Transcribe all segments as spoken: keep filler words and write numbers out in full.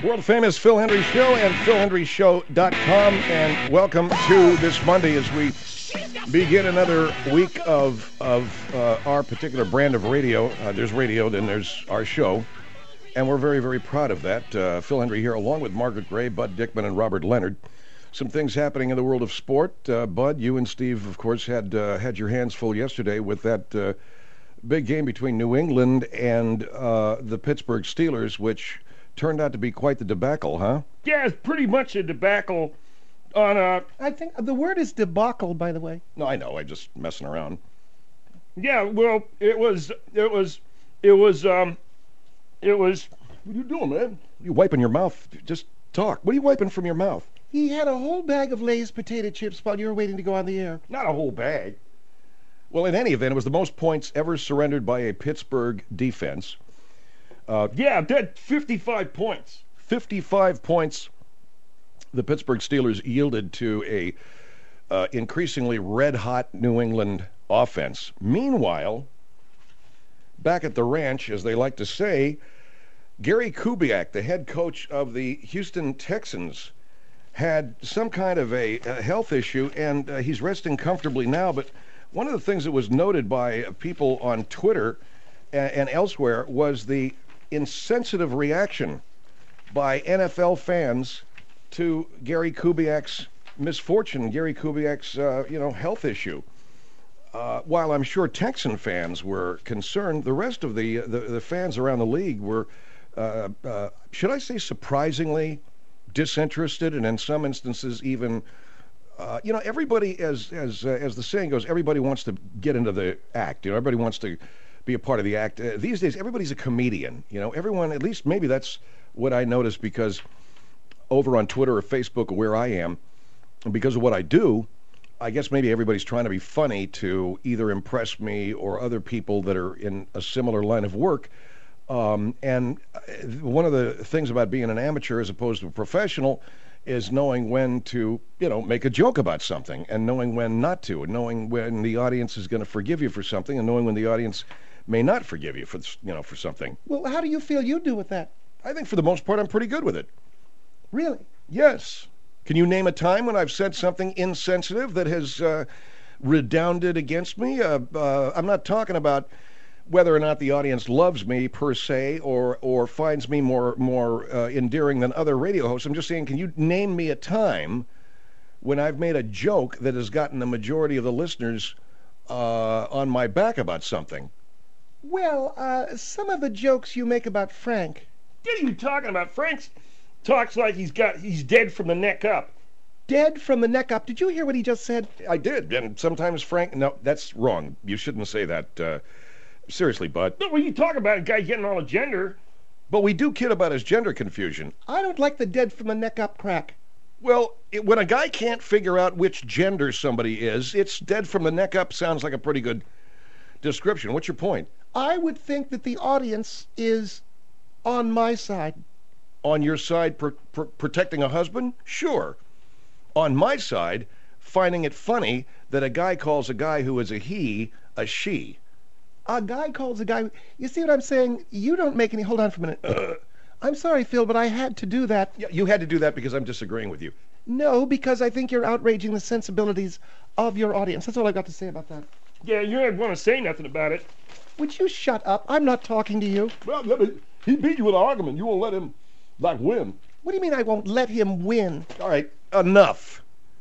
World-famous Phil Hendrie Show and phil hendrie show dot com, and welcome to this Monday as we begin another week of of uh, our particular brand of radio. Uh, there's radio, then there's our show, and we're very, very proud of that. Uh, Phil Hendrie here, along with Margaret Gray, Bud Dickman, and Robert Leonard. Some things happening in the world of sport. Uh, Bud, you and Steve, of course, had uh, had your hands full yesterday with that uh, big game between New England and uh, the Pittsburgh Steelers, which turned out to be quite the debacle, huh? Yeah, it's pretty much a debacle on a... I think the word is debacle, by the way. No, I know. I'm just messing around. Yeah, well, it was, it was, it was, um, it was... What are you doing, man? You wiping your mouth? Just talk. What are you wiping from your mouth? He had a whole bag of Lay's potato chips while you were waiting to go on the air. Not a whole bag. Well, in any event, it was the most points ever surrendered by a Pittsburgh defense. Uh, yeah, that fifty-five points. fifty-five points the Pittsburgh Steelers yielded to a uh, increasingly red-hot New England offense. Meanwhile, back at the ranch, as they like to say, Gary Kubiak, the head coach of the Houston Texans, had some kind of a, a health issue, and uh, he's resting comfortably now. But one of the things that was noted by people on Twitter and, and elsewhere was the insensitive reaction by N F L fans to Gary Kubiak's misfortune, Gary Kubiak's uh, you know health issue. Uh, while I'm sure Texan fans were concerned, the rest of the the, the fans around the league were, uh, uh, should I say, surprisingly disinterested, and in some instances even, uh, you know, everybody, as as uh, as the saying goes, everybody wants to get into the act. You know, everybody wants to be a part of the act. Uh, these days, everybody's a comedian. You know, everyone, at least maybe that's what I noticed, because over on Twitter or Facebook, where I am, and because of what I do, I guess maybe everybody's trying to be funny to either impress me or other people that are in a similar line of work. Um, and one of the things about being an amateur as opposed to a professional is knowing when to, you know, make a joke about something, and knowing when not to, and knowing when the audience is going to forgive you for something, and knowing when the audience may not forgive you for, you know, for something. Well, how do you feel you do with that? I think for the most part I'm pretty good with it. Really? Yes. Can you name a time when I've said something insensitive that has uh, redounded against me? Uh, uh, I'm not talking about whether or not the audience loves me per se, or or finds me more more uh, endearing than other radio hosts. I'm just saying, can you name me a time when I've made a joke that has gotten the majority of the listeners uh, on my back about something? Well, uh, some of the jokes you make about Frank. What are you talking about? Frank talks like he's got he's dead from the neck up. Dead from the neck up. Did you hear what he just said? I did, and sometimes Frank... No, that's wrong. You shouldn't say that. Uh, seriously, Bud. But when you talk about a guy getting all a gender... But we do kid about his gender confusion. I don't like the dead from the neck up crack. Well, it, when a guy can't figure out which gender somebody is, it's dead from the neck up sounds like a pretty good description. What's your point? I would think that the audience is on my side. On your side, pr- pr- protecting a husband? Sure. On my side, finding it funny that a guy calls a guy who is a he a she. A guy calls a guy... You see what I'm saying? You don't make any... Hold on for a minute. Uh, I'm sorry, Phil, but I had to do that. Yeah, you had to do that because I'm disagreeing with you. No, because I think you're outraging the sensibilities of your audience. That's all I've got to say about that. Yeah, you don't want to say nothing about it. Would you shut up? I'm not talking to you. Well, let me, he beat you with an argument. You won't let him, like, win. What do you mean I won't let him win? All right, enough.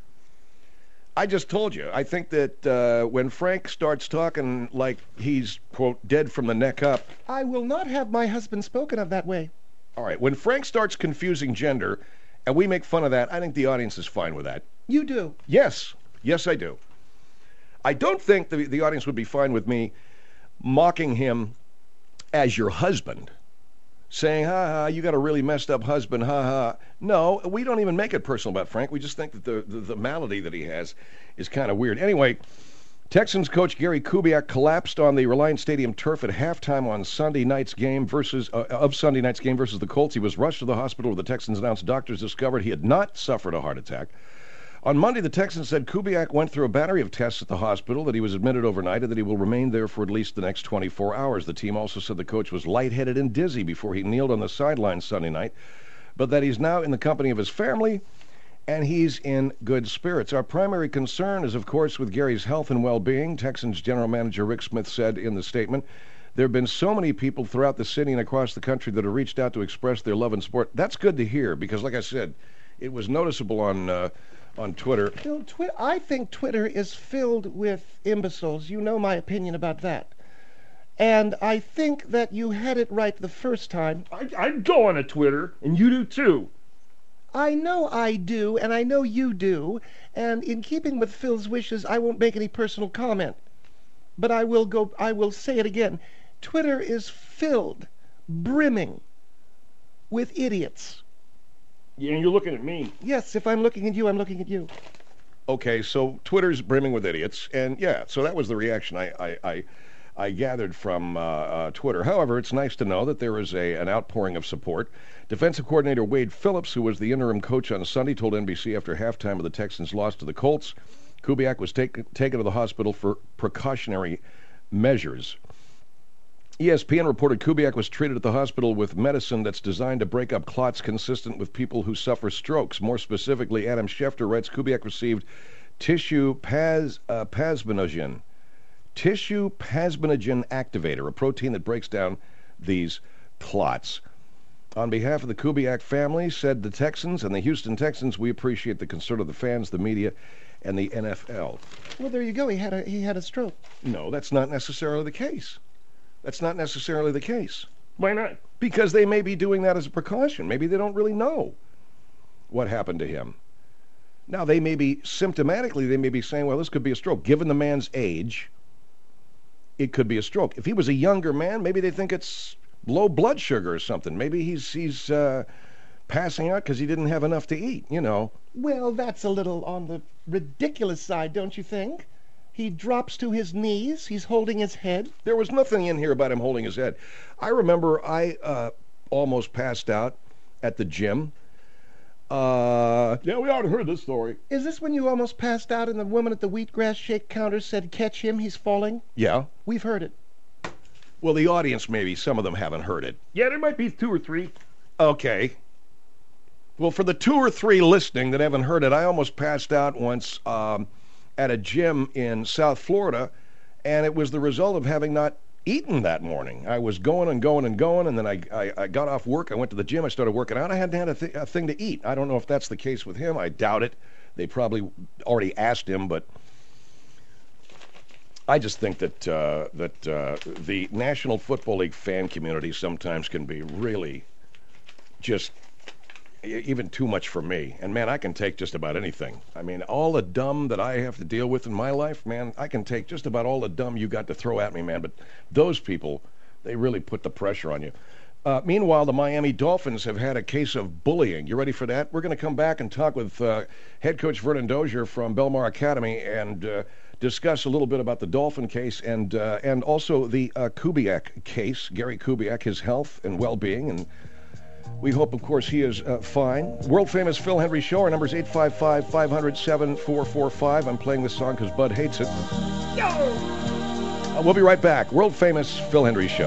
I just told you. I think that uh, when Frank starts talking like he's, quote, dead from the neck up... I will not have my husband spoken of that way. All right, when Frank starts confusing gender, and we make fun of that, I think the audience is fine with that. You do? Yes. Yes, I do. I don't think the, the audience would be fine with me mocking him as your husband, saying, ha ha, you got a really messed up husband, ha ha. No, we don't even make it personal about Frank. We just think that the, the, the malady that he has is kind of weird. Anyway, Texans coach Gary Kubiak collapsed on the Reliance Stadium turf at halftime on Sunday night's game versus uh, of Sunday night's game versus the Colts. He was rushed to the hospital where the Texans announced doctors discovered he had not suffered a heart attack. On Monday, the Texans said Kubiak went through a battery of tests at the hospital, that he was admitted overnight, and that he will remain there for at least the next twenty-four hours. The team also said the coach was lightheaded and dizzy before he kneeled on the sideline Sunday night but that he's now in the company of his family and he's in good spirits. Our primary concern is, of course, with Gary's health and well-being, Texans General Manager Rick Smith said in the statement. There have been so many people throughout the city and across the country that have reached out to express their love and support. That's good to hear because, like I said, it was noticeable on uh, on Twitter. Phil, twi- I think Twitter is filled with imbeciles. You know my opinion about that. And I think that you had it right the first time. I, I go on a Twitter, and you do too. I know I do, and I know you do, and in keeping with Phil's wishes, I won't make any personal comment. But I will go, I will say it again. Twitter is filled, brimming, with idiots. Yeah, and you're looking at me. Yes, if I'm looking at you, I'm looking at you. Okay, so Twitter's brimming with idiots, and yeah, so that was the reaction I I, I, I gathered from uh, uh, Twitter. However, it's nice to know that there is a an outpouring of support. Defensive coordinator Wade Phillips, who was the interim coach on Sunday, told N B C after halftime of the Texans' loss to the Colts, Kubiak was take, taken to the hospital for precautionary measures. E S P N reported Kubiak was treated at the hospital with medicine that's designed to break up clots consistent with people who suffer strokes. More specifically, Adam Schefter writes Kubiak received tissue pas, uh, plasminogen, tissue plasminogen activator, a protein that breaks down these clots. On behalf of the Kubiak family, said the Texans and the Houston Texans, we appreciate the concern of the fans, the media, and the N F L. Well, there you go. He had a he had a stroke. No, that's not necessarily the case. That's not necessarily the case. Why not? Because they may be doing that as a precaution. Maybe they don't really know what happened to him. Now, they may be symptomatically, they may be saying, well, this could be a stroke. Given the man's age, it could be a stroke. If he was a younger man, maybe they think it's low blood sugar or something. Maybe he's he's uh, passing out because he didn't have enough to eat, you know. Well, that's a little on the ridiculous side, don't you think? He drops to his knees. He's holding his head. There was nothing in here about him holding his head. I remember I uh, almost passed out at the gym. Uh, Yeah, we already heard this story. Is this when you almost passed out and the woman at the wheatgrass shake counter said, catch him, he's falling? yeah. We've heard it. Well, the audience, maybe some of them haven't heard it. Yeah, there might be two or three. Okay. Well, for the two or three listening that haven't heard it, I almost passed out once um, at a gym in South Florida, and it was the result of having not eaten that morning. I was going and going and going, and then I, I, I got off work. I went to the gym. I started working out. I hadn't had a, th- a thing to eat. I don't know if that's the case with him. I doubt it. They probably already asked him, but I just think that uh, that uh, the National Football League fan community sometimes can be really just e- even too much for me. And man, I can take just about anything. I mean, all the dumb that I have to deal with in my life, man, I can take just about all the dumb you got to throw at me, man. But those people, they really put the pressure on you. Uh, meanwhile, the Miami Dolphins have had a case of bullying. You ready for that? We're going to come back and talk with uh, head coach Vernon Dozier from Belmar Academy and uh, discuss a little bit about the Dolphin case and uh, and also the uh, Kubiak case, Gary Kubiak, his health and well-being. And we hope, of course, he is uh, fine. World-famous Phil Hendrie Show. Our number is eight five five, five hundred, seven four four five. I'm playing this song because Bud hates it. Uh, we'll be right back. World-famous Phil Hendrie Show.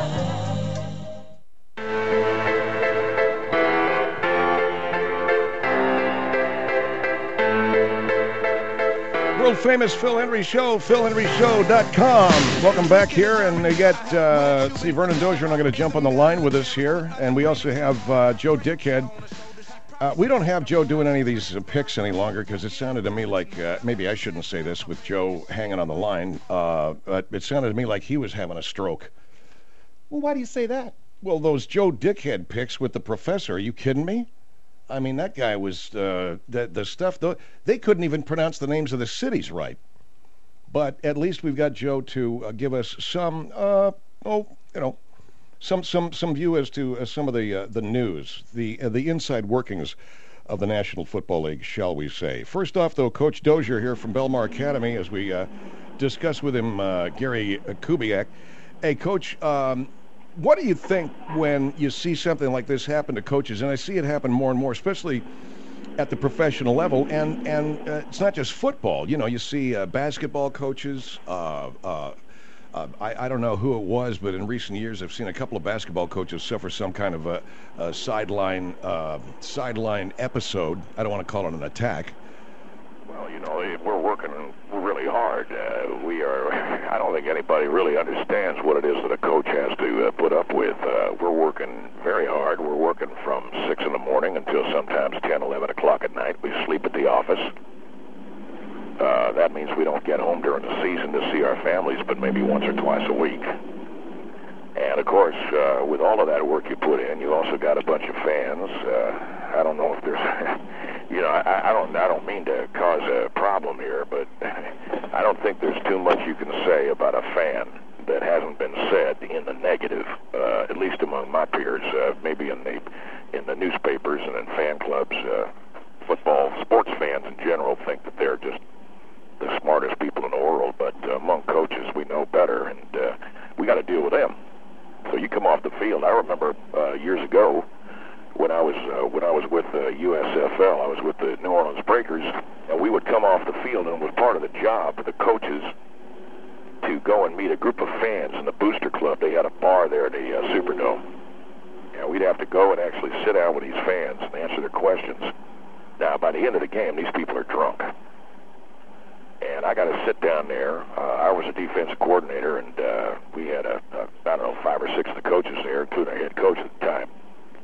World-famous Phil Hendrie Show, phil hendrie show dot com. Welcome back here, and they got, uh, let's see, Vernon Dozier not going to jump on the line with us here, and we also have uh, Joe Dickhead. Uh, we don't have Joe doing any of these uh, picks any longer because it sounded to me like, uh, maybe I shouldn't say this with Joe hanging on the line, uh, but it sounded to me like he was having a stroke. Well, why do you say that? Well, those Joe Dickhead picks with the professor, are you kidding me? I mean, that guy was, uh, the, the stuff, though, they couldn't even pronounce the names of the cities right. But at least we've got Joe to uh, give us some, uh, oh, you know, some some some view as to uh, some of the uh, the news, the uh, the inside workings of the National Football League, shall we say. First off, though, Coach Dozier here from Belmar Academy as we uh, discuss with him uh, Gary Kubiak. Hey, Coach, um, what do you think when you see something like this happen to coaches? And I see it happen more and more, especially at the professional level. And, and uh, it's not just football. You know, you see uh, basketball coaches, uh, uh, Uh, I, I don't know who it was, but in recent years, I've seen a couple of basketball coaches suffer some kind of a, a sideline uh, sideline episode. I don't want to call it an attack. Well, you know, we're working really hard. Uh, we are. I don't think anybody really understands what it is that a coach has to uh, put up with. Uh, we're working very hard. We're working from six in the morning until sometimes ten, eleven o'clock at night. We sleep at the office. Uh, that means we don't get home during the season to see our families, but maybe once or twice a week. And of course, uh, with all of that work you put in, you also got a bunch of fans. Uh, I don't know if there's, you know, I, I don't, I don't mean to cause a problem here, but I don't think there's too much you can say about a fan that hasn't been said in the negative, uh, at least among my peers. Uh, maybe in the in the newspapers and in fan clubs, uh, football sports fans in general think that they're just the smartest people in the world, but uh, among coaches we know better, and uh, we got to deal with them. So you come off the field. I remember uh, years ago when I was uh, when I was with the U S F L, I was with the New Orleans Breakers, and we would come off the field, and it was part of the job of the coaches to go and meet a group of fans in the Booster Club. They had a bar there at the uh, Superdome, and we'd have to go and actually sit down with these fans and answer their questions. Now, by the end of the game, these people are drunk. And I got to sit down there. Uh, I was a defensive coordinator, and uh, we had, a, a, I don't know, five or six of the coaches there, including our head coach at the time.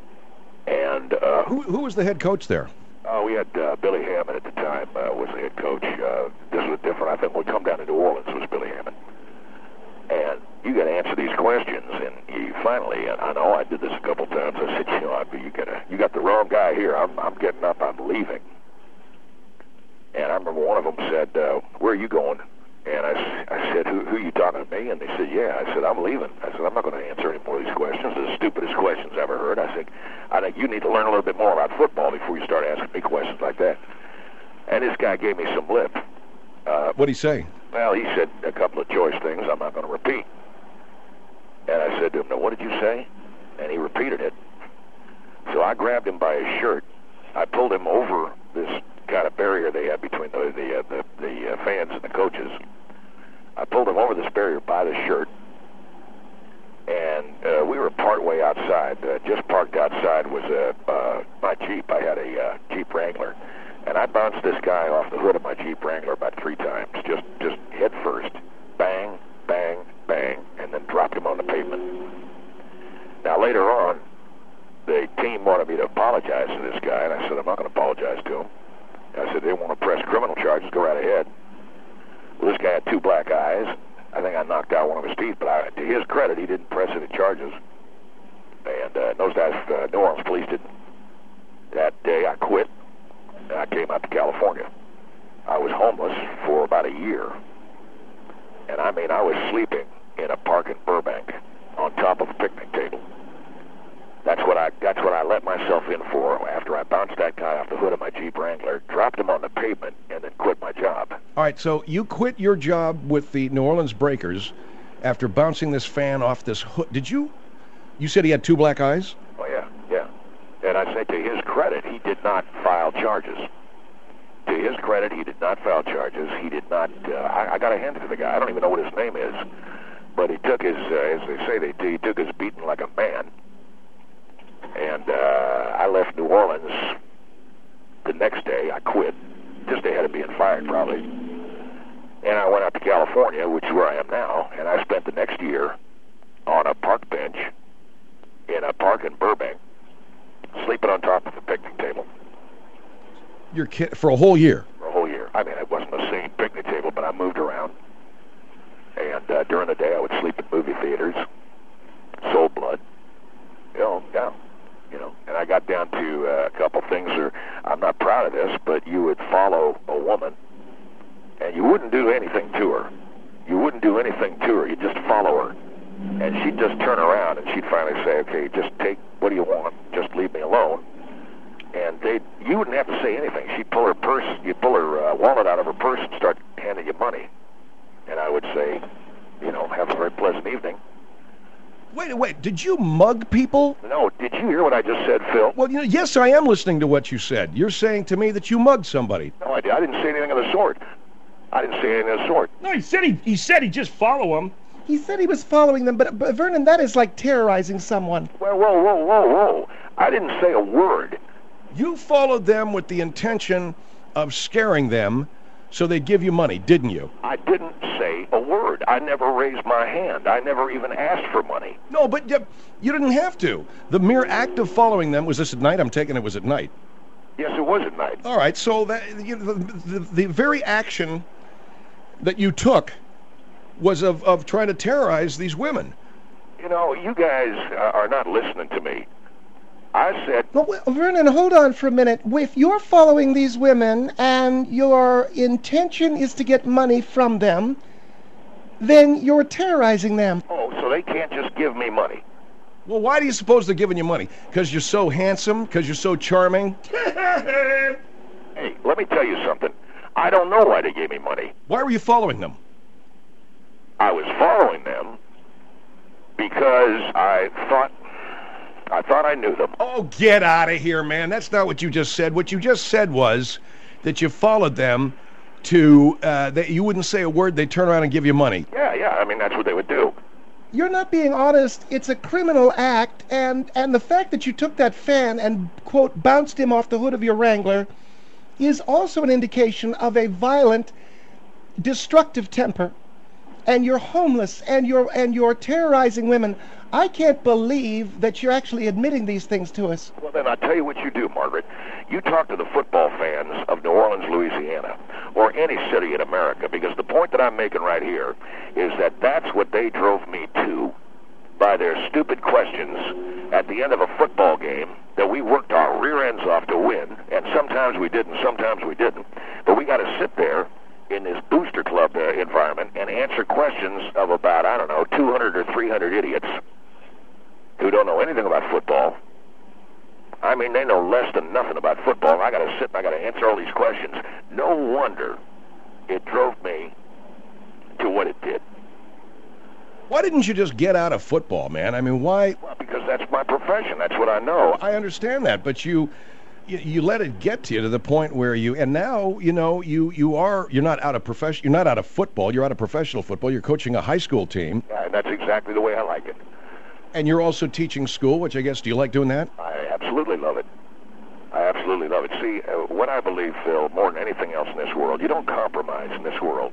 And uh, Who, who was the head coach there? uh, we had uh, Billy Hammond at the time uh, was the head coach. Uh, this was different. I think when we come down to New Orleans, it was Billy Hammond. And you got to answer these questions, and you finally, and I know I did this a couple times. I said, you know, you got you got the wrong guy here. I'm, I'm getting up. I'm leaving. And I remember one of them said, uh, where are you going? And I, I said, who, who are you talking to me? And they said, yeah. I said, I'm leaving. I said, I'm not going to answer any more of these questions. They're the stupidest questions I ever heard. I said, I think you need to learn a little bit more about football before you start asking me questions like that. And this guy gave me some lip. Uh, What'd he say? Well, he said a couple of choice things I'm not going to repeat. And I said to him, now, what did you say? And he repeated it. So I grabbed him by his shirt. I pulled him over this kind of barrier they had between the the uh, the, the uh, fans and the coaches. I pulled him over this barrier by the shirt, and uh, we were part way outside. Uh, just parked outside was uh, uh, my Jeep. I had a uh, Jeep Wrangler, and I bounced this guy off the hood of my Jeep Wrangler about three times, just just head first, bang, bang, bang, and then dropped him on the pavement. Now later on, the team wanted me to apologize to this guy, and I said I'm not going to apologize to him. I said, they want to press criminal charges, go right ahead. Well, this guy had two black eyes. I think I knocked out one of his teeth, but I, to his credit, he didn't press any charges. And uh, those guys, uh, New Orleans police did. That day, I quit, and I came out to California. I was homeless for about a year. And I mean, I was sleeping in a park in Burbank on top of a picnic table. That's what I that's what I let myself in for after I bounced that guy off the hood of my Jeep Wrangler, dropped him on the pavement, and then quit my job. All right, so you quit your job with the New Orleans Breakers after bouncing this fan off this hood. Did you? You said he had two black eyes? Oh, yeah, yeah. And I say to his credit, he did not file charges. To his credit, he did not file charges. He did not, uh, I, I got to hand it to the guy. I don't even know what his name is. But he took his, uh, as they say, they, he took his beating like a man. And uh, I left New Orleans the next day. I quit, just ahead of being fired probably. And I went out to California, which is where I am now, and I spent the next year on a park bench in a park in Burbank, sleeping on top of a picnic table. Your kid for a whole year? For a whole year. I mean, it wasn't the same picnic table, but I moved around. And uh, during the day, I would sleep at movie theaters, sold blood. You know, yeah. You know, and I got down to uh, a couple things. Or I'm not proud of this, but you would follow a woman, and you wouldn't do anything to her. You wouldn't do anything to her. You'd just follow her, and she'd just turn around, and she'd finally say, "Okay, just take what do you want? Just leave me alone." And they, you wouldn't have to say anything. She'd pull her purse, you'd pull her uh, wallet out of her purse, and start handing you money. And I would say, you know, have a very pleasant evening. Wait, wait, did you mug people? No, did you hear what I just said, Phil? Well, you know, yes, I am listening to what you said. You're saying to me that you mugged somebody. No, I, did. I didn't say anything of the sort. I didn't say anything of the sort. No, he said he he said he just follow him. He said he was following them, but, but Vernon, that is like terrorizing someone. Well, whoa, whoa, whoa, whoa. I didn't say a word. You followed them with the intention of scaring them so they'd give you money, didn't you? I didn't say a word. I never raised my hand. I never even asked for money. No, but you, you didn't have to. The mere act of following them, was this at night? I'm taking it was at night. Yes, it was at night. All right, so that you know, the, the, the very action that you took was of, of trying to terrorize these women. You know, you guys uh, are not listening to me. I said... But, well, Vernon, hold on for a minute. If you're following these women and your intention is to get money from them, then you're terrorizing them. Oh, so they can't just give me money. Well, why do you suppose they're giving you money? Because you're so handsome? Because you're so charming? Hey, let me tell you something. I don't know why they gave me money. Why were you following them? I was following them because I thought I thought I knew them. Oh, get out of here, man. That's not what you just said. What you just said was that you followed them to, uh, that you wouldn't say a word, they'd turn around and give you money. Yeah, yeah, I mean, that's what they would do. You're not being honest. It's a criminal act, and, and the fact that you took that fan and, quote, bounced him off the hood of your Wrangler is also an indication of a violent, destructive temper. And you're homeless, and you're and you're terrorizing women. I can't believe that you're actually admitting these things to us. Well, then I'll tell you what you do, Margaret. You talk to the football fans of New Orleans, Louisiana, or any city in America, because the point that I'm making right here is that that's what they drove me to by their stupid questions at the end of a football game that we worked our rear ends off to win, and sometimes we did and sometimes we didn't. But we got to sit there in this booster club uh, environment and answer questions of about, I don't know, two hundred or three hundred idiots who don't know anything about football. I mean, they know less than nothing about football, and I got to sit and I got to answer all these questions. No wonder it drove me to what it did. Why didn't you just get out of football, man? I mean, why? Well, because that's my profession. That's what I know. I understand that, but you... You, you let it get to you to the point where you, and now you know you you are you're not out of profession you're not out of football, you're out of professional football. You're coaching a high school team. Yeah, and that's exactly the way I like it. And you're also teaching school, which I guess, do you like doing that? I absolutely love it. I absolutely love it. See, uh, what I believe, Phil, more than anything else in this world, you don't compromise in this world.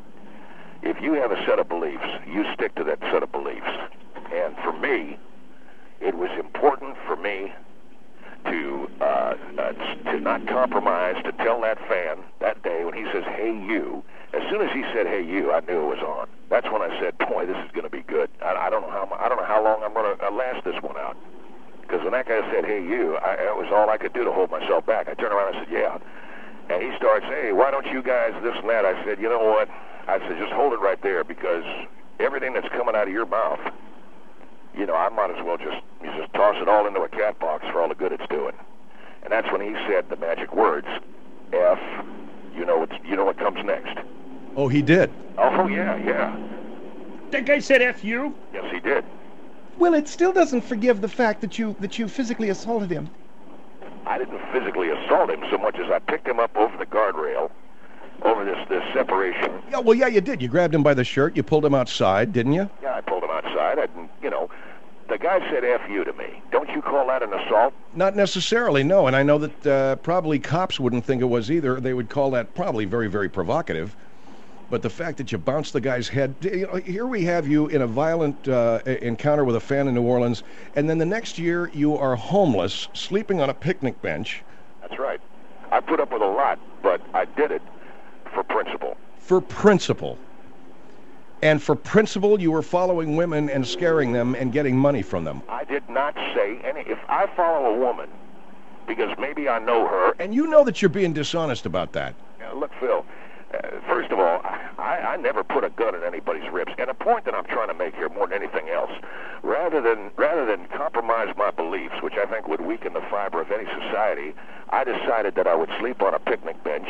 If you have a set of beliefs, you stick to that set of beliefs. And for me, it was important for me to uh, uh, to not compromise, to tell that fan that day when he says, hey, you, as soon as he said, hey, you, I knew it was on. That's when I said, boy, this is going to be good. I, I don't know how I don't know how long I'm going to uh, last this one out. Because when that guy said, hey, you, I, it was all I could do to hold myself back. I turned around and said, yeah. And he starts, hey, why don't you guys this and that? I said, you know what? I said, just hold it right there, because everything that's coming out of your mouth, you know, I might as well just you just toss it all into a cat box for all the good it's doing. And that's when he said the magic words, F, you know what, you know what comes next. Oh, he did? Oh, yeah, yeah. That guy said F you? Yes, he did. Well, it still doesn't forgive the fact that you that you physically assaulted him. I didn't physically assault him so much as I picked him up over the guardrail, over this, this separation. Yeah, well, yeah, you did. You grabbed him by the shirt. You pulled him outside, didn't you? Yeah, I pulled him outside. I didn't, you know, the guy said F you to me. Don't you call that an assault? Not necessarily, no. And I know that uh, probably cops wouldn't think it was either. They would call that probably very, very provocative. But the fact that you bounced the guy's head, you know, here we have you in a violent uh, encounter with a fan in New Orleans, and then the next year you are homeless, sleeping on a picnic bench. That's right. I put up with a lot, but I did it for principle. For principle. And for principle, you were following women and scaring them and getting money from them. I did not say any. If I follow a woman, because maybe I know her. And you know that you're being dishonest about that. Uh, look, Phil, uh, first of all, I, I never put a gun in anybody's ribs. And a point that I'm trying to make here more than anything else, rather than rather than compromise my beliefs, which I think would weaken the fiber of any society, I decided that I would sleep on a picnic bench.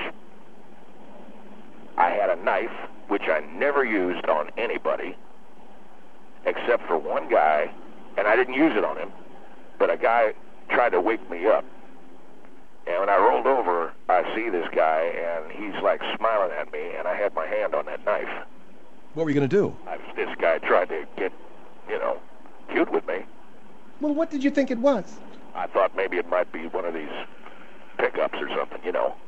I had a knife, which I never used on anybody, except for one guy, and I didn't use it on him, but a guy tried to wake me up. And when I rolled over, I see this guy, and he's like smiling at me, and I had my hand on that knife. What were you going to do? I, this guy tried to get, you know, cute with me. Well, what did you think it was? I thought maybe it might be one of these pickups or something, you know.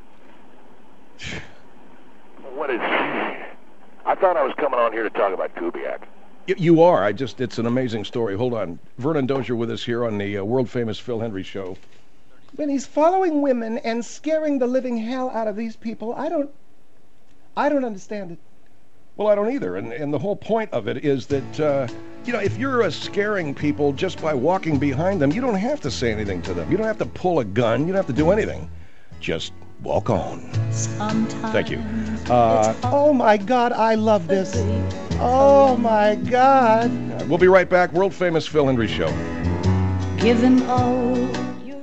What is... I thought I was coming on here to talk about Kubiak. Y- You are. I just, it's an amazing story. Hold on. Vernon Dozier with us here on the uh, world-famous Phil Hendry Show. When he's following women and scaring the living hell out of these people, I don't... I don't understand it. Well, I don't either. And, and the whole point of it is that, uh, you know, if you're uh, scaring people just by walking behind them, you don't have to say anything to them. You don't have to pull a gun. You don't have to do anything. Just walk on. Sometimes Thank you. Uh, Oh, my God, I love this. Oh, my God. we'll be right back. World-famous Phil Hendry Show. give him all your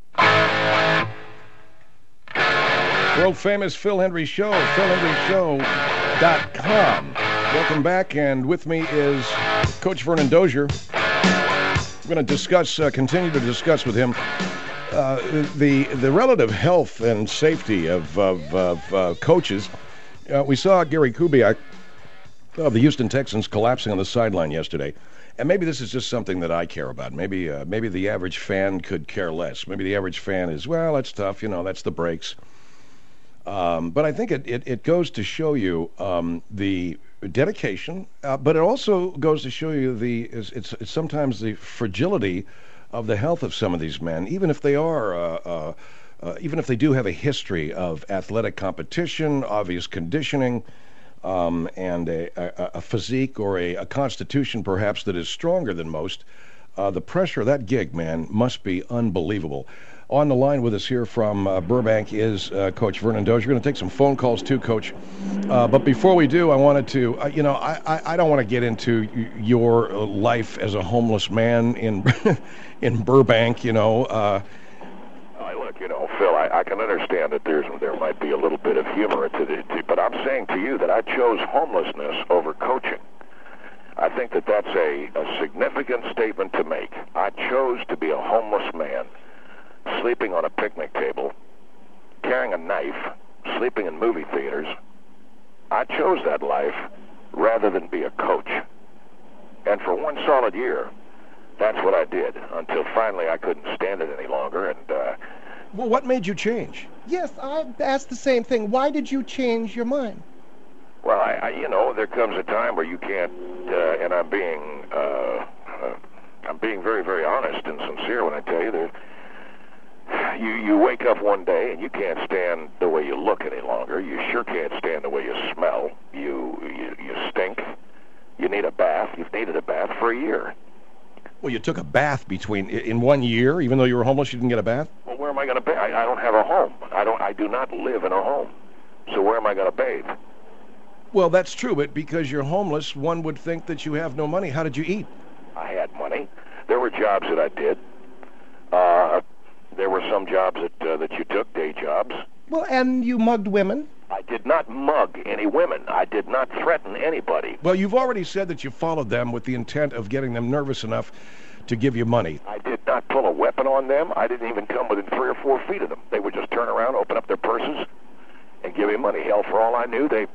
World-famous Phil Hendry Show, phil hendry show dot com. Welcome back, and with me is Coach Vernon Dozier. We're going to discuss, uh, continue to discuss with him uh, the the relative health and safety of, of, of uh, coaches. Uh, we saw Gary Kubiak of the Houston Texans collapsing on the sideline yesterday. And maybe this is just something that I care about. Maybe uh, maybe the average fan could care less. Maybe the average fan is, well, that's tough, you know, that's the breaks. Um, but I think it, it, it goes to show you um, the dedication, uh, but it also goes to show you the it's, it's, it's sometimes the fragility of the health of some of these men, even if they are, uh, uh, uh, even if they do have a history of athletic competition, obvious conditioning, um, and a, a, a physique or a, a constitution perhaps that is stronger than most. Uh, the pressure of that gig, man, must be unbelievable. On the line with us here from uh, Burbank is uh, Coach Vernon Dozier. We're going to take some phone calls too, Coach. Uh, but before we do, I wanted to, uh, you know, I, I, I don't want to get into y- your life as a homeless man in in Burbank, you know. Uh, I look, you know, Phil, I, I can understand that there's there might be a little bit of humor to it, but I'm saying to you that I chose homelessness over coaching. I think that that's a, a significant statement to make. I chose to be a homeless man, sleeping on a picnic table, carrying a knife, sleeping in movie theaters. I chose that life rather than be a coach. And for one solid year, that's what I did, until finally I couldn't stand it any longer. And uh, well, what made you change? Yes, I asked the same thing. Why did you change your mind? well, I, I, you know, there comes a time where you can't, uh, and I'm being, uh, uh, I'm being very, very honest and sincere when I tell you that you you wake up one day and you can't stand the way you look any longer. You sure can't stand the way you smell. You you, you stink. You need a bath. You've needed a bath for a year. Well, you took a bath between in one year, even though you were homeless. You didn't get a bath. Well, where am I going to bathe? I, I don't have a home. I don't. I do not live in a home. So where am I going to bathe? Well, that's true, but because you're homeless, one would think that you have no money. How did you eat? I had money. There were jobs that I did. Uh, there were some jobs that uh, that you took, day jobs. Well, and you mugged women. I did not mug any women. I did not threaten anybody. Well, you've already said that you followed them with the intent of getting them nervous enough to give you money. I did not pull a weapon on them. I didn't even come within three or four feet of them. They would just turn around, open up their purses, and give me money. Hell, for all I knew, they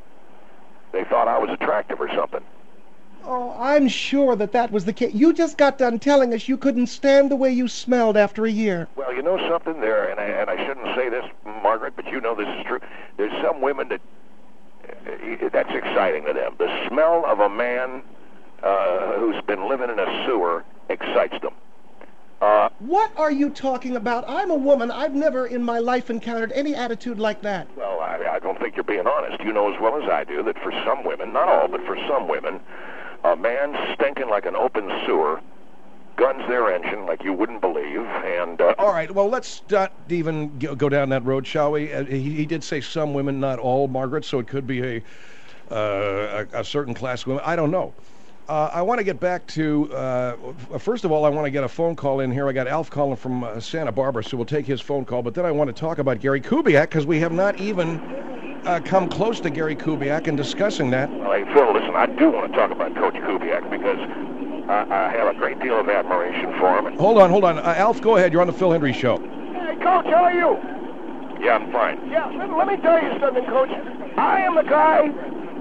they thought I was attractive or something. Oh, I'm sure that that was the case. You just got done telling us you couldn't stand the way you smelled after a year. Well, you know something there, and I, and I shouldn't say this, Margaret, but you know this is true. There's some women that uh, that's exciting to them. The smell of a man uh, who's been living in a sewer excites them. Uh, What are you talking about? I'm a woman. I've never in my life encountered any attitude like that. well, I, I don't think you're being honest. You know as well as I do that for some women, not all, but for some women, a man stinking like an open sewer guns their engine like you wouldn't believe, and... Uh, All right, well, let's not even go go down that road, shall we? Uh, he, he did say some women, not all, Margaret, so it could be a, uh, a, a certain class of women. I don't know. Uh, I want to get back to, uh, first of all, I want to get a phone call in here. I got Alf calling from uh, Santa Barbara, so we'll take his phone call. But then I want to talk about Gary Kubiak, because we have not even uh, come close to Gary Kubiak and discussing that. well, hey, Phil, listen, I do want to talk about Coach Kubiak because I, I have a great deal of admiration for him. And, Hold on, hold on. Uh, Alf, go ahead. You're on the Phil Hendry Show. Hey, Coach, how are you? yeah, I'm fine. Yeah, let, let me tell you something, Coach. I am the guy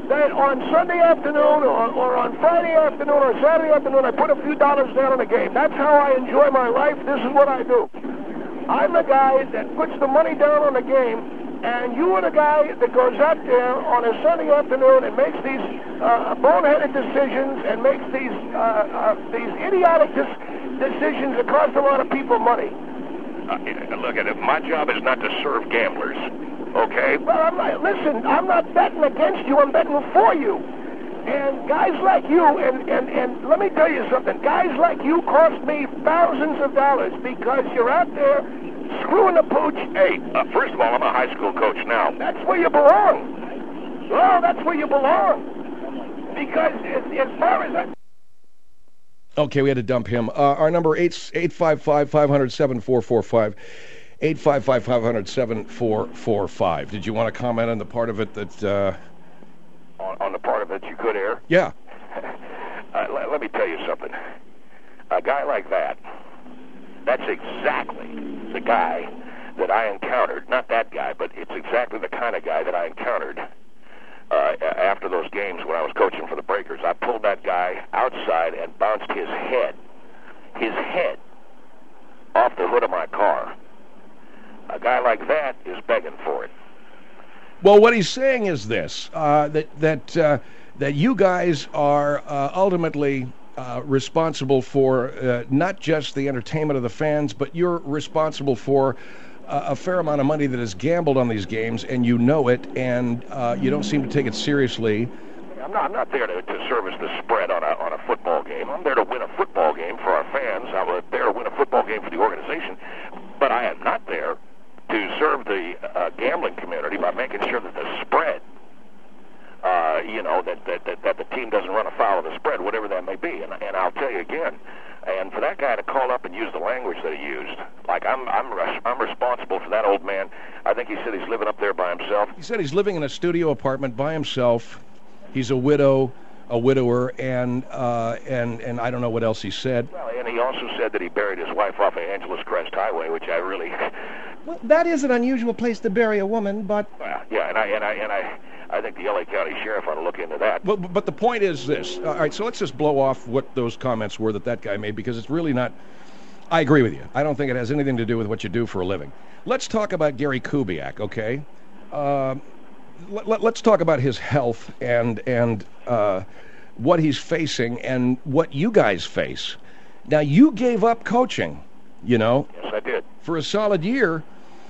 that on Sunday afternoon or, or on Friday afternoon or Saturday afternoon I put a few dollars down on a game. That's how I enjoy my life. This is what I do. I'm the guy that puts the money down on the game. And you are the guy that goes out there on a Sunday afternoon and makes these uh, boneheaded decisions and makes these uh, uh, these idiotic dis- decisions that cost a lot of people money. Uh, look at it. My job is not to serve gamblers. Okay? Well, I'm not, listen, I'm not betting against you. I'm betting for you. And guys like you, and, and, and let me tell you something. Guys like you cost me thousands of dollars because you're out there screwing the pooch. Hey, uh, first of all, I'm a high school coach now. That's where you belong. Well, that's where you belong. Because as, as far as I... Okay, we had to dump him. Uh, our number eight eight five five five hundred seven four four five. eight five five five hundred seven four four five. Did you want to comment on the part of it that... Uh... On, on the part of it you could air? Yeah. uh, let, let me tell you something. A guy like that, that's exactly the guy that I encountered. Not that guy, but it's exactly the kind of guy that I encountered uh, after those games when I was coaching for the Breakers. I pulled that guy outside and bounced his head, his head, off the hood of my car. A guy like that is begging for it. Well, what he's saying is this, uh, that that uh, that you guys are uh, ultimately uh, responsible for uh, not just the entertainment of the fans, but you're responsible for uh, a fair amount of money that is gambled on these games, and you know it, and uh, you don't seem to take it seriously. I'm not, I'm not there to, to service the spread on a, on a football game. I'm there to win a football game for our fans. I'm there to win a football game for the organization, but I am not there to serve the uh, gambling community by making sure that the spread, uh, you know, that, that, that, that the team doesn't run afoul of the spread, whatever that may be. And, and I'll tell you again, and for that guy to call up and use the language that he used, like I'm, I'm, res- I'm responsible for that old man. I think he said he's living up there by himself. He said he's living in a studio apartment by himself. He's a widow, a widower, and uh, and and I don't know what else he said. Well, and he also said that he buried his wife off of Angeles Crest Highway, which I really... Well, that is an unusual place to bury a woman, but... Well, yeah, and I and I and I, I think the L A County Sheriff ought to look into that. Well, but the point is this. All right, so let's just blow off what those comments were that that guy made, because it's really not... I agree with you. I don't think it has anything to do with what you do for a living. Let's talk about Gary Kubiak, okay? Uh, let, let's talk about his health and and uh, what he's facing and what you guys face. Now, you gave up coaching, you know? Yes, I did. For a solid year,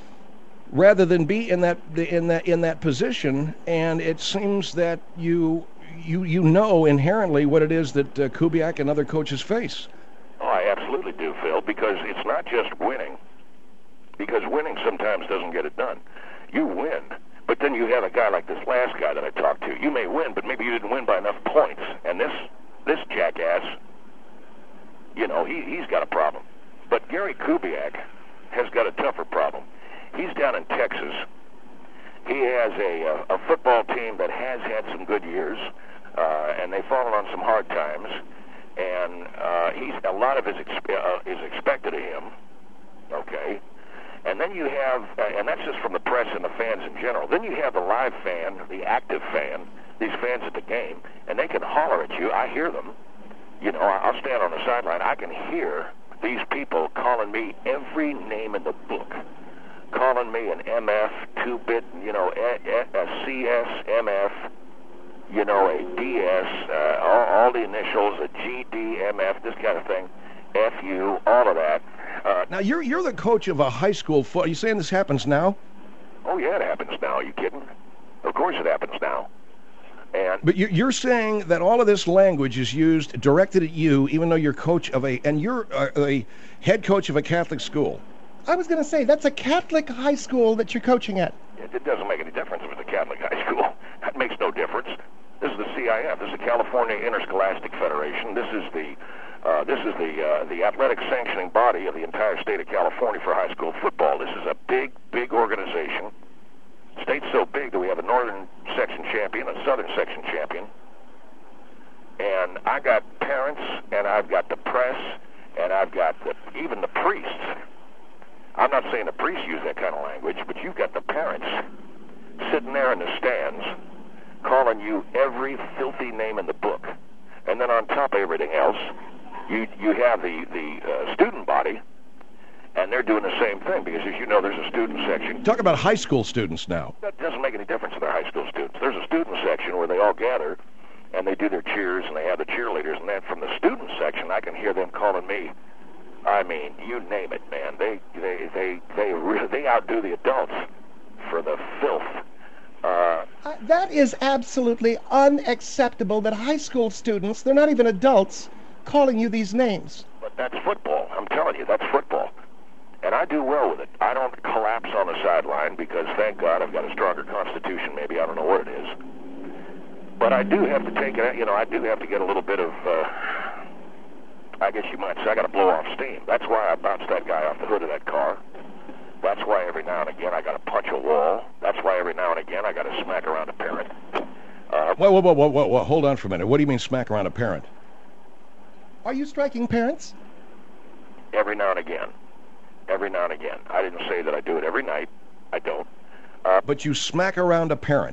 rather than be in that in that in that position, and it seems that you you you know inherently what it is that uh, Kubiak and other coaches face. Oh, I absolutely do, Phil, because it's not just winning. Because winning sometimes doesn't get it done. You win, but then you have a guy like this last guy that I talked to. You may win, but maybe you didn't win by enough points. And this this jackass, you know, he he's got a problem. But Gary Kubiak has got a tougher problem. He's down in Texas. He has a, a, a football team that has had some good years, uh, and they've fallen on some hard times. And uh, he's a lot of his expe- uh, is expected of him. Okay, and then you have, uh, and that's just from the press and the fans in general. Then you have the live fan, the active fan, these fans at the game, and they can holler at you. I hear them. You know, I'll stand on the sideline. I can hear these people calling me every name in the book, calling me an M F, two-bit, you know, a, a, a C S, M F, you know, a D S, uh, all, all the initials, a G D, M F, this kind of thing, F U, all of that. Uh, now, you're you're the coach of a high school football. Are you saying this happens now? Oh, yeah, it happens now. Are you kidding? Of course it happens now. And but you're saying that all of this language is used directed at you, even though you're coach of a, and you're a, a head coach of a Catholic school. I was going to say, that's a Catholic high school that you're coaching at. It doesn't make any difference if it's a Catholic high school. That makes no difference. This is the C I F. This is the California Interscholastic Federation. This is the uh, this is the uh, the athletic sanctioning body of the entire state of California for high school football. This is a big, big organization. State's so big that we have a northern section champion, a southern section champion. And I got parents, and I've got the press, and I've got the, even the priests. I'm not saying the priests use that kind of language, but you've got the parents sitting there in the stands calling you every filthy name in the book. And then on top of everything else, you you have the, the uh, student body, and they're doing the same thing because, as you know, there's a student section. Talk about high school students now. That doesn't make any difference to their high school students. There's a student section where they all gather, and they do their cheers, and they have the cheerleaders. And then from the student section, I can hear them calling me, I mean, you name it, man. They they they they really, they outdo the adults for the filth. Uh, Uh, that is absolutely unacceptable that high school students, they're not even adults, calling you these names. but that's football. I'm telling you, that's football. And I do well with it. I don't collapse on the sideline because, thank God, I've got a stronger constitution. Maybe I don't know what it is. But I do have to take it, you know, I do have to get a little bit of, uh, I guess you might say, I got to blow off steam. That's why I bounced that guy off the hood of that car. That's why every now and again I got to punch a wall. That's why every now and again I got to smack around a parent. Uh, Whoa, whoa, whoa, whoa, whoa, whoa, hold on for a minute. What do you mean smack around a parent? Are you striking parents? every now and again. Every now and again. I didn't say that I do it every night. I don't. Uh, But you smack around a parent.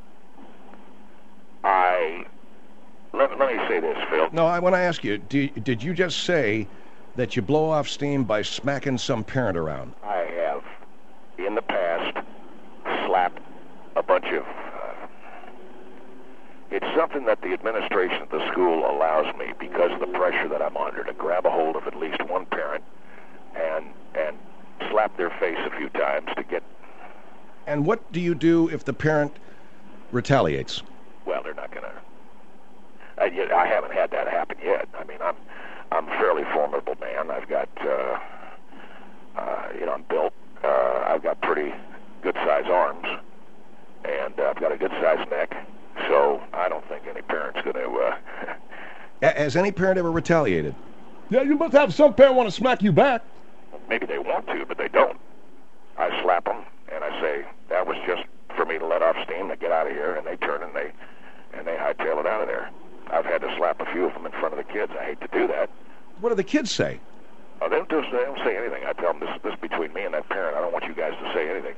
I let, let me say this, Phil. No, I want to ask you, do, did you just say that you blow off steam by smacking some parent around? I have, in the past, slapped a bunch of... Uh, it's something that the administration at the school allows me because of the pressure that I'm under to grab a hold of at least one parent and and slap their face a few times to get... And what do you do if the parent retaliates? Well, they're not going to... I, I haven't had that happen yet. I mean, I'm I'm a fairly formidable man. I've got, uh, uh, you know, I'm built. Uh, I've got pretty good-sized arms, and uh, I've got a good-sized neck. So I don't think any parent's going to... Uh, A- Has any parent ever retaliated? Yeah, you must have some parent want to smack you back. maybe they want to, but they don't. I slap them, and I say, that was just for me to let off steam to get out of here, and they turn and they and they hightail it out of there. I've had to slap a few of them in front of the kids. I hate to do that. What do the kids say? Oh, they don't, do, they don't say anything. I tell them, this, this is between me and that parent. I don't want you guys to say anything.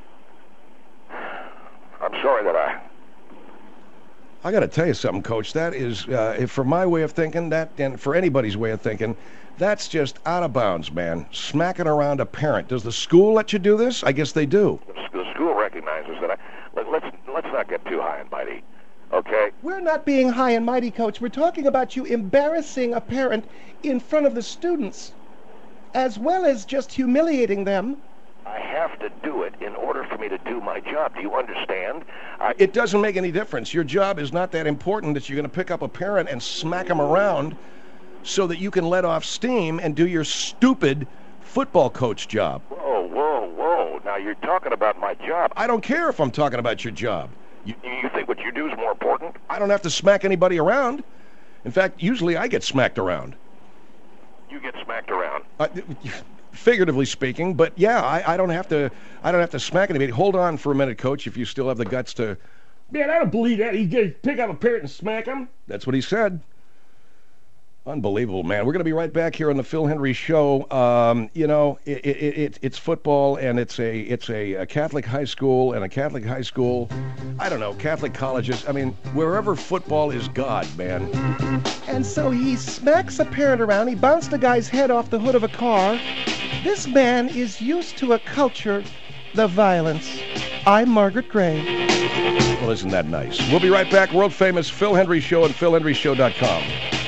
I'm sorry that I... I got to tell you something, Coach. That is, uh, if for my way of thinking, that, and for anybody's way of thinking, that's just out of bounds, man. Smacking around a parent. Does the school let you do this? I guess they do. The, the school recognizes that I... Let, let's, let's not get too high and mighty, okay? We're not being high and mighty, Coach. We're talking about you embarrassing a parent in front of the students, as well as just humiliating them. I have to do it in order for me to do my job. Do you understand? I, It doesn't make any difference. Your job is not that important that you're going to pick up a parent and smack them around so that you can let off steam and do your stupid football coach job. Whoa, whoa, whoa. Now you're talking about my job. I don't care if I'm talking about your job. You, You think what you do is more important? I don't have to smack anybody around. In fact, usually I get smacked around. You get smacked around. Uh, figuratively speaking, but yeah, I, I don't have to. I don't have to smack anybody. Hold on for a minute, Coach. If you still have the guts to, Man, I don't believe that. He just pick up a parrot and smack him. that's what he said. Unbelievable, man. We're going to be right back here on the Phil Hendrie Show. Um, you know, it, it, it, it's football, and it's a it's a, a Catholic high school, and a Catholic high school. I don't know, Catholic colleges. I mean, wherever football is God, man. And so he smacks a parent around. He bounced a guy's head off the hood of a car. This man is used to a culture, the violence. I'm Margaret Gray. Well, isn't that nice? We'll be right back. World famous Phil Hendrie Show and phil hendrie show dot com.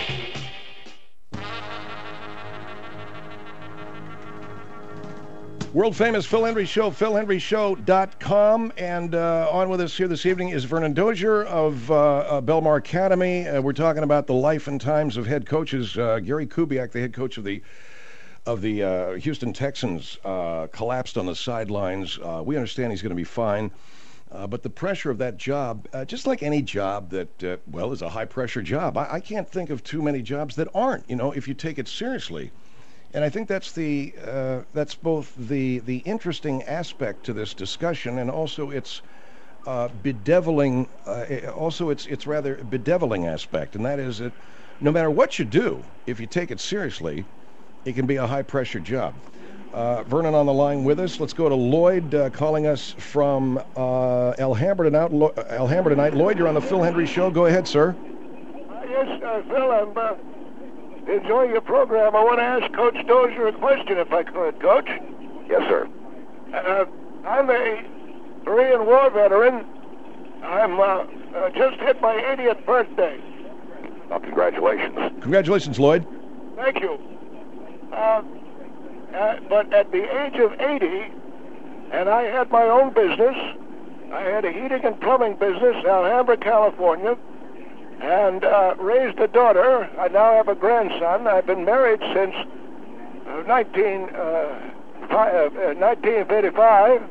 World famous Phil Hendrie Show, phil hendrie show dot com. And uh, on with us here this evening is Vernon Dozier of uh, uh, Belmar Academy. Uh, we're talking about the life and times of head coaches. Uh, Gary Kubiak, the head coach of the of the uh, Houston Texans, uh, collapsed on the sidelines. Uh, we understand he's going to be fine. Uh, but the pressure of that job, uh, just like any job that, uh, well, is a high-pressure job. I, I can't think of too many jobs that aren't, you know, if you take it seriously. And I think that's the uh, that's both the the interesting aspect to this discussion, and also its uh, bedeviling, uh, also its its rather bedeviling aspect, and that is that no matter what you do, if you take it seriously, it can be a high-pressure job. Uh, Vernon on the line with us. Let's go to Lloyd uh, calling us from uh, Alhambra tonight. Lo- Alhambra tonight. Lloyd, you're on the Phil Hendry Show. Go ahead, sir. Uh, yes, uh, Phil, I'm uh, enjoying your program. I want to ask Coach Dozier a question, if I could, Coach. Yes, sir. Uh, I'm a Korean War veteran. I'm uh, uh, just hit my eightieth birthday. Well, congratulations. Congratulations, Lloyd. Thank you. Uh, uh, but at the age of eighty, and I had my own business. I had a heating and plumbing business in Alhambra, California, and uh, raised a daughter. I now have a grandson. I've been married since uh, nineteen, uh, five, uh, nineteen fifty-five,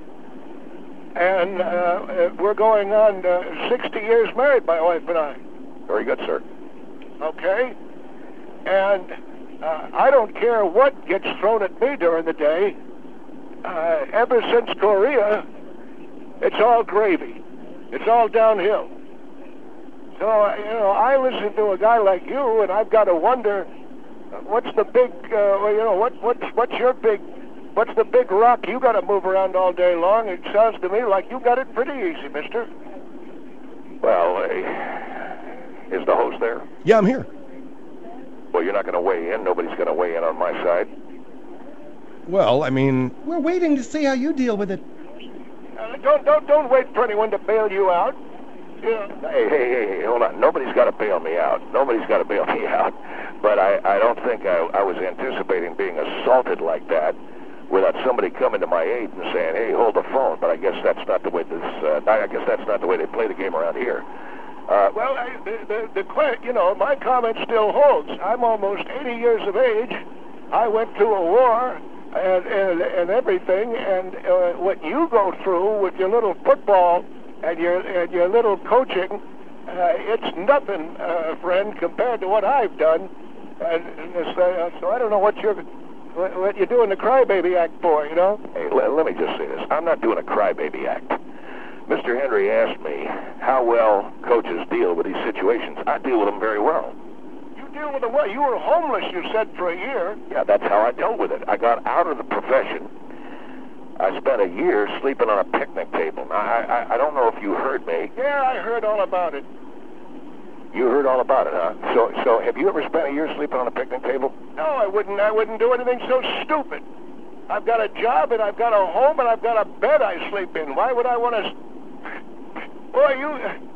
and uh, we're going on uh, sixty years married, my wife and I. Very good, sir. Okay? And uh, I don't care what gets thrown at me during the day. Uh, ever since Korea, it's all gravy. It's all downhill. So, uh, you know, I listen to a guy like you, and I've got to wonder, uh, what's the big, uh, well, you know, what, what's, what's your big, what's the big rock you got to move around all day long? It sounds to me like you got it pretty easy, mister. Well, uh, is the host there? Yeah, I'm here. Well, you're not going to weigh in. Nobody's going to weigh in on my side. Well, I mean, We're waiting to see how you deal with it. Uh, don't, don't, don't wait for anyone to bail you out. Yeah. Hey, hey, hey, hey, hold on. Nobody's got to bail me out. Nobody's got to bail me out. But I, I don't think I, I was anticipating being assaulted like that without somebody coming to my aid and saying, hey, hold the phone. But I guess that's not the way this, uh, I guess that's not the way they play the game around here. Uh, well, I, the, the, the, you know, my comment still holds. I'm almost eighty years of age. I went to a war and, and, and everything, and uh, what you go through with your little football and your, and your little coaching, uh, it's nothing, uh, friend, compared to what I've done. And, and uh, so I don't know what you're, what you're doing the crybaby act for, you know? Hey, let, let me just say this. I'm not doing a crybaby act. Mister Henry asked me how well coaches deal with these situations. I deal with them very well. You deal with them well? You were homeless, you said, for a year. Yeah, that's how I dealt with it. I got out of the profession. I spent a year sleeping on a picnic table. Now, I, I, I don't know if you heard me. Yeah, I heard all about it. You heard all about it, huh? So, so have you ever spent a year sleeping on a picnic table? No, I wouldn't. I wouldn't do anything so stupid. I've got a job, and I've got a home, and I've got a bed I sleep in. Why would I want to... Boy, you...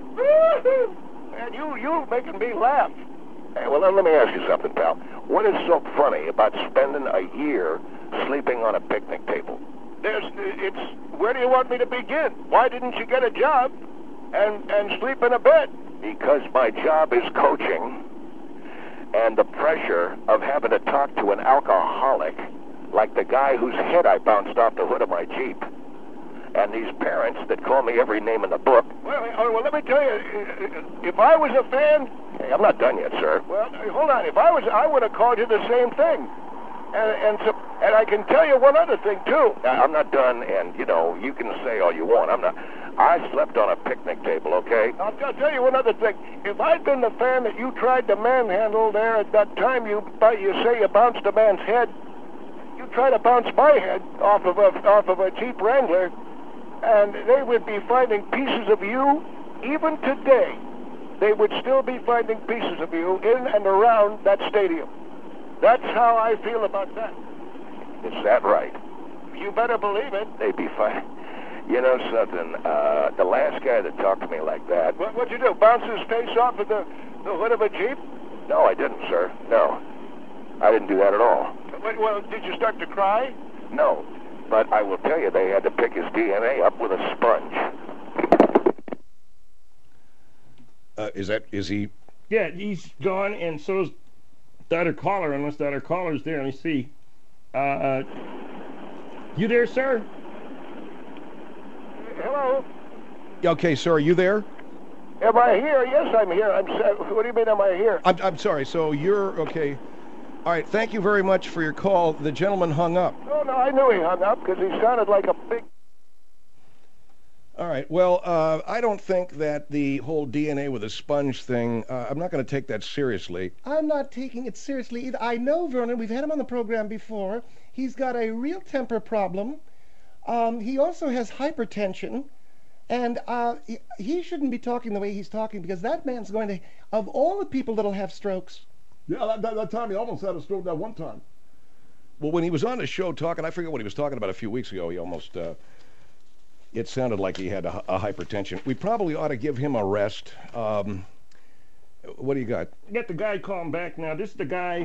Man, you, you making me laugh. Hey, well, let me ask you something, pal. What is so funny about spending a year sleeping on a picnic table? There's... It's... Where do you want me to begin? Why didn't you get a job and, and sleep in a bed? Because my job is coaching, and the pressure of having to talk to an alcoholic like the guy whose head I bounced off the hood of my Jeep, and these parents that call me every name in the book. Well, well, let me tell you, if I was a fan... Hey, I'm not done yet, sir. Well, hold on. If I was, I would have called you the same thing. And and, so, and I can tell you one other thing, too. Now, I'm not done, and, you know, you can say all you want. I'm not... I slept on a picnic table, okay? I'll, I'll tell you one other thing. If I'd been the fan that you tried to manhandle there at that time you, you say you bounced a man's head, you try to bounce my head off of a off of a Jeep Wrangler, and they would be finding pieces of you. Even today, they would still be finding pieces of you in and around that stadium. That's how I feel about that. Is that right? You better believe it. They'd be fine. You know something? Uh, the last guy that talked to me like that... What, what'd you do, bounce his face off of the, the hood of a Jeep? No, I didn't, sir. No. I didn't do that at all. Wait, well, did you start to cry? No. But I will tell you, they had to pick his D N A up with a sponge. uh, is that, is he... Yeah, he's gone, and so's the other caller, unless the other caller's there. Let me see. Uh, uh, you there, sir? Hello? Okay, sir, are you there? Am I here? Yes, I'm here. I'm. What do you mean, am I here? I'm, I'm sorry, so you're... Okay. All right, thank you very much for your call. The gentleman hung up. No, no, I knew he hung up because he sounded like a big... All right, well, uh, I don't think that the whole D N A with a sponge thing, uh, I'm not going to take that seriously. I'm not taking it seriously either. I know Vernon. We've had him on the program before. He's got a real temper problem. Um, he also has hypertension. And uh, he, he shouldn't be talking the way he's talking, because that man's going to, of all the people that'll have strokes. Yeah, that, that, that time he almost had a stroke that one time. Well, when he was on the show talking, I forget what he was talking about a few weeks ago. He almost, uh, it sounded like he had a, a hypertension. We probably ought to give him a rest. Um, what do you got? Get the guy calling back now. This is the guy.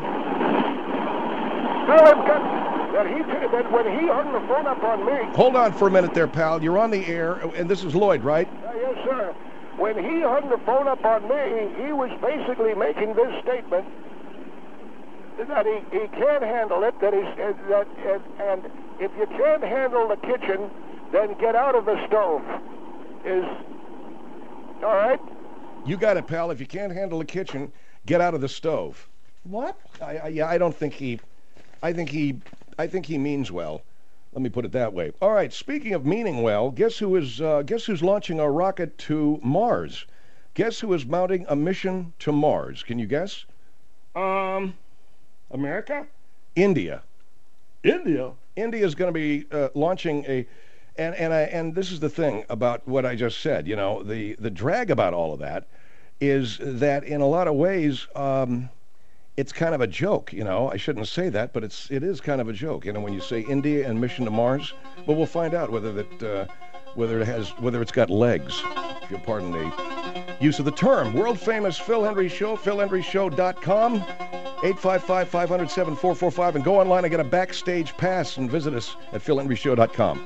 Tell him that, that, he, that when he hung the phone up on me. Hold on for a minute there, pal. You're on the air, and this is Lloyd, right? Uh, yes, sir. When he hung the phone up on me, he was basically making this statement that he, he can't handle it, that he's, uh, that, and, and if you can't handle the kitchen, then get out of the stove. Is, all right? You got it, pal. If you can't handle the kitchen, get out of the stove. What? I, I, yeah, I don't think he, I think he, I think he means well. Let me put it that way. All right. Speaking of meaning well, guess who is, uh, guess who's launching a rocket to Mars? Guess who is mounting a mission to Mars? Can you guess? Um, America? India. India? India is going to be uh, launching a, and and I and this is the thing about what I just said. You know, the the drag about all of that is that in a lot of ways, um, it's kind of a joke. You know, I shouldn't say that, but it's it is kind of a joke. You know, when you say India and mission to Mars, but we'll find out whether that uh, whether it has whether it's got legs. If you'll pardon the use of the term. World famous Phil Hendry Show, phil hendry show dot com. eight five five, five hundred, seven four four five, and go online and get a backstage pass and visit us at phil hendry show dot com.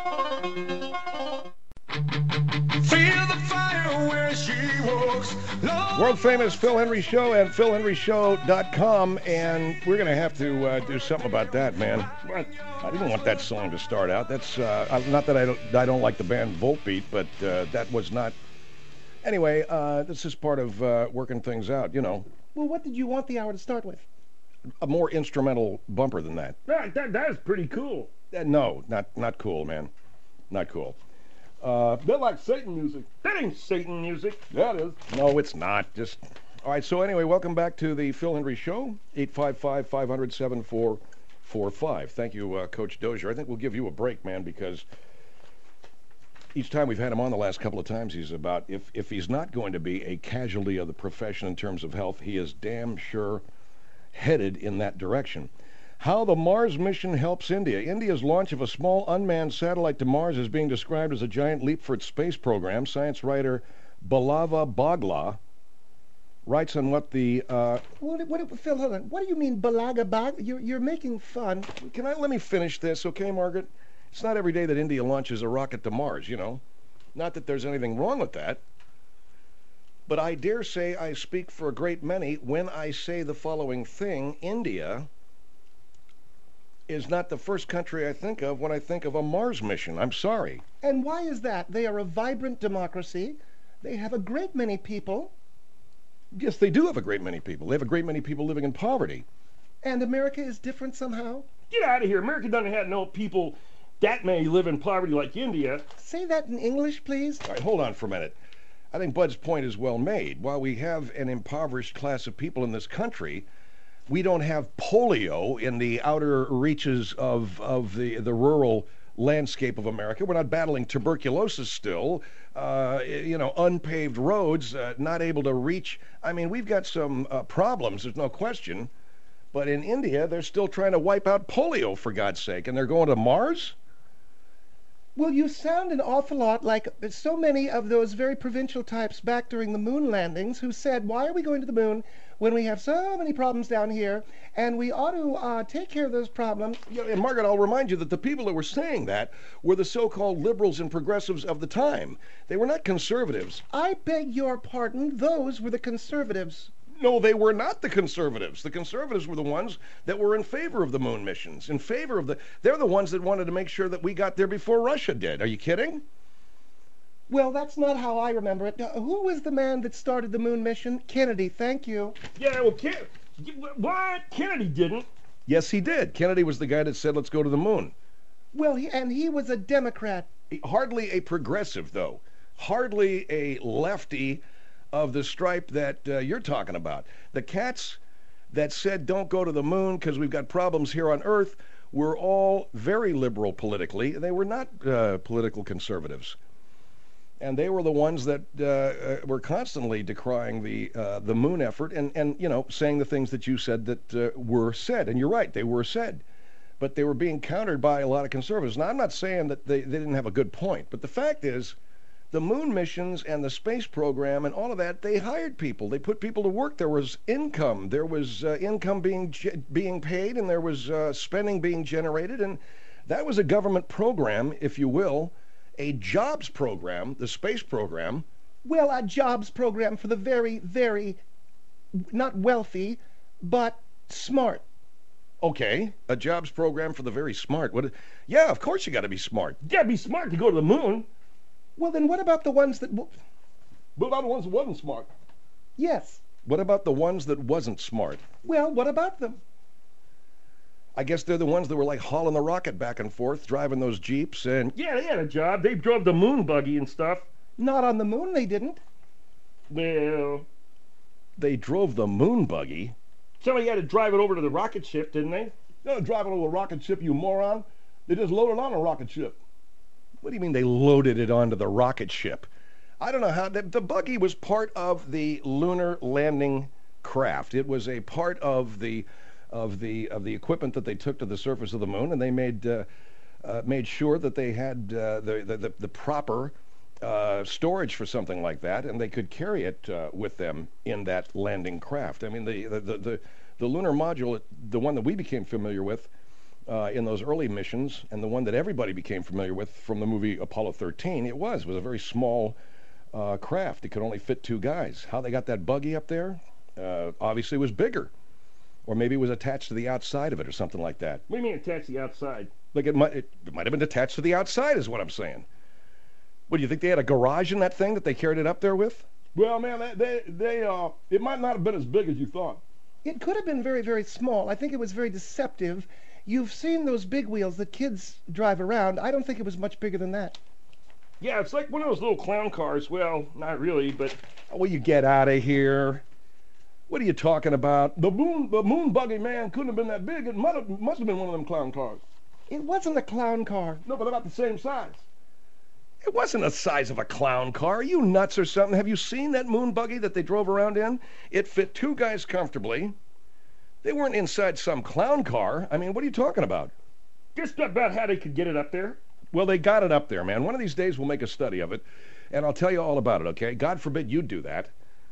Feel the fire where she walks. Love. World famous Phil Hendry Show at phil hendry show dot com, and we're going to have to uh, do something about that, man. What? I didn't want that song to start out. That's uh, not that I don't, I don't like the band Volbeat, but uh, that was not. Anyway, uh, this is part of uh, working things out, you know. Well, what did you want the hour to start with? A more instrumental bumper than that. That, that, that is pretty cool. Uh, no, not not cool, man. Not cool. Uh, they're like Satan music. That ain't Satan music. That is. No, it's not. Just all right. So anyway, welcome back to the Phil Hendry Show. eight five five, five hundred, seven four four five. Thank you, uh, Coach Dozier. I think we'll give you a break, man, because each time we've had him on the last couple of times, he's about, if, if he's not going to be a casualty of the profession in terms of health, he is damn sure headed in that direction. How the Mars mission helps India. India's launch of a small unmanned satellite to Mars is being described as a giant leap for its space program. Science writer Balava Bagla writes on what the... Uh, What, what, Phil, hold on. What do you mean, balaga bag? You're, you're making fun. can I let me finish this, okay, Margaret? It's not every day that India launches a rocket to Mars, you know. Not that there's anything wrong with that. But I dare say I speak for a great many when I say the following thing. India is not the first country I think of when I think of a Mars mission. I'm sorry. And why is that? They are a vibrant democracy. They have a great many people. Yes, they do have a great many people. They have a great many people living in poverty. And America is different somehow? Get out of here. America doesn't have no people that many live in poverty like India. Say that in English, please. All right, hold on for a minute. I think Bud's point is well made. While we have an impoverished class of people in this country, we don't have polio in the outer reaches of, of the, the rural landscape of America. We're not battling tuberculosis still, uh, you know, unpaved roads, uh, not able to reach. I mean, we've got some uh, problems, there's no question. But in India, they're still trying to wipe out polio, for God's sake, and they're going to Mars? Well, you sound an awful lot like so many of those very provincial types back during the moon landings who said, why are we going to the moon when we have so many problems down here, and we ought to uh, take care of those problems? Yeah, and Margaret, I'll remind you that the people that were saying that were the so-called liberals and progressives of the time. They were not conservatives. I beg your pardon, those were the conservatives. No, they were not the conservatives. The conservatives were the ones that were in favor of the moon missions, in favor of the... They're the ones that wanted to make sure that we got there before Russia did. Are you kidding? Well, that's not how I remember it. Now, who was the man that started the moon mission? Kennedy, thank you. Yeah, well, Ken- what? Kennedy didn't. Yes, he did. Kennedy was the guy that said, let's go to the moon. Well, he, and he was a Democrat. Hardly a progressive, though. Hardly a lefty of the stripe that uh, you're talking about. The cats that said don't go to the moon because we've got problems here on Earth were all very liberal politically. They were not uh, political conservatives. And they were the ones that uh, uh, were constantly decrying the uh, the moon effort and, and, you know, saying the things that you said that uh, were said. And you're right, they were said. But they were being countered by a lot of conservatives. Now, I'm not saying that they, they didn't have a good point, but the fact is, the moon missions and the space program and all of that, they hired people. They put people to work. There was income. There was uh, income being being paid, and there was uh, spending being generated. And that was a government program, if you will, a jobs program, the space program. Well, a jobs program for the very, very, not wealthy, but smart. Okay, a jobs program for the very smart. What? Yeah, of course you got to be smart. You gotta be smart to go to the moon. Well, then what about the ones that... w- But about the ones that wasn't smart. Yes. What about the ones that wasn't smart? Well, what about them? I guess they're the ones that were like hauling the rocket back and forth, driving those jeeps, and Yeah, they had a job. They drove the moon buggy and stuff. Not on the moon, they didn't. Well, they drove the moon buggy. somebody had to drive it over to the rocket ship, didn't they? They're not driving over a rocket ship, you moron. They just loaded on a rocket ship. What do you mean they loaded it onto the rocket ship? I don't know how. The, the buggy was part of the lunar landing craft. It was a part of the of the of the equipment that they took to the surface of the moon, and they made uh, uh, made sure that they had uh, the, the the the proper uh, storage for something like that, and they could carry it uh, with them in that landing craft. I mean, the the the the, the lunar module, the one that we became familiar with Uh, in those early missions, and the one that everybody became familiar with from the movie Apollo thirteen, it was was a very small uh, craft. It could only fit two guys. How they got that buggy up there, uh, obviously was bigger, or maybe it was attached to the outside of it or something like that. What do you mean attached to the outside? Like it might it, it might have been attached to the outside, is what I'm saying. What do you think, they had a garage in that thing that they carried it up there with? Well, man, they, they, they uh, it might not have been as big as you thought. It could have been very, very small. I think it was very deceptive. You've seen those big wheels that kids drive around. I don't think it was much bigger than that. Yeah, it's like one of those little clown cars. Well, not really, but Will you get out of here? What are you talking about? The moon, the moon buggy, man, couldn't have been that big. It must have, must have been one of them clown cars. It wasn't a clown car. No, but about the same size. It wasn't the size of a clown car. Are you nuts or something? Have you seen that moon buggy that they drove around in? It fit two guys comfortably. They weren't inside some clown car. I mean, what are you talking about? just about how they could get it up there. Well, they got it up there, man. One of these days we'll make a study of it, and I'll tell you all about it, okay? God forbid you do that.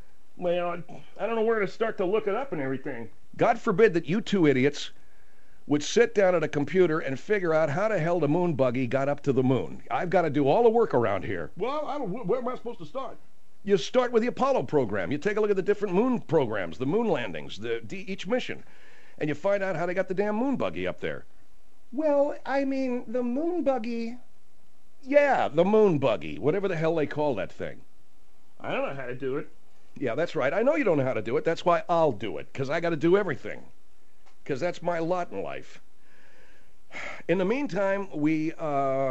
Well, I don't know where to start to look it up and everything. God forbid that you two idiots would sit down at a computer and figure out how the hell the moon buggy got up to the moon. I've got to do all the work around here. Well, I don't, where am I supposed to start? You start with the Apollo program. You take a look at the different moon programs, the moon landings, the, the each mission, and you find out how they got the damn moon buggy up there. Well, I mean, the moon buggy... Yeah, the moon buggy, whatever the hell they call that thing. I don't know how to do it. Yeah, that's right. I know you don't know how to do it. That's why I'll do it, because I got to do everything. Because that's my lot in life. In the meantime, we, uh...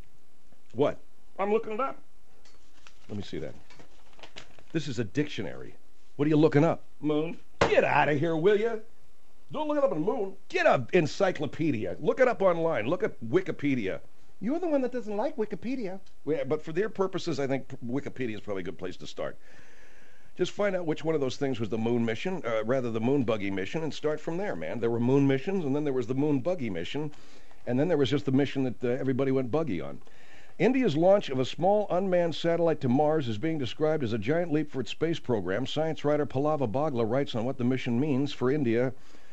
What? I'm looking it up. Let me see that. This is a dictionary. What are you looking up? Moon. Get out of here, will you? Don't look it up in the moon. Get a encyclopedia. Look it up online. Look at Wikipedia. You're the one that doesn't like Wikipedia. Yeah, but for their purposes, I think Wikipedia is probably a good place to start. Just find out which one of those things was the moon mission, uh, rather the moon buggy mission, and start from there, man. There were moon missions, and then there was the moon buggy mission, and then there was just the mission that uh, everybody went buggy on. India's launch of a small unmanned satellite to Mars is being described as a giant leap for its space program. Science writer Pallava Bagla writes on what the mission means for India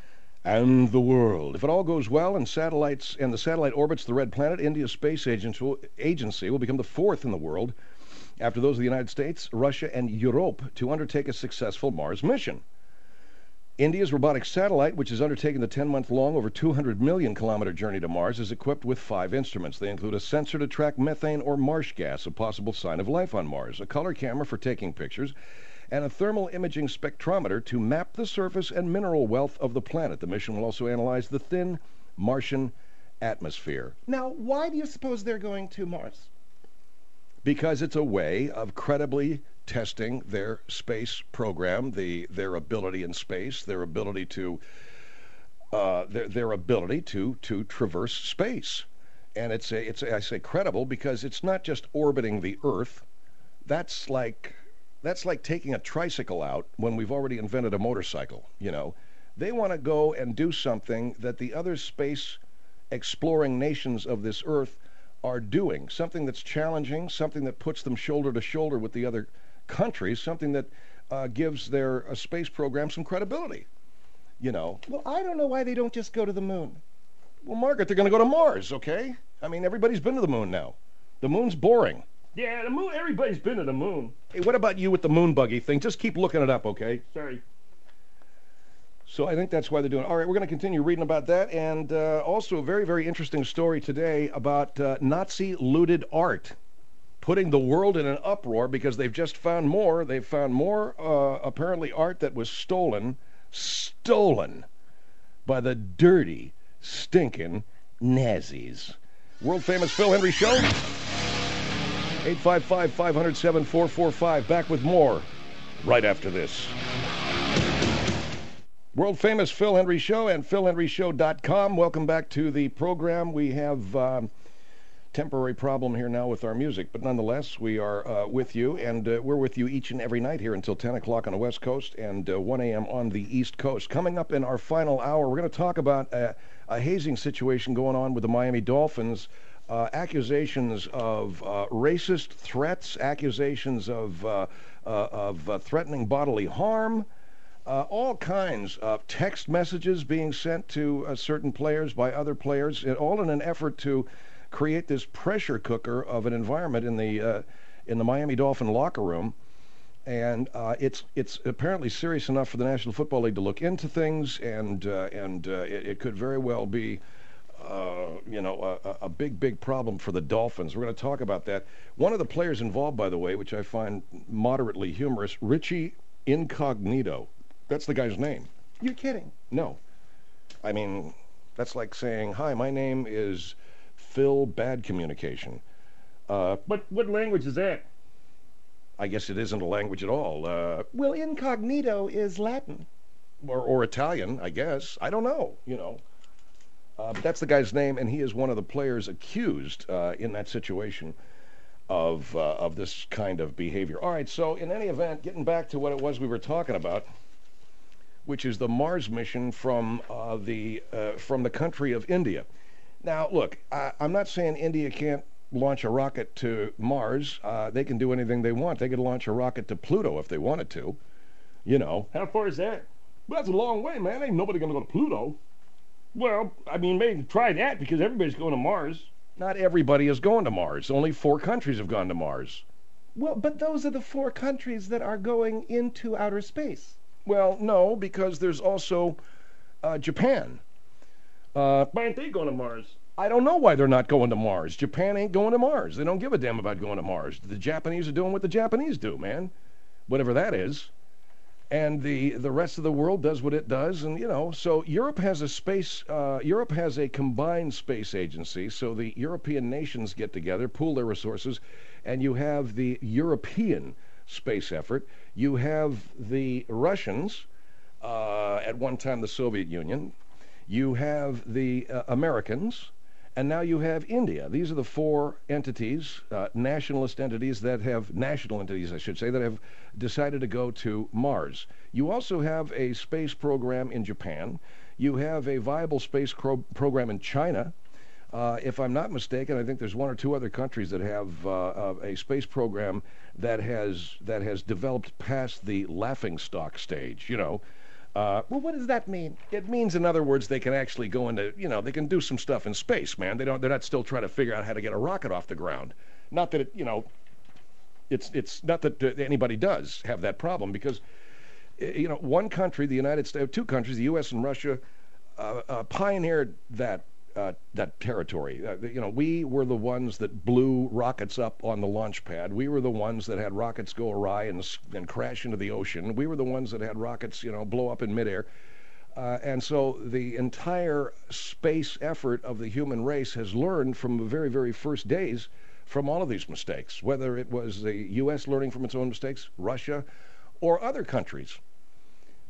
and the world. If it all goes well and satellites and the satellite orbits the red planet, India's space agency will become the fourth in the world, after those of the United States, Russia, and Europe, to undertake a successful Mars mission. India's robotic satellite, which is undertaking the ten-month-long, over two hundred million kilometer journey to Mars, is equipped with five instruments. They include a sensor to track methane or marsh gas, a possible sign of life on Mars, a color camera for taking pictures, and a thermal imaging spectrometer to map the surface and mineral wealth of the planet. The mission will also analyze the thin Martian atmosphere. Now, why do you suppose they're going to Mars? Because it's a way of credibly testing their space program, the their ability in space, their ability to uh, their their ability to to traverse space, and it's a it's a, I say credible because it's not just orbiting the Earth. That's like that's like taking a tricycle out when we've already invented a motorcycle. You know, they want to go and do something that the other space exploring nations of this Earth are doing, something that's challenging, something that puts them shoulder to shoulder with the other countries, something that uh, gives their uh, space program some credibility. You know. Well, I don't know why they don't just go to the moon. Well, Margaret, they're going to go to Mars, okay? I mean, everybody's been to the moon now. The moon's boring. Yeah, the moon. Everybody's been to the moon. Hey, what about you with the moon buggy thing? Just keep looking it up, okay? Sorry. So I think that's why they're doing it. All right, we're going to continue reading about that. And uh, also a very, very interesting story today about uh, Nazi-looted art, putting the world in an uproar because they've just found more. They've found more, uh, apparently, art that was stolen, stolen by the dirty, stinking Nazis. World-famous Phil Hendrie Show. eight five five, five zero zero, seven four four five. Back with more right after this. World-famous Phil Hendrie Show and phil hendrie show dot com. Welcome back to the program. We have um, temporary problem here now with our music, but nonetheless, we are uh, with you, and uh, we're with you each and every night here until ten o'clock on the West Coast and uh, one a.m. on the East Coast. Coming up in our final hour, we're going to talk about uh, a hazing situation going on with the Miami Dolphins. Uh, accusations of uh, racist threats, accusations of, uh, uh, of uh, threatening bodily harm, uh, all kinds of text messages being sent to uh, certain players by other players, all in an effort to create this pressure cooker of an environment in the uh, in the Miami Dolphin locker room. And uh, it's it's apparently serious enough for the National Football League to look into things, and uh, and uh, it, it could very well be Uh, you know, a, a big, big problem for the Dolphins. We're going to talk about that. One of the players involved, by the way, which I find moderately humorous, Richie Incognito. That's the guy's name. You're kidding. No. I mean, that's like saying, hi, my name is Phil Bad Communication. Uh, What what language is that? I guess it isn't a language at all. Uh, Well, incognito is Latin. or, or Italian, I guess. I don't know, you know. Uh, but that's the guy's name, and he is one of the players accused uh, in that situation of uh, of this kind of behavior. All right, so in any event, getting back to what it was we were talking about, which is the Mars mission from uh, the uh, from the country of India. Now, look, I, I'm not saying India can't launch a rocket to Mars. Uh, they can do anything they want. They could launch a rocket to Pluto if they wanted to. You know. How far is that? Well, that's a long way, man. Ain't nobody gonna go to Pluto. Well, I mean, maybe try that because everybody's going to Mars. Not everybody is going to Mars. Only four countries have gone to Mars. Well, but those are the four countries that are going into outer space. Well, no, because there's also uh, Japan. Uh, Why aren't they going to Mars? I don't know why they're not going to Mars. Japan ain't going to Mars. They don't give a damn about going to Mars. The Japanese are doing what the Japanese do, man. Whatever that is. And the, the rest of the world does what it does, and you know, so Europe has a space, uh, Europe has a combined space agency, so the European nations get together, pool their resources, and you have the European space effort. You have the Russians, uh, at one time the Soviet Union, you have the uh, Americans, and now you have India. These are the four entities, uh, nationalist entities that have, national entities, I should say, that have decided to go to Mars. You also have a space program in Japan. You have a viable space cro- program in China. Uh, if I'm not mistaken, I think there's one or two other countries that have uh, a space program that has that has developed past the laughingstock stage, you know. Uh, Well, what does that mean? It means, in other words, they can actually go into, you know, they can do some stuff in space, man. They don't, they're not still trying to figure out how to get a rocket off the ground. Not that it, you know, it's it's not that uh, anybody does have that problem because, uh, you know, one country, the United States, two countries, the U S and Russia, uh, uh, pioneered that uh, that territory. Uh, you know, we were the ones that blew rockets up on the launch pad. We were the ones that had rockets go awry and and crash into the ocean. We were the ones that had rockets, you know, blow up in midair. Uh, and so the entire space effort of the human race has learned from the very, very first days from all of these mistakes, whether it was the U S learning from its own mistakes, Russia, or other countries.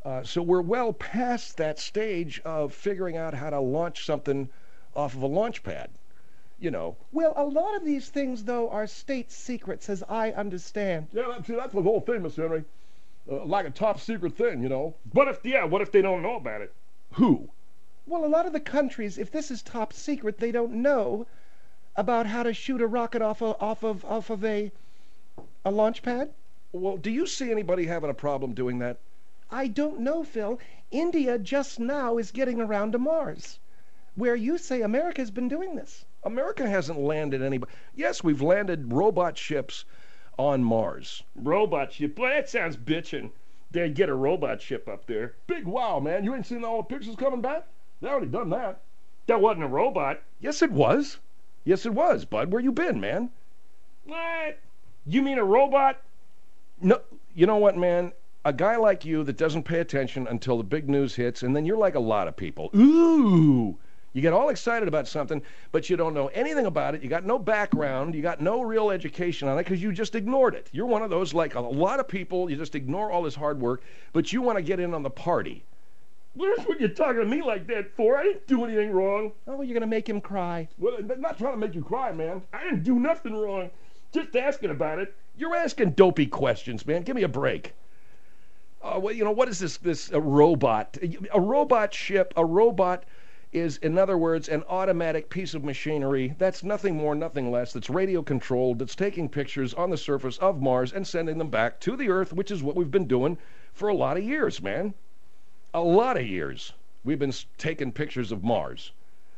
Uh, so we're well past that stage of figuring out how to launch something off of a launch pad. You know. Well, a lot of these things, though, are state secrets, as I understand. Yeah, that, see, that's the whole thing, Mister Henry. Uh, like a top secret thing, you know. What if, yeah, what if they don't know about it? Who? Well, a lot of the countries, if this is top secret, they don't know about how to shoot a rocket off of, off of, off of a, a launch pad. Well, do you see anybody having a problem doing that? I don't know, Phil. India just now is getting around to Mars, where you say America's been doing this. America hasn't landed anybody. Yes, we've landed robot ships on Mars. Robot ship? Boy, that sounds bitchin'. They'd get a robot ship up there. Big wow, man. You ain't seen all the pictures coming back? They already done that. That wasn't a robot. Yes, it was. Yes, it was, Bud. Where you been, man? What? You mean a robot? No, you know what, man? A guy like you that doesn't pay attention until the big news hits, and then you're like a lot of people. Ooh! You get all excited about something, but you don't know anything about it. You got no background. You got no real education on it because you just ignored it. You're one of those, like a lot of people, you just ignore all this hard work, but you want to get in on the party. Where's what you're talking to me like that for? I didn't do anything wrong. Oh, you're going to make him cry. Well, I'm not trying to make you cry, man. I didn't do nothing wrong. Just asking about it. You're asking dopey questions, man. Give me a break. Uh, well, you know, what is this, this a robot? A robot ship, a robot is, in other words, an automatic piece of machinery that's nothing more, nothing less, that's radio controlled, that's taking pictures on the surface of Mars and sending them back to the Earth, which is what we've been doing for a lot of years, man. A lot of years we've been taking pictures of Mars.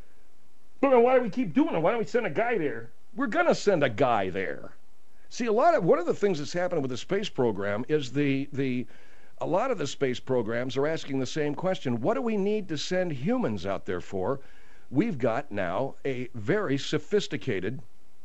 But then why do we keep doing it? Why don't we send a guy there? We're going to send a guy there. See, a lot of, one of the things that's happening with the space program is the, the, a lot of the space programs are asking the same question. What do we need to send humans out there for? We've got now a very sophisticated,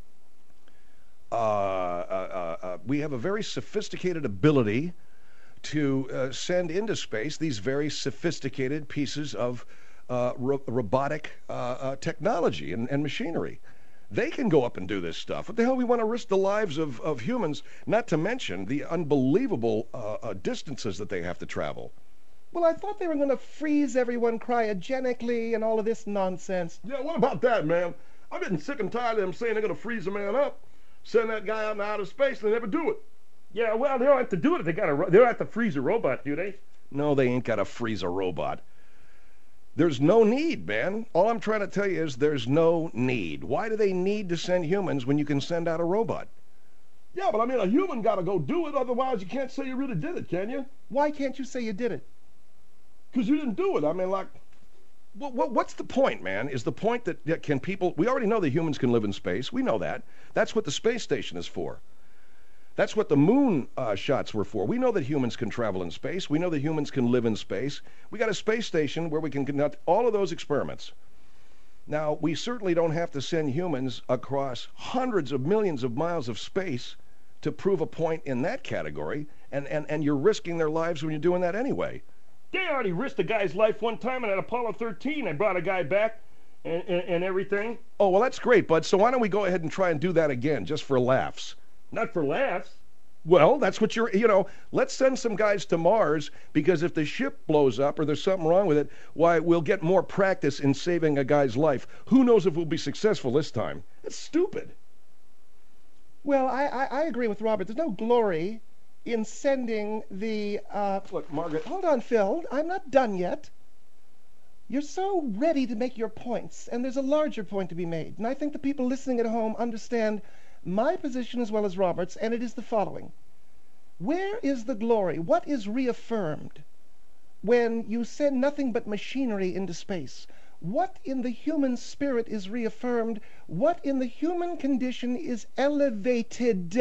uh, uh, uh, uh, we have a very sophisticated ability to uh, send into space these very sophisticated pieces of uh, ro- robotic uh, uh, technology and, and machinery. They can go up and do this stuff. What the hell we want to risk the lives of, of humans, not to mention the unbelievable uh, uh, distances that they have to travel? Well, I thought they were going to freeze everyone cryogenically and all of this nonsense. Yeah, what about that, man? I'm getting sick and tired of them saying they're going to freeze a man up, send that guy out into outer space, and they never do it. Yeah, well, they don't have to do it. They got to. They don't have to freeze a robot, do they? No, they ain't got to freeze a robot. There's no need, man. All I'm trying to tell you is there's no need. Why do they need to send humans when you can send out a robot? Yeah, but I mean, a human got to go do it. Otherwise, you can't say you really did it, can you? Why can't you say you did it? Because you didn't do it. I mean, like... Well, what's the point, man? Is the point that, that can people... We already know that humans can live in space. We know that. That's what the space station is for. That's what the moon uh, shots were for. We know that humans can travel in space. We know that humans can live in space. We got a space station where we can conduct all of those experiments. Now, we certainly don't have to send humans across hundreds of millions of miles of space to prove a point in that category, and, and, and you're risking their lives when you're doing that anyway. They already risked a guy's life one time at Apollo thirteen. They brought a guy back and, and, and everything. Oh, well, that's great, bud. So why don't we go ahead and try and do that again, just for laughs? Not for laughs. Well, that's what you're, you know, let's send some guys to Mars, because if the ship blows up or there's something wrong with it, why, we'll get more practice in saving a guy's life. Who knows if we'll be successful this time? That's stupid. Well, I, I, I agree with Robert. There's no glory in sending the... Uh, Look, Margaret... Hold on, Phil. I'm not done yet. You're so ready to make your points, and there's a larger point to be made. And I think the people listening at home understand my position as well as Robert's, and it is the following. Where is the glory? What is reaffirmed when you send nothing but machinery into space? What in the human spirit is reaffirmed? What in the human condition is elevated?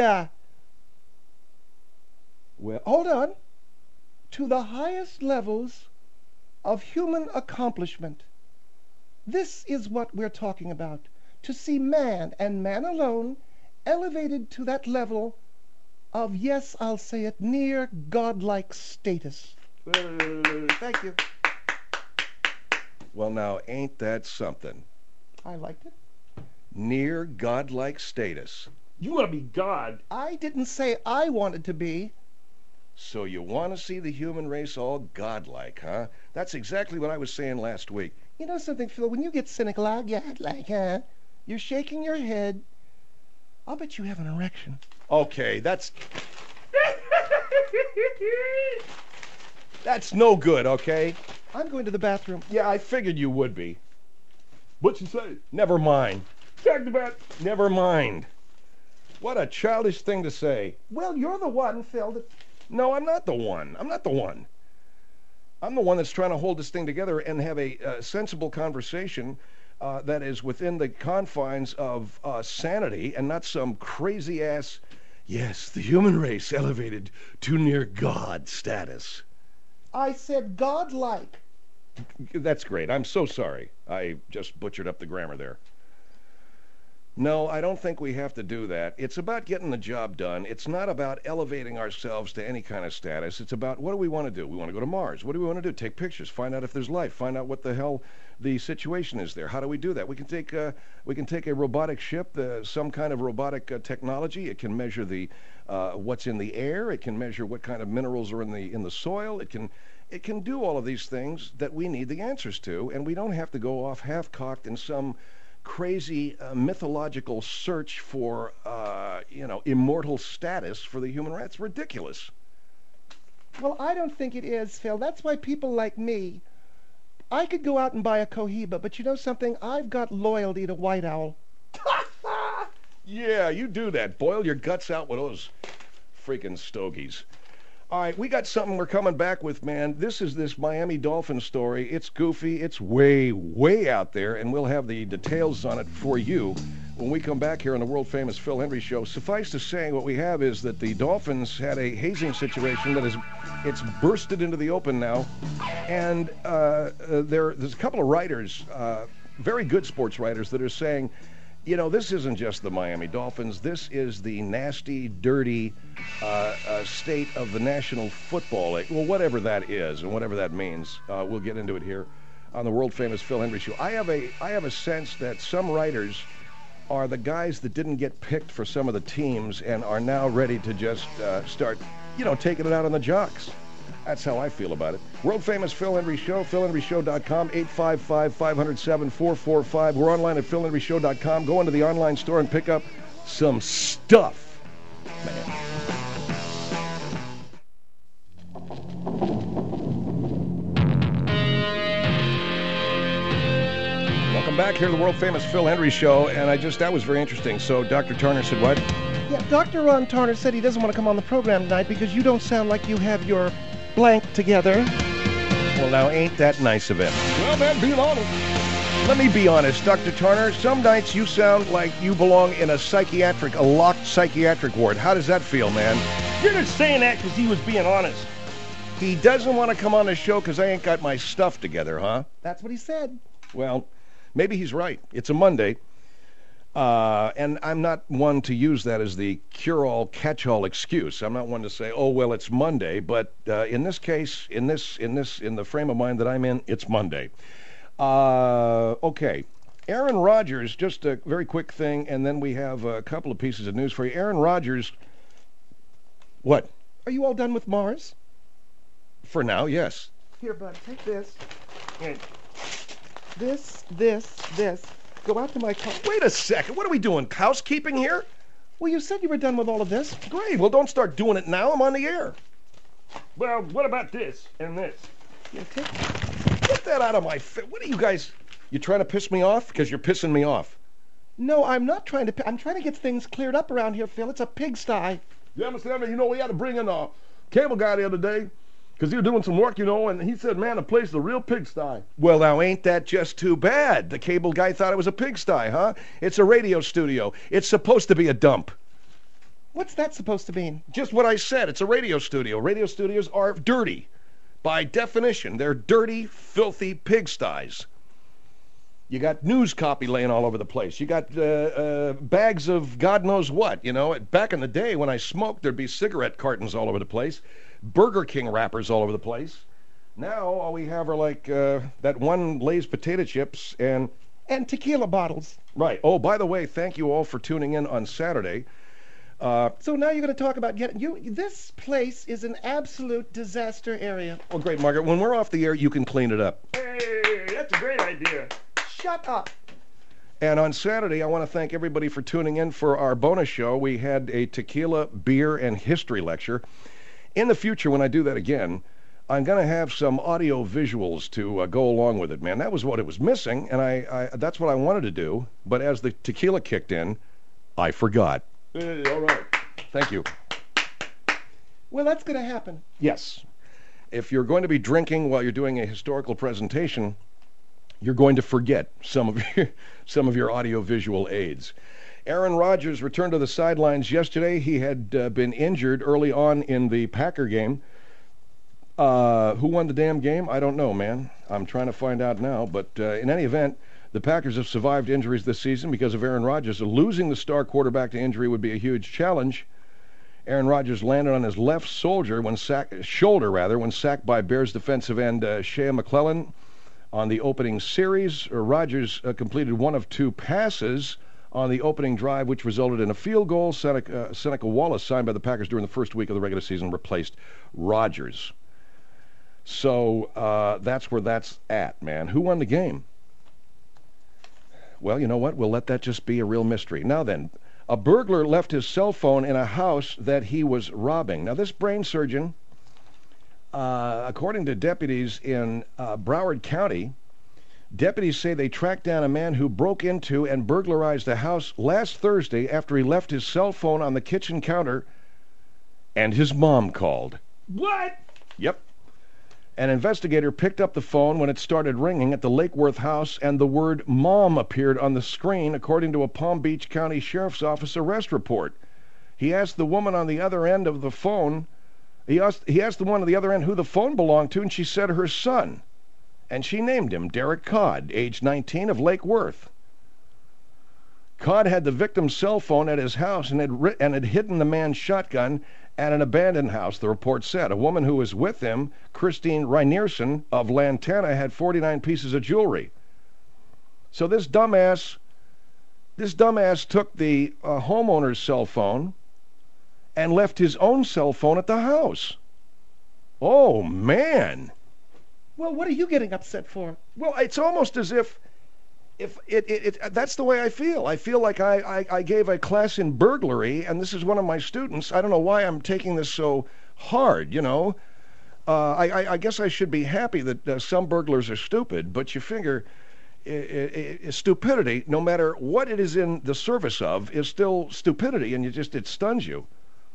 Well, hold on. To the highest levels of human accomplishment. This is what we're talking about. To see man, and man alone, elevated to that level of, yes, I'll say it, near godlike status. Thank you. Well, now, ain't that something? I liked it. Near godlike status. You want to be God. I didn't say I wanted to be. So you want to see the human race all godlike, huh? That's exactly what I was saying last week. You know something, Phil? When you get cynical, I'll get like, huh? You're shaking your head. I'll bet you have an erection. Okay, that's... That's no good, okay? I'm going to the bathroom. Yeah, I figured you would be. What you say? Never mind. Talk about. Never mind. What a childish thing to say. Well, you're the one, Phil, that... No, I'm not the one. I'm not the one. I'm the one that's trying to hold this thing together and have a uh, sensible conversation uh, that is within the confines of uh, sanity and not some crazy-ass, yes, the human race elevated to near God status. I said godlike. That's great. I'm so sorry. I just butchered up the grammar there. No, I don't think we have to do that. It's about getting the job done. It's not about elevating ourselves to any kind of status. It's about what do we want to do? We want to go to Mars. What do we want to do? Take pictures. Find out if there's life. Find out what the hell the situation is there. How do we do that? We can take uh, we can take a robotic ship, uh, some kind of robotic uh, technology. It can measure the uh, what's in the air. It can measure what kind of minerals are in the in the soil. It can it can do all of these things that we need the answers to, and we don't have to go off half-cocked in some crazy uh, mythological search for, uh, you know, immortal status for the human race. It's ridiculous. Well, I don't think it is, Phil. That's why people like me, I could go out and buy a Cohiba, but you know something? I've got loyalty to White Owl. Yeah, you do that. Boil your guts out with those freaking stogies. All right, we got something we're coming back with, man. This is this Miami Dolphins story. It's goofy. It's way, way out there, and we'll have the details on it for you when we come back here on the world-famous Phil Hendrie Show. Suffice to say, what we have is that the Dolphins had a hazing situation that is, it's bursted into the open now, and uh, uh, there, there's a couple of writers, uh, very good sports writers, that are saying, you know, this isn't just the Miami Dolphins. This is the nasty, dirty uh, uh, state of the National Football League. Well, whatever that is and whatever that means, uh, we'll get into it here on the world-famous Phil Hendrie Show. I have a, I have a sense that some writers are the guys that didn't get picked for some of the teams and are now ready to just uh, start, you know, taking it out on the jocks. That's how I feel about it. World-famous Phil Hendrie Show, phil hendrie show dot com, eight five five, five zero seven, four four five. We're online at phil hendrie show dot com. Go into the online store and pick up some stuff, man. Welcome back here to the world-famous Phil Hendrie Show, and I just, that was very interesting. So Doctor Turner said what? Yeah, Doctor Ron Tarner said he doesn't want to come on the program tonight because you don't sound like you have your blank together. Well, now, ain't that nice of him? Well, man, being honest. Let me be honest, Doctor Turner. Some nights you sound like you belong in a psychiatric, a locked psychiatric ward. How does that feel, man? You're just saying that because he was being honest. He doesn't want to come on the show because I ain't got my stuff together, huh? That's what he said. Well, maybe he's right. It's a Monday. Uh, and I'm not one to use that as the cure-all, catch-all excuse. I'm not one to say, "Oh well, it's Monday." But uh, in this case, in this, in this, in the frame of mind that I'm in, it's Monday. Uh, okay, Aaron Rodgers. Just a very quick thing, and then we have a couple of pieces of news for you. Aaron Rodgers. What? Are you all done with Mars? For now, yes. Here, bud, take this. Hey, This, this, this. Go out to my car. Wait a second. What are we doing? Housekeeping here? Well, you said you were done with all of this. Great. Well, don't start doing it now. I'm on the air. well, what about this and this? Here, take Get that out of my face. What are you guys? You trying to piss me off? Because you're pissing me off. No, I'm not trying to. I'm trying to get things cleared up around here, Phil. It's a pigsty. You understand me? You know, we had to bring in a cable guy the other day because he was doing some work, you know, and he said, man, the place is a real pigsty. Well, now, ain't that just too bad? The cable guy thought it was a pigsty, huh? It's a radio studio. It's supposed to be a dump. What's that supposed to mean? Just what I said. It's a radio studio. Radio studios are dirty. By definition, they're dirty, filthy pigsties. You got news copy laying all over the place. You got uh, uh, bags of God knows what. You know, back in the day when I smoked, there'd be cigarette cartons all over the place, Burger King wrappers all over the place. Now all we have are like uh, that one Lay's potato chips and... And tequila bottles. Right. Oh, by the way, thank you all for tuning in on Saturday. Uh, So now you're going to talk about getting you. This place is an absolute disaster area. well, great, Margaret. When we're off the air, you can clean it up. Hey, that's a great idea. Shut up. And on Saturday, I want to thank everybody for tuning in for our bonus show. We had a tequila, beer, and history lecture. In the future, when I do that again, I'm going to have some audio visuals to uh, go along with it, man. That was what it was missing, and I, I that's what I wanted to do. But as the tequila kicked in, I forgot. Hey, all right. Thank you. Well, that's going to happen. Yes. If you're going to be drinking while you're doing a historical presentation, you're going to forget some of your some of your audio-visual aids. Aaron Rodgers returned to the sidelines yesterday. He had uh, been injured early on in the Packer game. Uh, who won the damn game? I don't know, man. I'm trying to find out now. But uh, in any event, the Packers have survived injuries this season because of Aaron Rodgers. Losing the star quarterback to injury would be a huge challenge. Aaron Rodgers landed on his left shoulder when sack, shoulder rather when sacked by Bears defensive end uh, Shea McClellan on the opening series. Uh, Rodgers uh, completed one of two passes on the opening drive, which resulted in a field goal. Seneca, uh, Seneca Wallace, signed by the Packers during the first week of the regular season, replaced Rodgers. So uh, that's where that's at, man. Who won the game? Well, you know what? We'll let that just be a real mystery. Now then, a burglar left his cell phone in a house that he was robbing. Now, this brain surgeon, uh, according to deputies in uh, Broward County, deputies say they tracked down a man who broke into and burglarized a house last Thursday after he left his cell phone on the kitchen counter and his mom called. What? Yep. An investigator picked up the phone when it started ringing at the Lake Worth house, and the word Mom appeared on the screen, according to a Palm Beach County Sheriff's Office arrest report. He asked the woman on the other end of the phone, he asked, he asked the one on the other end who the phone belonged to, and she said her son. And she named him Derek Codd, age nineteen, of Lake Worth. Codd had the victim's cell phone at his house and had, ri- and had hidden the man's shotgun at an abandoned house, the report said. A woman who was with him, Christine Reinerson of Lantana, had forty-nine pieces of jewelry. So this dumbass, this dumbass took the uh, homeowner's cell phone and left his own cell phone at the house. Oh, man. Well, what are you getting upset for? Well, it's almost as if if it, it, it that's the way I feel. I feel like I, I, I gave a class in burglary, and this is one of my students. I don't know why I'm taking this so hard, you know. Uh, I, I, I guess I should be happy that uh, some burglars are stupid, but you figure i i i stupidity, no matter what it is in the service of, is still stupidity, and you just it stuns you.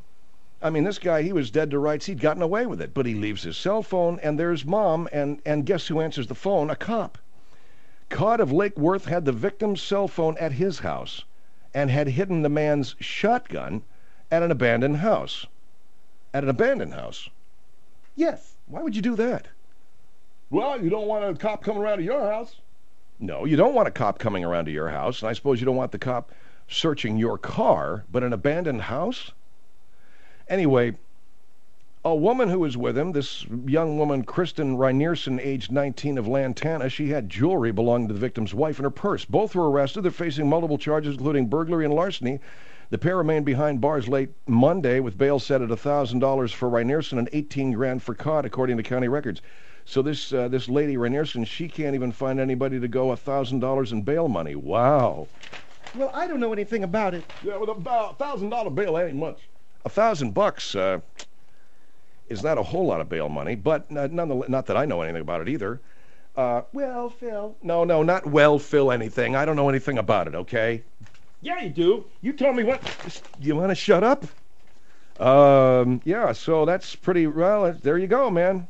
I mean, this guy, he was dead to rights. He'd gotten away with it, but he leaves his cell phone, and there's Mom, and, and guess who answers the phone? A cop. Codd of Lake Worth had the victim's cell phone at his house and had hidden the man's shotgun at an abandoned house. At an abandoned house? Yes. Why would you do that? Well, you don't want a cop coming around to your house. No, you don't want a cop coming around to your house, and I suppose you don't want the cop searching your car, but an abandoned house? Anyway, a woman who was with him, this young woman, Kristen Reinerson, aged nineteen, of Lantana, she had jewelry belonging to the victim's wife in her purse. Both were arrested. They're facing multiple charges, including burglary and larceny. The pair remained behind bars late Monday, with bail set at one thousand dollars for Reinerson and eighteen grand for Codd, according to county records. So this uh, this lady, Reinerson, she can't even find anybody to go one thousand dollars in bail money. Wow. Well, I don't know anything about it. Yeah, with about a thousand dollar bail, ain't much. A thousand bucks uh, is not a whole lot of bail money, but uh, nonetheless, not that I know anything about it either. Uh, Well, Phil. no, no, not well, Phil, anything. I don't know anything about it, okay? Yeah, you do. You told me what. You want to shut up? Um, yeah, so that's pretty, well, there you go, man.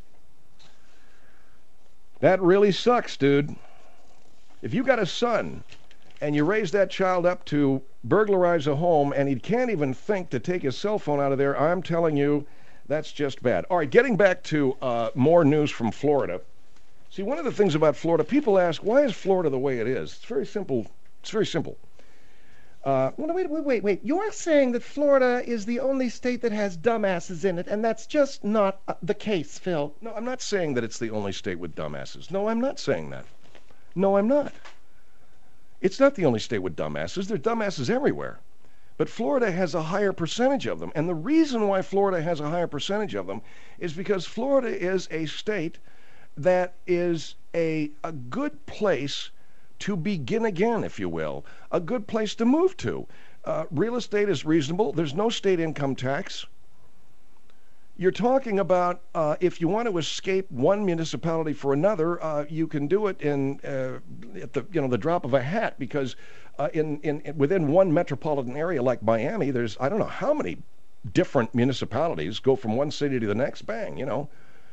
That really sucks, dude. If you got a son and you raise that child up to burglarize a home and he can't even think to take his cell phone out of there, I'm telling you, that's just bad. All right, getting back to uh, more news from Florida. See, one of the things about Florida, people ask, why is Florida the way it is? It's very simple. It's very simple. Uh, Well, wait, wait, wait, wait. You're saying that Florida is the only state that has dumbasses in it, and that's just not uh, the case, Phil. no, I'm not saying that it's the only state with dumbasses. No, I'm not saying that. No, I'm not. It's not the only state with dumbasses. There are dumbasses everywhere. But Florida has a higher percentage of them. And the reason why Florida has a higher percentage of them is because Florida is a state that is a, a good place to begin again, if you will, a good place to move to. Uh, real estate is reasonable. There's no state income tax. You're talking about uh, if you want to escape one municipality for another, uh, you can do it in uh, at the you know the drop of a hat, because uh, in, in in within one metropolitan area like Miami, there's I don't know how many different municipalities go from one city to the next. Bang, you know.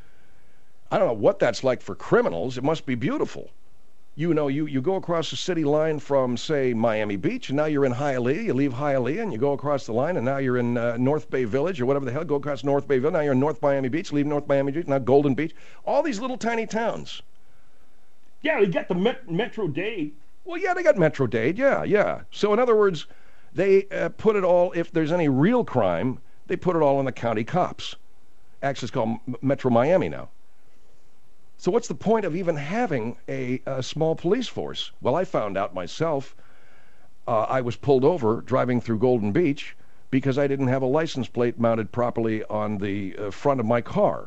I don't know what that's like for criminals. It must be beautiful. You know, you, you go across the city line from, say, Miami Beach, and now you're in Hialeah. You leave Hialeah, and you go across the line, and now you're in uh, North Bay Village, or whatever the hell. Go across North Bay Village. Now you're in North Miami Beach. Leave North Miami Beach, now Golden Beach. All these little tiny towns. Yeah, they got the Met- Metro Dade. Well, yeah, they got Metro Dade. Yeah, yeah. So, in other words, they uh, put it all, if there's any real crime, they put it all on the county cops. Actually, it's called M- Metro Miami now. So what's the point of even having a, a small police force? Well, I found out myself. Uh, I was pulled over driving through Golden Beach because I didn't have a license plate mounted properly on the uh, front of my car.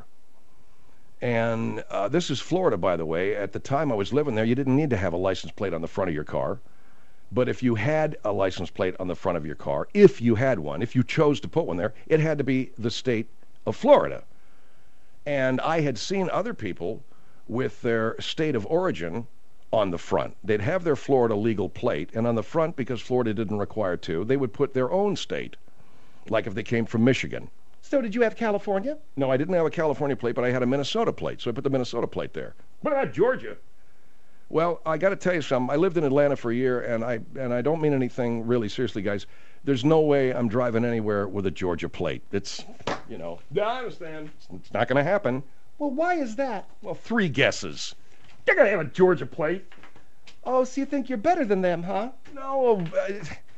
And uh, this is Florida, by the way. At the time I was living there, you didn't need to have a license plate on the front of your car. But if you had a license plate on the front of your car, if you had one, if you chose to put one there, it had to be the state of Florida. And I had seen other people with their state of origin on the front. They'd have their Florida legal plate, and on the front, because Florida didn't require to, they would put their own state, like if they came from Michigan. So did you have California? No, I didn't have a California plate, but I had a Minnesota plate, so I put the Minnesota plate there. What about Georgia? Well, I got to tell you something. I lived in Atlanta for a year, and I and I don't mean anything really seriously, guys. There's no way I'm driving anywhere with a Georgia plate. It's, you know, Yeah, I understand. it's not going to happen. Well, why is that? Well, three guesses. They're going to have a Georgia plate. Oh, so you think you're better than them, huh? No, uh,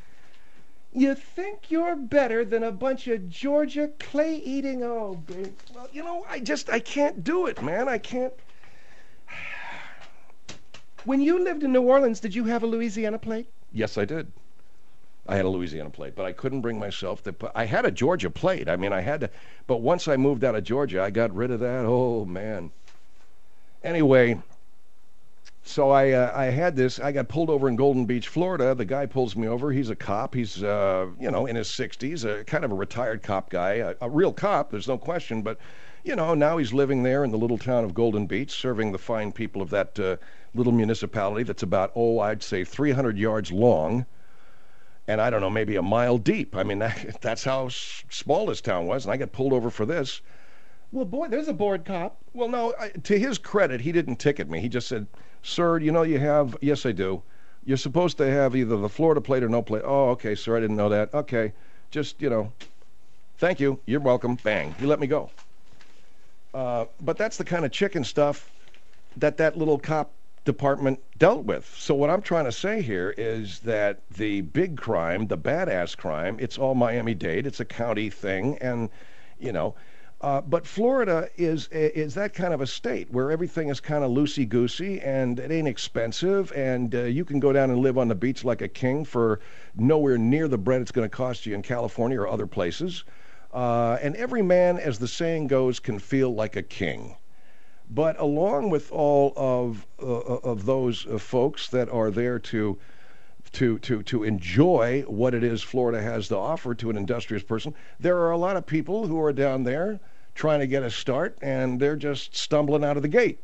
You think you're better than a bunch of Georgia clay-eating, oh, babe. well, you know, I just, I can't do it, man. I can't. When you lived in New Orleans, did you have a Louisiana plate? Yes, I did. I had a Louisiana plate, but I couldn't bring myself to put, I had a Georgia plate. I mean, I had to, but once I moved out of Georgia, I got rid of that. Oh, man. Anyway, so I uh, I had this, I got pulled over in Golden Beach, Florida. The guy pulls me over. He's a cop. He's, uh, you know, in his sixties, a kind of a retired cop guy, a, a real cop, there's no question, but, you know, now he's living there in the little town of Golden Beach, serving the fine people of that uh, little municipality that's about, oh, I'd say three hundred yards long. And I don't know, maybe a mile deep. I mean, that, that's how s- small this town was. And I got pulled over for this. Well, boy, there's a bored cop. Well, no, I, to his credit, he didn't ticket me. He just said, sir, you know you have, yes, I do. You're supposed to have either the Florida plate or no plate. Oh, okay, sir, I didn't know that. Okay, just, you know, thank you. You're welcome. Bang. He let me go. Uh, but that's the kind of chicken stuff that that little cop department dealt with. So what I'm trying to say here is that the big crime, the badass crime, it's all Miami-Dade. It's a county thing, and you know, uh, but Florida is is that kind of a state where everything is kind of loosey-goosey and it ain't expensive, and uh, you can go down and live on the beach like a king for nowhere near the bread it's going to cost you in California or other places. Uh, and every man, as the saying goes, can feel like a king. But along with all of uh, of those uh, folks that are there to to to to enjoy what it is Florida has to offer to an industrious person, there are a lot of people who are down there trying to get a start, and they're just stumbling out of the gate.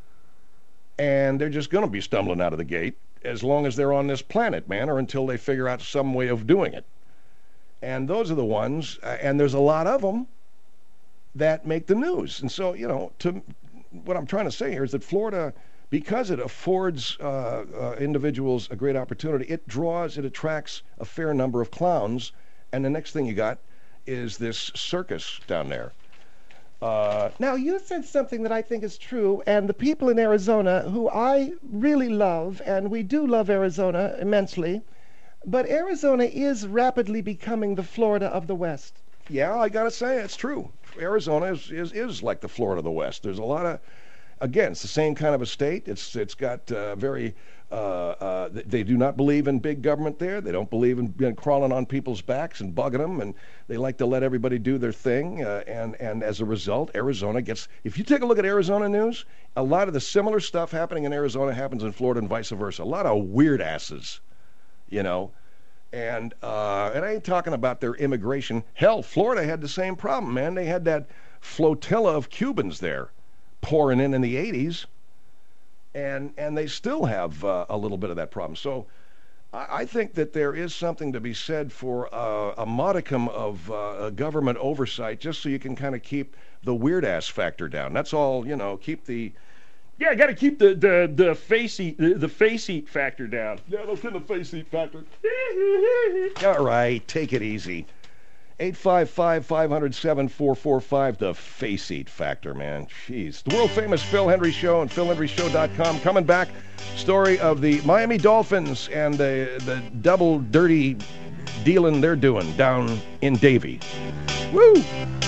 And they're just going to be stumbling out of the gate as long as they're on this planet, man, or until they figure out some way of doing it. And those are the ones, uh, and there's a lot of them that make the news. And so, you know, to what I'm trying to say here is that Florida, because it affords uh, uh, individuals a great opportunity, it draws, it attracts a fair number of clowns, and the next thing you got is this circus down there. Uh, Now, you said something that I think is true, and the people in Arizona, who I really love, and we do love Arizona immensely, but Arizona is rapidly becoming the Florida of the West. yeah, I gotta say, it's true. Arizona is, is, is like the Florida of the West. There's a lot of, again, it's the same kind of a state. It's it's got uh, very Uh, uh, th- they do not believe in big government there. They don't believe in, you know, crawling on people's backs and bugging them, and they like to let everybody do their thing. Uh, and, and as a result, Arizona gets... If you take a look at Arizona news, a lot of the similar stuff happening in Arizona happens in Florida and vice versa. A lot of weird asses, you know. And, uh, and I ain't talking about their immigration. Hell, Florida had the same problem, man. They had that flotilla of Cubans there pouring in in the eighties. And and they still have uh, a little bit of that problem. So I, I think that there is something to be said for uh, a modicum of uh, government oversight, just so you can kind of keep the weird ass factor down. That's all, you know. Keep the Yeah, got to keep the the the face eat the, the face eat factor down. Yeah, let's get the face eat factor. all right. Take it easy. eight five five, five zero seven, four four five, the face eat factor, man. Jeez. The world famous Phil Hendry Show and phil hendry show dot com. Coming back, story of the Miami Dolphins and the, the double dirty dealing they're doing down in Davie. Woo!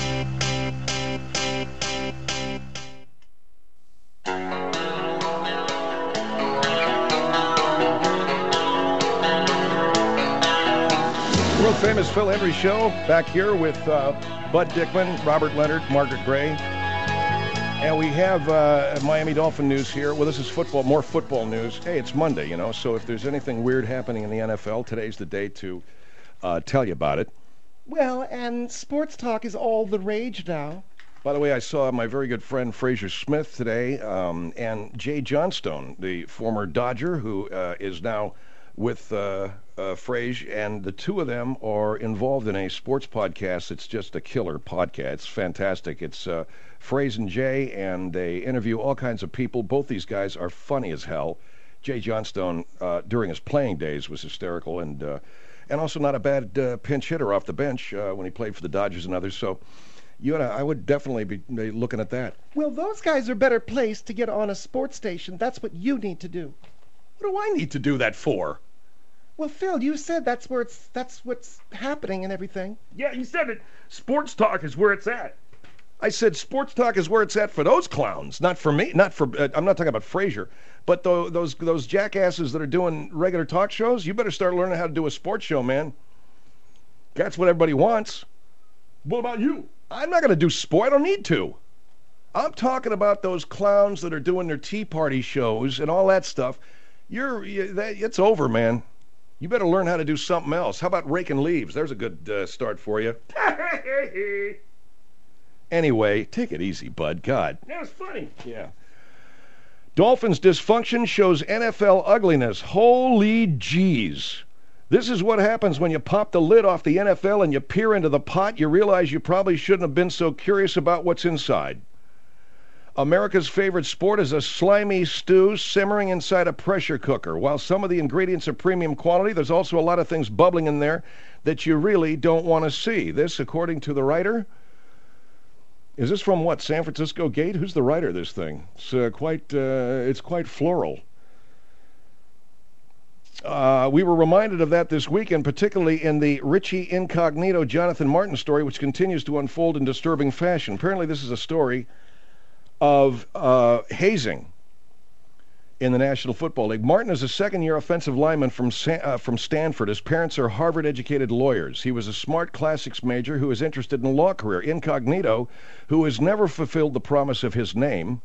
World famous Phil Hendry Show, back here with uh, Bud Dickman, Robert Leonard, Margaret Gray. And we have uh, Miami Dolphin news here. Well, this is football, more football news. Hey, it's Monday, you know, so if there's anything weird happening in the N F L, today's the day to uh, tell you about it. Well, and sports talk is all the rage now. By the way, I saw my very good friend Fraser Smith today, um, and Jay Johnstone, the former Dodger, who uh, is now with uh, uh, Frage, and the two of them are involved in a sports podcast. It's just a killer podcast. It's fantastic. It's uh, Frage and Jay, and they interview all kinds of people. Both these guys are funny as hell. Jay Johnstone, uh, during his playing days, was hysterical, and uh, and also not a bad uh, pinch hitter off the bench uh, when he played for the Dodgers and others. So you and I, I would definitely be, be looking at that. Well, those guys are better placed to get on a sports station. That's what you need to do. What do I need to do that for? Well, Phil, you said that's where it's that's what's happening and everything. Yeah, you said it. Sports talk is where it's at. I said sports talk is where it's at for those clowns, not for me. Not for. Uh, I'm not talking about Frazier, but th- those those jackasses that are doing regular talk shows. You better start learning how to do a sports show, man. That's what everybody wants. What about you? I'm not going to do sport. I don't need to. I'm talking about those clowns that are doing their Tea Party shows and all that stuff. You're you, that, it's over, man. You better learn how to do something else. How about raking leaves? There's a good uh, start for you. Anyway, take it easy, bud. God. That was funny. Yeah. Dolphins dysfunction shows N F L ugliness. Holy jeez. This is what happens when you pop the lid off the N F L and you peer into the pot. You realize you probably shouldn't have been so curious about what's inside. America's favorite sport is a slimy stew simmering inside a pressure cooker. While some of the ingredients are premium quality, there's also a lot of things bubbling in there that you really don't want to see. This, according to the writer, is this from what, San Francisco Gate? Who's the writer of this thing? It's uh, quite, uh, it's quite floral. Uh, we were reminded of that this weekend, particularly in the Richie Incognito Jonathan Martin story, which continues to unfold in disturbing fashion. Apparently, this is a story of uh, hazing in the National Football League. Martin is a second-year offensive lineman from San, uh, from Stanford. His parents are Harvard-educated lawyers. He was a smart classics major who is interested in a law career. Incognito, who has never fulfilled the promise of his name.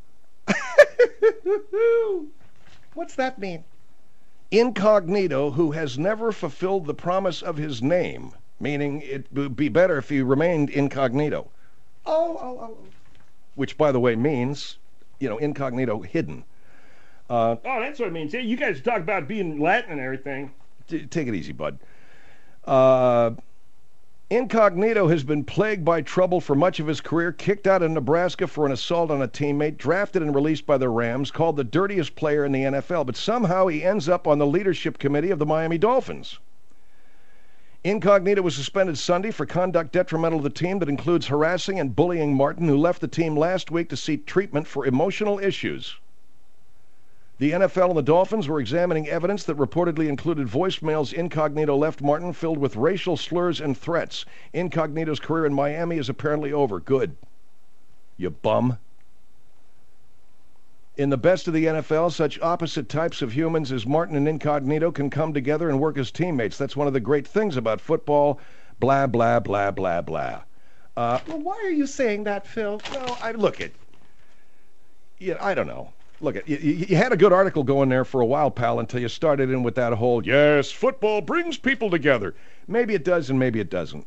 What's that mean? Incognito, who has never fulfilled the promise of his name, meaning it would be better if he remained incognito. Oh, oh, oh. Which, by the way, means, you know, incognito, hidden. Uh, oh, that's what it means. Yeah, you guys talk about being Latin and everything. T- take it easy, bud. Uh, Incognito has been plagued by trouble for much of his career, kicked out of Nebraska for an assault on a teammate, drafted and released by the Rams, called the dirtiest player in the N F L, but somehow he ends up on the leadership committee of the Miami Dolphins. Incognito was suspended Sunday for conduct detrimental to the team that includes harassing and bullying Martin, who left the team last week to seek treatment for emotional issues. The N F L and the Dolphins were examining evidence that reportedly included voicemails Incognito left Martin filled with racial slurs and threats. Incognito's career in Miami is apparently over. Good. You bum. In the best of the N F L, such opposite types of humans as Martin and Incognito can come together and work as teammates. That's one of the great things about football. Blah, blah, blah, blah, blah. Uh, Well, why are you saying that, Phil? well, I look at, yeah, I don't know. Look at, you, you had a good article going there for a while, pal, until you started in with that whole, yes, football brings people together. Maybe it does and maybe it doesn't.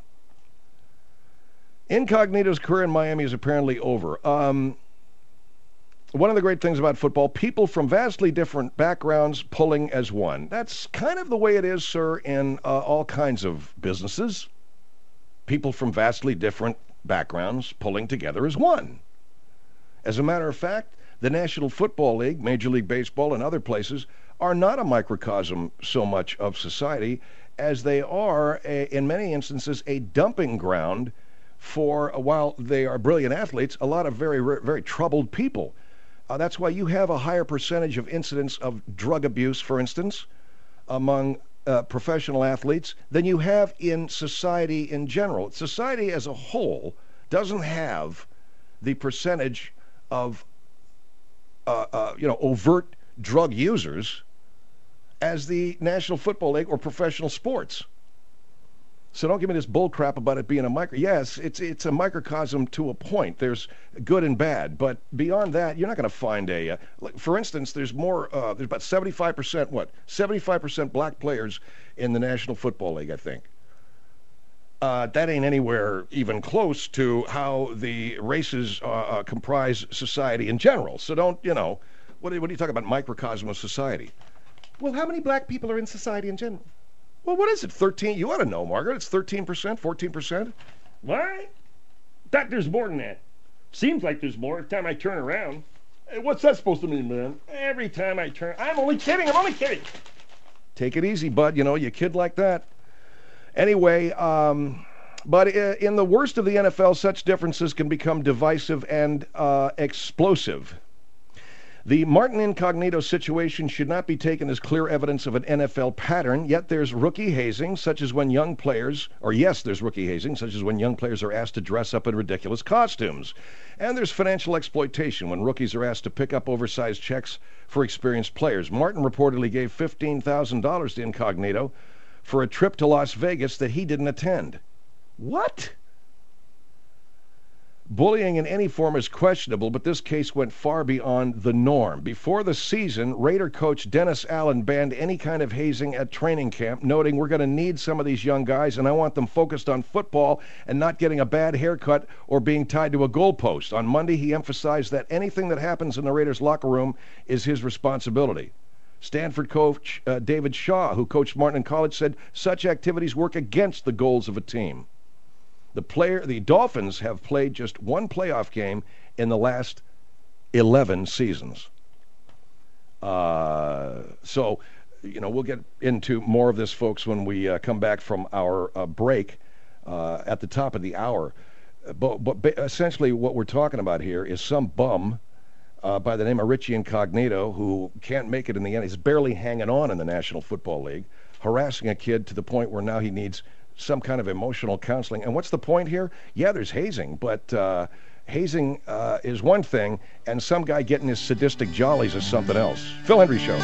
Incognito's career in Miami is apparently over. Um, one of the great things about football, people from vastly different backgrounds pulling as one. That's kind of the way it is, sir, in uh, all kinds of businesses. People from vastly different backgrounds pulling together as one. As a matter of fact, the National Football League, Major League Baseball, and other places are not a microcosm so much of society as they are, a, in many instances, a dumping ground for, while they are brilliant athletes, a lot of very, very troubled people. Uh, that's why you have a higher percentage of incidents of drug abuse, for instance, among uh, professional athletes than you have in society in general. Society as a whole doesn't have the percentage of uh, uh, you know, overt drug users as the National Football League or professional sports. So don't give me this bull crap about it being a micro. Yes, it's it's a microcosm to a point. There's good and bad, but beyond that, you're not going to find a. Uh, like for instance, there's more. Uh, there's about seventy-five percent. What? seventy-five percent black players in the National Football League, I think. Uh, that ain't anywhere even close to how the races uh, uh, comprise society in general. So don't, you know, what are, what are you talking about, microcosm of society? Well, how many black people are in society in general? Well, what is it, thirteen? You ought to know, Margaret. It's thirteen percent, fourteen percent? What? Thought there's more than that. Seems like there's more every time I turn around. Hey, what's that supposed to mean, man? Every time I turn... I'm only kidding, I'm only kidding. Take it easy, bud. You know, you kid like that. Anyway, um, but in the worst of the N F L, such differences can become divisive and uh, explosive. The Martin Incognito situation should not be taken as clear evidence of an N F L pattern, yet there's rookie hazing, such as when young players, or yes, there's rookie hazing, such as when young players are asked to dress up in ridiculous costumes. And there's financial exploitation when rookies are asked to pick up oversized checks for experienced players. Martin reportedly gave fifteen thousand dollars to Incognito for a trip to Las Vegas that he didn't attend. What? Bullying in any form is questionable, but this case went far beyond the norm. Before the season, Raider coach Dennis Allen banned any kind of hazing at training camp, noting, we're going to need some of these young guys, and I want them focused on football and not getting a bad haircut or being tied to a goalpost. On Monday, he emphasized that anything that happens in the Raiders' locker room is his responsibility. Stanford coach uh, David Shaw, who coached Martin in college, said such activities work against the goals of a team. The player, the Dolphins have played just one playoff game in the last eleven seasons. Uh, so, you know, we'll get into more of this, folks, when we uh, come back from our uh, break uh, at the top of the hour. But, but essentially what we're talking about here is some bum uh, by the name of Richie Incognito who can't make it in the end. He's barely hanging on in the National Football League, harassing a kid to the point where now he needs some kind of emotional counseling. And what's the point here? Yeah, there's hazing, but uh, hazing uh, is one thing, and some guy getting his sadistic jollies is something else. Phil Hendrie Show.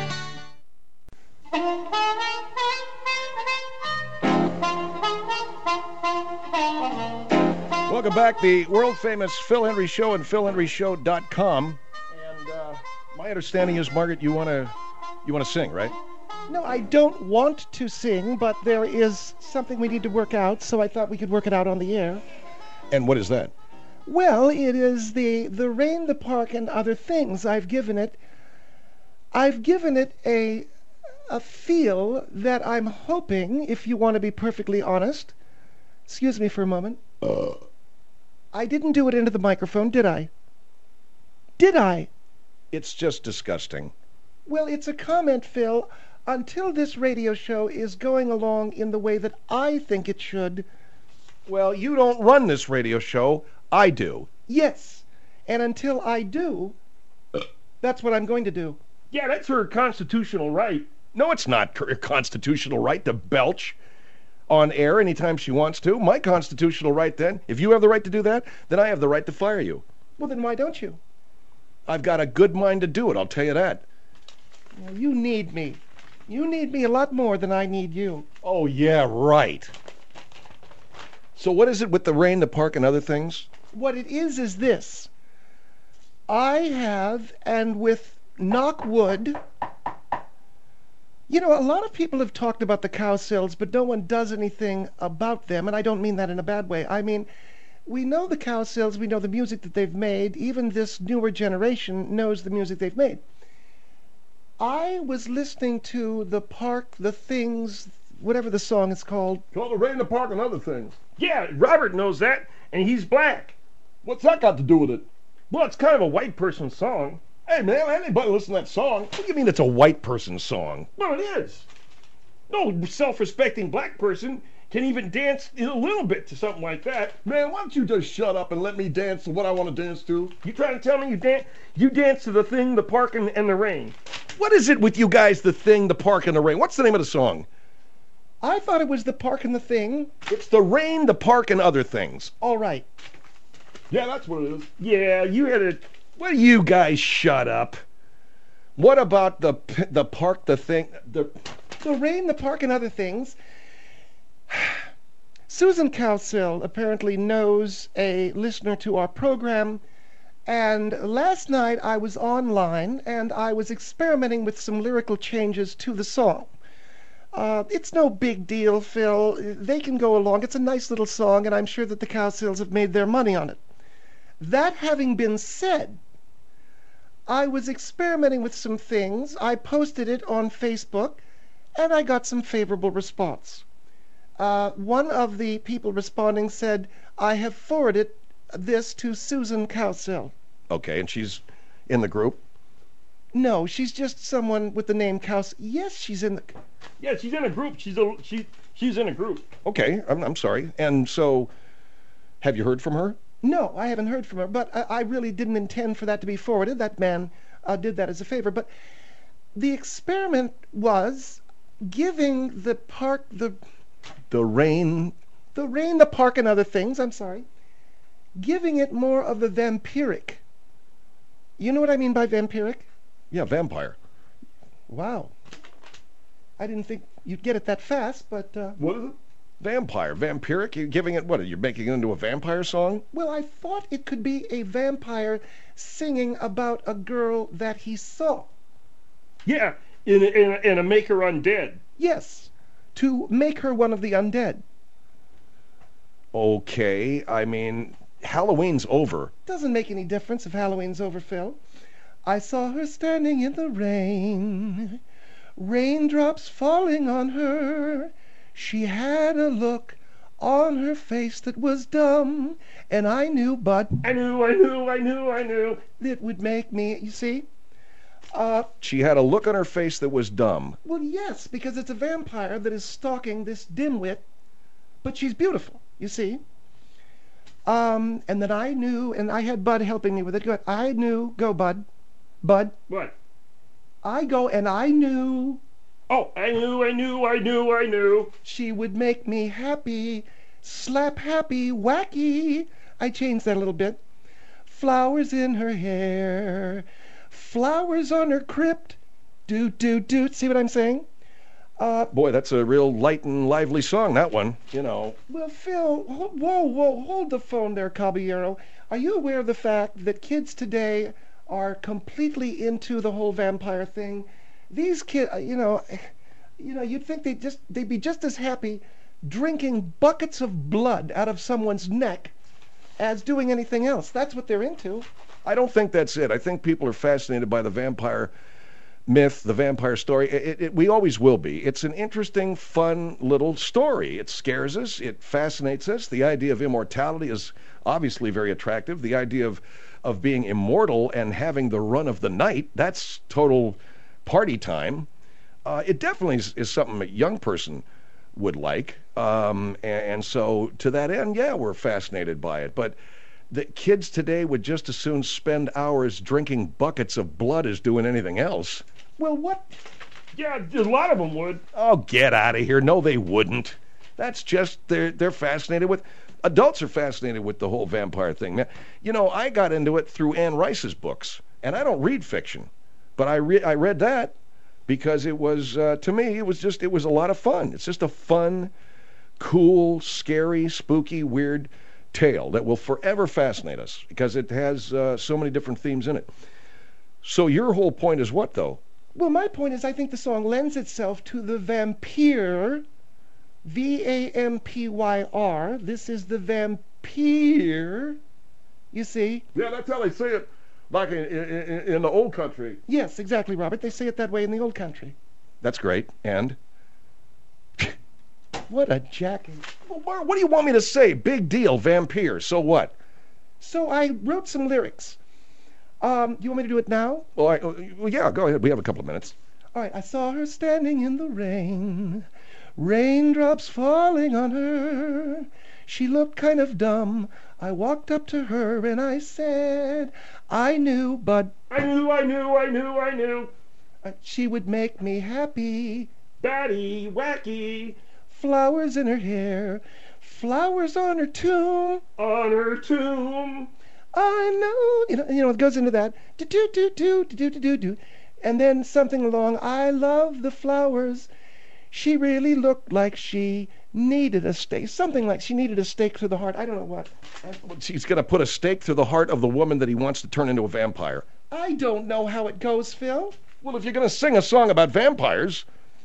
Welcome back. The world-famous Phil Hendrie Show and phil hendrie show dot com. And uh, my understanding is, Margaret, you want to you want to sing, right? No, I don't want to sing, but there is something we need to work out, so I thought we could work it out on the air. And what is that? Well, it is the the rain, the park, and other things. I've given it, I've given it a a feel that I'm hoping, if you want to be perfectly honest. Excuse me for a moment. Uh. I didn't do it into the microphone, did I? Did I? It's just disgusting. Well, it's a comment, Phil. Until this radio show is going along in the way that I think it should. Well, you don't run this radio show. I do. Yes. And until I do, that's what I'm going to do. Yeah, that's her constitutional right. No, it's not her constitutional right to belch on air anytime she wants to. My constitutional right, then, if you have the right to do that, then I have the right to fire you. Well, then why don't you? I've got a good mind to do it, I'll tell you that. Now, you need me. You need me a lot more than I need you. Oh, yeah, right. So what is it with the rain, the park, and other things? What it is is this. I have, and with knock wood, you know, a lot of people have talked about the Cowsills, but no one does anything about them, and I don't mean that in a bad way. I mean, we know the Cowsills, we know the music that they've made. Even this newer generation knows the music they've made. I was listening to the park, the things, whatever the song is called. Called The Rain, the Park, and Other Things. Yeah, Robert knows that, and he's black. What's that got to do with it? Well, it's kind of a white person song. Hey, man, anybody listen to that song? What do you mean it's a white person song? Well, it is. No self-respecting black person can even dance a little bit to something like that. Man, why don't you just shut up and let me dance to what I want to dance to? You trying to tell me you dance? You dance to the thing, the park, and, and the rain? What is it with you guys, the thing, the park, and the rain? What's the name of the song? I thought it was the park and the thing. It's the rain, the park, and other things. All right. Yeah, that's what it is. Yeah, you had a. Will you guys shut up? What about the p- the park, the thing, the... The rain, the park, and other things. Susan Cowsill apparently knows a listener to our program, and last night I was online and I was experimenting with some lyrical changes to the song. Uh, it's no big deal, Phil. They can go along. It's a nice little song, and I'm sure that the Cowsills have made their money on it. That having been said, I was experimenting with some things. I posted it on Facebook, and I got some favorable response. Uh, one of the people responding said, I have forwarded this to Susan Cowsill. Okay, and she's in the group? No, she's just someone with the name Cowsill. Yes, she's in the... Yeah, she's in a group. She's a she. She's in a group. Okay, I'm, I'm sorry. And so, have you heard from her? No, I haven't heard from her, but I, I really didn't intend for that to be forwarded. That man uh, did that as a favor. But the experiment was giving the park, the... The rain... The rain, the park, and other things, I'm sorry, giving it more of the vampiric. You know what I mean by vampiric? Yeah, vampire. Wow. I didn't think you'd get it that fast, but... Uh, What is it? Vampire. Vampiric? You're giving it, what, you're making it into a vampire song? well, I thought it could be a vampire singing about a girl that he saw. Yeah, in a, in a, in a make her undead. Yes, to make her one of the undead. Okay, I mean, Halloween's over. Doesn't make any difference if Halloween's over, Phil. I saw her standing in the rain, raindrops falling on her. She had a look on her face that was dumb, and I knew, but I knew, I knew, I knew, I knew. it would make me, you see? Uh, She had a look on her face that was dumb. well, yes, because it's a vampire that is stalking this dimwit, but she's beautiful, you see? Um, and then I knew, and I had Bud helping me with it. Go ahead. I knew, go, Bud. Bud. What? I go, and I knew Oh, I knew, I knew, I knew, I knew. she would make me happy, slap happy, wacky. I changed that a little bit. Flowers in her hair, flowers on her crypt, doot, doot, doot. See what I'm saying? Uh, Boy, that's a real light and lively song, that one. You know. well, Phil, ho- whoa, whoa, hold the phone there, Caballero. Are you aware of the fact that kids today are completely into the whole vampire thing? These kids, you know, you know, you'd think they'd just they'd be just as happy drinking buckets of blood out of someone's neck as doing anything else. That's what they're into. I don't think that's it. I think people are fascinated by the vampire myth, the vampire story. It, it, it- we always will be. It's an interesting, fun little story. It scares us. It fascinates us. The idea of immortality is obviously very attractive. The idea of, of being immortal and having the run of the night, that's total party time. Uh, it definitely is, is something a young person would like. Um, and, and so to that end, yeah, we're fascinated by it. But the kids today would just as soon spend hours drinking buckets of blood as doing anything else. Well, what? Yeah, a lot of them would. Oh, get out of here. No, they wouldn't. That's just, they're, they're fascinated with, adults are fascinated with the whole vampire thing. Man, you know, I got into it through Anne Rice's books. And I don't read fiction, but I re- I read that because it was uh, to me it was just it was a lot of fun. It's just a fun, cool, scary, spooky, weird tale that will forever fascinate us because it has uh, so many different themes in it. So your whole point is what, though? Well, my point is I think the song lends itself to the vampire, V A M P Y R. This is the vampire, you see? Yeah, that's how they say it, like in, in, in the old country. Yes, exactly, Robert. They say it that way in the old country. That's great. And? What a jackie. Well, Bart, what do you want me to say? Big deal, vampire. So what? So I wrote some lyrics. Um, you want me to do it now? Well, I, well, yeah, go ahead. We have a couple of minutes. All right. I saw her standing in the rain, raindrops falling on her. She looked kind of dumb. I walked up to her and I said, I knew, but I knew, I knew, I knew, I knew. uh, she would make me happy. Batty, wacky, Flowers in her hair, flowers on her tomb. on her tomb. I know, you know, you know, it goes into that, do do do do do do do do, and then something along. I love the flowers. She really looked like she needed a stake, something like she needed a stake to the heart. I don't know what. He's going to put a stake through the heart of the woman that he wants to turn into a vampire. I don't know how it goes, Phil. Well, if you're going to sing a song about vampires,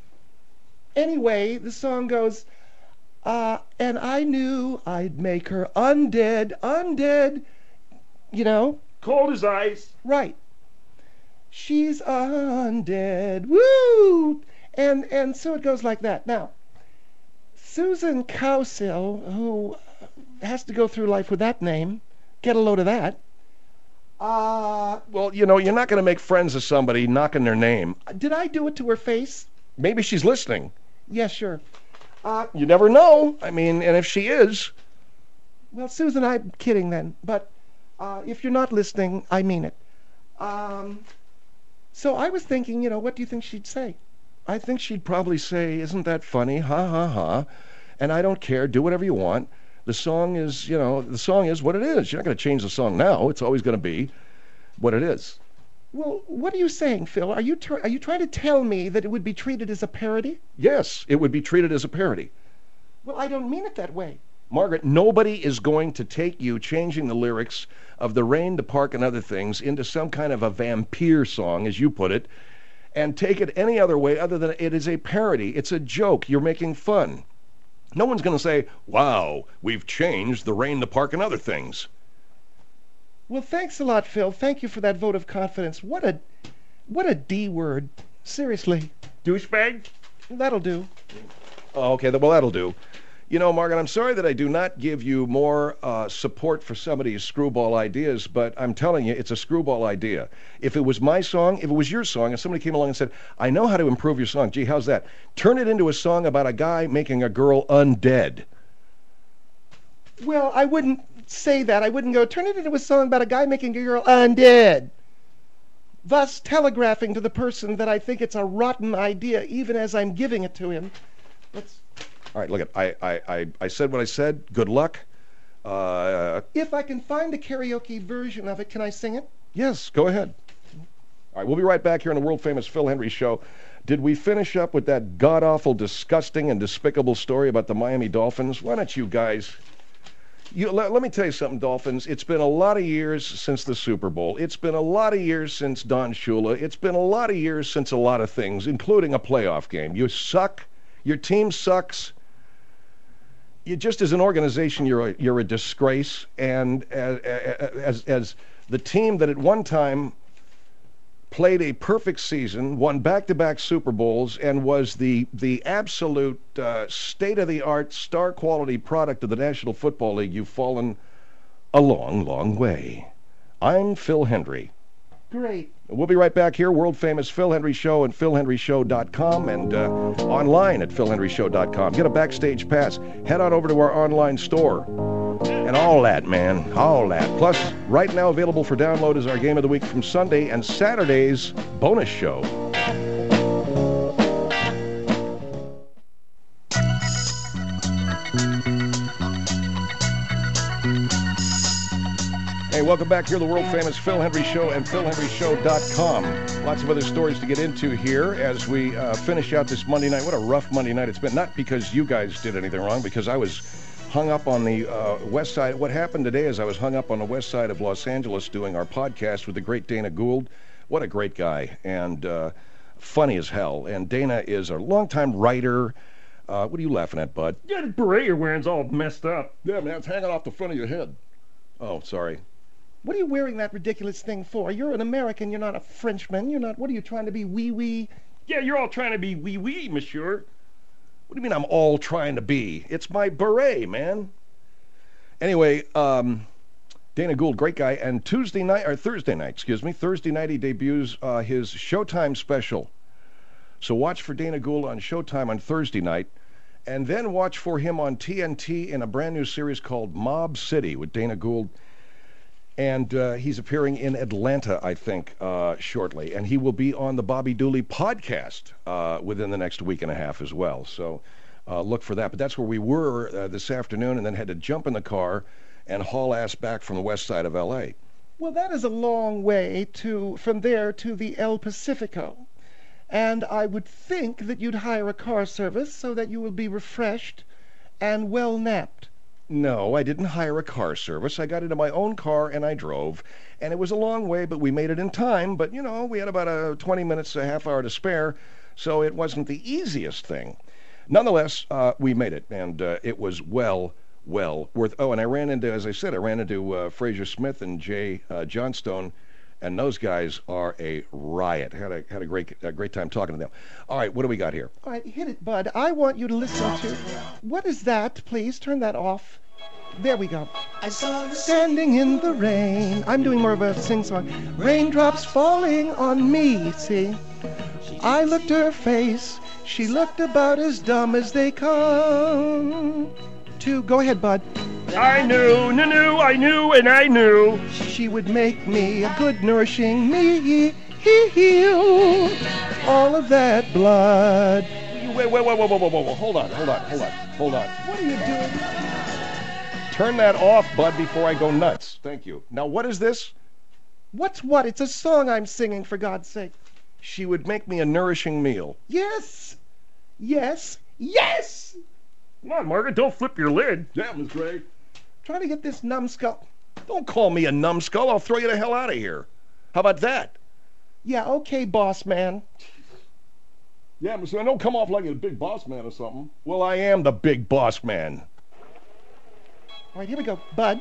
Anyway, the song goes, uh, and I knew I'd make her undead, undead, you know, Cold as ice. right. She's undead, woo! And and so it goes like that. Now, Susan Cowsill, who has to go through life with that name, get a load of that. Uh, well, you know, you're not going to make friends with somebody knocking their name. did I do it to her face? Maybe she's listening. Yeah, sure. Uh, You never know. I mean, and if she is, well, Susan, I'm kidding then. But uh, if you're not listening, I mean it. Um, so I was thinking, you know, what do you think she'd say? I think she'd probably say, isn't that funny? Ha, ha, ha. And I don't care. Do whatever you want. The song is, you know, the song is what it is. You're not going to change the song now. It's always going to be what it is. Well, what are you saying, Phil? Are you tr- are you trying to tell me that it would be treated as a parody? Yes, it would be treated as a parody. Well, I don't mean it that way. Margaret, nobody is going to take you changing the lyrics of The Rain, the Park, and Other Things into some kind of a vampire song, as you put it, and take it any other way other than it is a parody. It's a joke. You're making fun. No one's going to say, wow, we've changed The Rain, the Park, and Other Things. Well, thanks a lot, Phil. Thank you for that vote of confidence. What a what a D word. Seriously. Douchebag. That'll do. Oh, okay, well, that'll do. You know, Margaret, I'm sorry that I do not give you more uh, support for somebody's screwball ideas, but I'm telling you, it's a screwball idea. If it was my song, if it was your song, and somebody came along and said, I know how to improve your song. Gee, how's that? Turn it into a song about a guy making a girl undead. Well, I wouldn't say that. I wouldn't go, turn it into a song about a guy making a girl undead. Thus telegraphing to the person that I think it's a rotten idea, even as I'm giving it to him. Let's... All right, look, at I, I, I, I said what I said. Good luck. Uh, If I can find a karaoke version of it, can I sing it? yes, go ahead. All right, we'll be right back here on the world-famous Phil Hendrie Show. Did we finish up with that god-awful, disgusting, and despicable story about the Miami Dolphins? Why don't you guys... You, let, let me tell you something, Dolphins. It's been a lot of years since the Super Bowl. It's been a lot of years since Don Shula. It's been a lot of years since a lot of things, including a playoff game. You suck. Your team sucks. You just as an organization, you're a, you're a disgrace. And as, as as the team that at one time played a perfect season, won back-to-back Super Bowls, and was the the absolute uh, state-of-the-art, star-quality product of the National Football League, you've fallen a long, long way. I'm Phil Hendrie. Great. We'll be right back here, world-famous Phil Hendrie Show and phil hendrie show dot com, and uh, online at phil hendrie show dot com. Get a backstage pass. Head on over to our online store. And all that, man. All that. Plus, right now available for download is our Game of the Week from Sunday and Saturday's bonus show. Hey, welcome back here to the world-famous Phil Hendry Show and phil hendry show dot com. Lots of other stories to get into here as we uh, finish out this Monday night. What a rough Monday night it's been. Not because you guys did anything wrong, because I was hung up on the uh, west side. What happened today is I was hung up on the west side of Los Angeles doing our podcast with the great Dana Gould. What a great guy, and uh, funny as hell. And Dana is a longtime writer. Uh, what are you laughing at, bud? Yeah, the beret you're wearing's all messed up. Yeah, man, it's hanging off the front of your head. Oh, sorry. What are you wearing that ridiculous thing for? You're an American. You're not a Frenchman. You're not. What are you trying to be? Wee wee. Yeah, you're all trying to be wee wee, monsieur. What do you mean I'm all trying to be? It's my beret, man. Anyway, um, Dana Gould, great guy. And Tuesday night, or Thursday night, excuse me, Thursday night he debuts uh, his Showtime special. So watch for Dana Gould on Showtime on Thursday night. And then watch for him on T N T in a brand new series called Mob City with Dana Gould. And uh, he's appearing in Atlanta, I think, uh, shortly. And he will be on the Bobby Dooley podcast uh, within the next week and a half as well. So uh, look for that. But that's where we were uh, this afternoon, and then had to jump in the car and haul ass back from the west side of L A. Well, that is a long way to from there to the El Pacifico. And I would think that you'd hire a car service so that you will be refreshed and well napped. No, I didn't hire a car service. I got into my own car and I drove. And it was a long way, but we made it in time. But, you know, we had about a twenty minutes, a half hour to spare, so it wasn't the easiest thing. Nonetheless, uh, we made it, and uh, it was well, well worth... Oh, and I ran into, as I said, I ran into uh, Fraser Smith and Jay uh, Johnstone, and those guys are a riot. Had a had a great a great time talking to them. All right, what do we got here? All right, hit it, bud. I want you to listen to... What is that? Please turn that off. There we go. I saw you Standing in the rain. I'm doing more of a sing-song. Raindrops falling on me, see? I looked her face. She looked about as dumb as they come. To go ahead, bud. I knew, knew, knew, I knew, and I knew. She would make me a good nourishing me. Heal all of that blood. Wait, wait, wait, wait, wait, wait, wait, wait. Hold on, hold on, hold on, hold on. What are you doing? Turn that off, bud, before I go nuts. Thank you. Now, what is this? What's what? It's a song I'm singing, for God's sake. She would make me a nourishing meal. Yes. Yes. Yes! Come on, Margaret, don't flip your lid. Yeah, Miss Gray. Trying to get this numbskull. Don't call me a numbskull. I'll throw you the hell out of here. How about that? Yeah, okay, boss man. Yeah, Miss Gray, don't come off like you're a big boss man or something. Well, I am the big boss man. All right, here we go. Bud.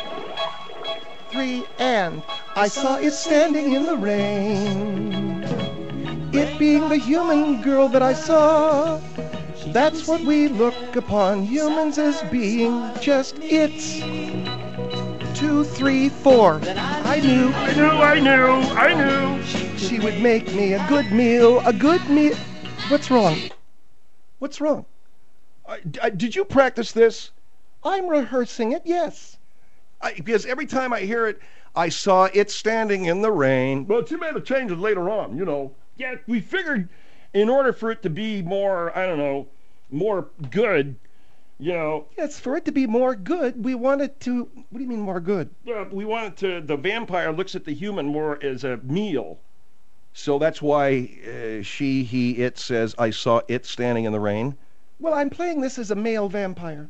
Three and I saw it standing in the rain. It being the human girl that I saw. That's what we look upon humans as being, just it's. Two, three, four. I knew. I knew, I knew, I knew. She would make me a good meal, a good meal. What's wrong? What's wrong? I, I, did you practice this? I'm rehearsing it, yes. I, because every time I hear it, I saw it standing in the rain. But you made the changes later on, you know. Yeah, we figured in order for it to be more, I don't know, more good, you know, Yes, for it to be more good, we wanted to... What do you mean more good? uh, we wanted to, the vampire looks at the human more as a meal. So that's why uh, she, he, it says, I saw it standing in the rain. Well, I'm playing this as a male vampire.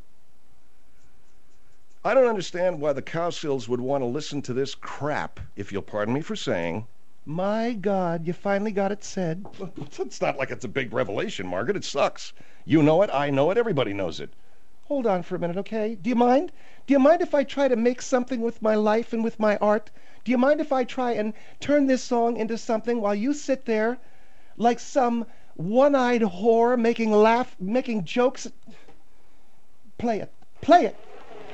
I don't understand why the Cowsills would want to listen to this crap, if you'll pardon me for saying. My God, you finally got it said. It's not like it's a big revelation, Margaret. It sucks. You know it, I know it, everybody knows it. Hold on for a minute, okay? Do you mind? Do you mind if I try to make something with my life and with my art? Do you mind if I try and turn this song into something while you sit there like some one-eyed whore making laugh, making jokes? Play it. Play it.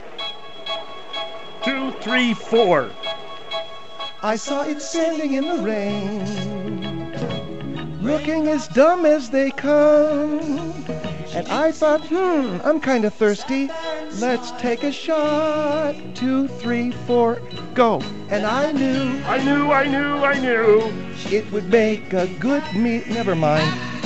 Two, three, four. I saw it standing in the rain, looking as dumb as they come. And I thought, hmm, I'm kind of thirsty. Let's take a shot. Two, three, four, go. And I knew I knew, I knew, I knew. it would make a good meal. Never mind.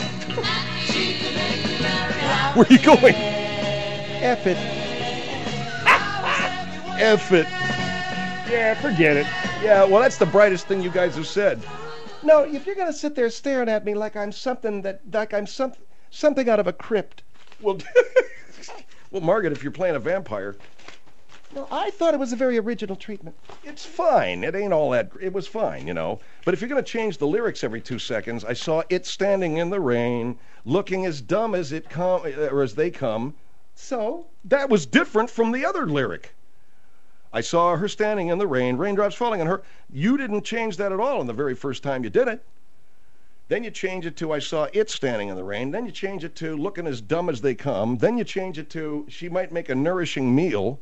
Where are you going? F it. F it. Yeah, forget it. Yeah, well, that's the brightest thing you guys have said. No, if you're gonna sit there staring at me like I'm something that, like I'm some, something out of a crypt. Well, well, Margaret, if you're playing a vampire, No, I thought it was a very original treatment. it's fine. It ain't all that. It was fine, you know. But if you're going to change the lyrics every two seconds, I saw it standing in the rain, looking as dumb as it come or as they come. So, That was different from the other lyric. I saw her standing in the rain, raindrops falling on her. You didn't change that at all in the very first time you did it. Then you change it to I saw it standing in the rain. Then you change it to looking as dumb as they come. Then you change it to she might make a nourishing meal.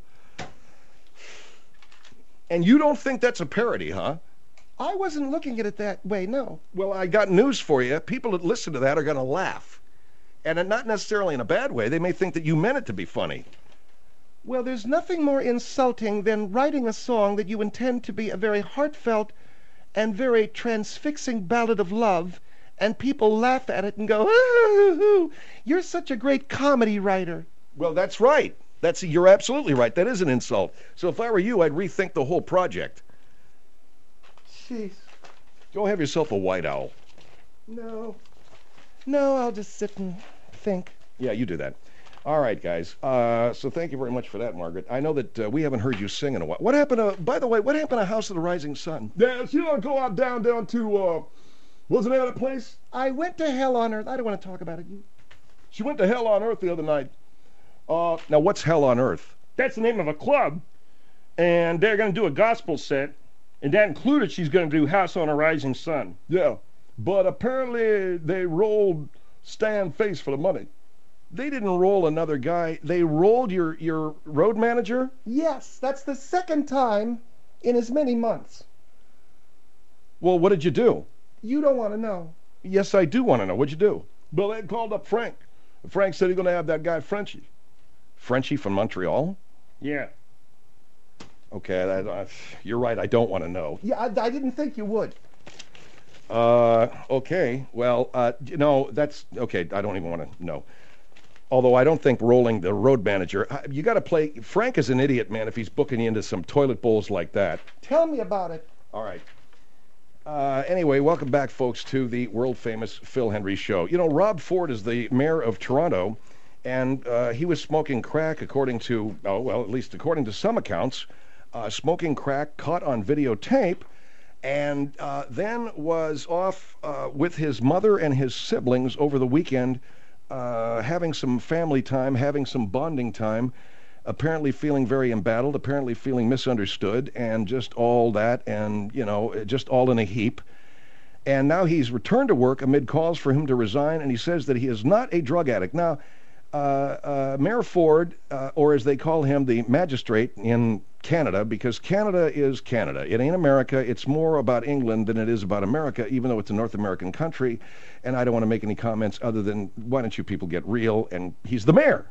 And you don't think that's a parody, huh? I wasn't looking at it that way, no. Well, I got news for you. People that listen to that are going to laugh. And not necessarily in a bad way. They may think that you meant it to be funny. Well, there's nothing more insulting than writing a song that you intend to be a very heartfelt and very transfixing ballad of love, and people laugh at it and go, ooh, you're such a great comedy writer. Well, that's right. That's you're absolutely right. That is an insult. So if I were you, I'd rethink the whole project. Jeez. Go have yourself a white owl. No. No, I'll just sit and think. Yeah, you do that. All right, guys. Uh, so thank you very much for that, Margaret. I know that uh, we haven't heard you sing in a while. What happened to, by the way, what happened to House of the Rising Sun? Yeah, she don't go out down down to uh, what's the name of that place? I went to hell on earth. I don't want to talk about it. She went to Hell on Earth the other night. Uh, now, what's Hell on Earth? That's the name of a club. And they're going to do a gospel set. And that included she's going to do House on a Rising Sun. Yeah, but apparently they rolled Stan Face for the money. They didn't roll another guy. They rolled your, your road manager? Yes, that's the second time in as many months. Well, what did you do? You don't want to know. Yes, I do want to know. What'd you do? Well, they called up Frank. Frank said he's going to have that guy Frenchie. Frenchie from Montreal? Yeah. Okay, that, uh, you're right. I don't want to know. Yeah, I, I didn't think you would. Uh, okay. Well, uh, you know, that's okay. I don't even want to know. Although I don't think rolling the road manager, uh, you got to play. Frank is an idiot, man, if he's booking you into some toilet bowls like that. Tell me about it. All right. Uh, anyway, welcome back, folks, to the world-famous Phil Hendrie Show. You know, Rob Ford is the mayor of Toronto, and uh, he was smoking crack, according to, oh, well, at least according to some accounts, uh, smoking crack caught on videotape, and uh, then was off uh, with his mother and his siblings over the weekend, uh, having some family time, having some bonding time, apparently feeling very embattled, apparently feeling misunderstood, and just all that, and, you know, just all in a heap. And now he's returned to work amid calls for him to resign, and he says that he is not a drug addict. Now, uh, uh, Mayor Ford, uh, or as they call him, the magistrate in Canada, because Canada is Canada. It ain't America. It's more about England than it is about America, even though it's a North American country. And I don't want to make any comments other than, why don't you people get real? And he's the mayor.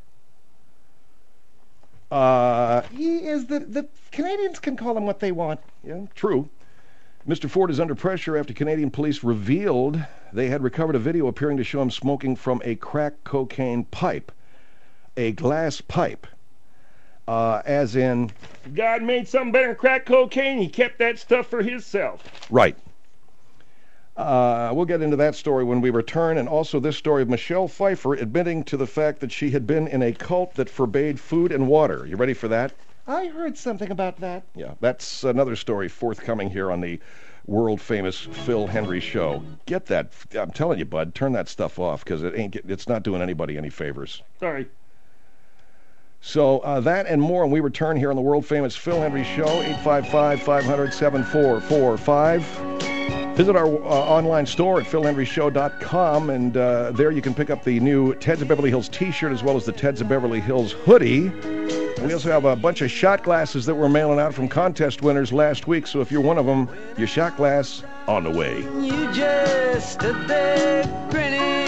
Uh, He is the, the Canadians can call him what they want. yeah, true. Mister Ford is under pressure after Canadian police revealed they had recovered a video appearing to show him smoking from a crack cocaine pipe, a glass pipe, uh, as in, God made something better than crack cocaine. He kept that stuff for himself. right. Uh, we'll get into that story when we return, and also this story of Michelle Pfeiffer admitting to the fact that she had been in a cult that forbade food and water. You ready for that? I heard something about that. Yeah, that's another story forthcoming here on the world-famous Phil Hendrie Show. Get that, I'm telling you, bud, turn that stuff off, because it ain't, it's not doing anybody any favors. Sorry. So uh, that and more, and we return here on the world-famous Phil Hendrie Show, eight five five, five hundred, seven four four five. Visit our uh, online store at phil hendrie show dot com, and uh, there you can pick up the new Teds of Beverly Hills t-shirt as well as the Teds of Beverly Hills hoodie. And we also have a bunch of shot glasses that we're mailing out from contest winners last week, so if you're one of them, your shot glass on the way. You just stood there grinning.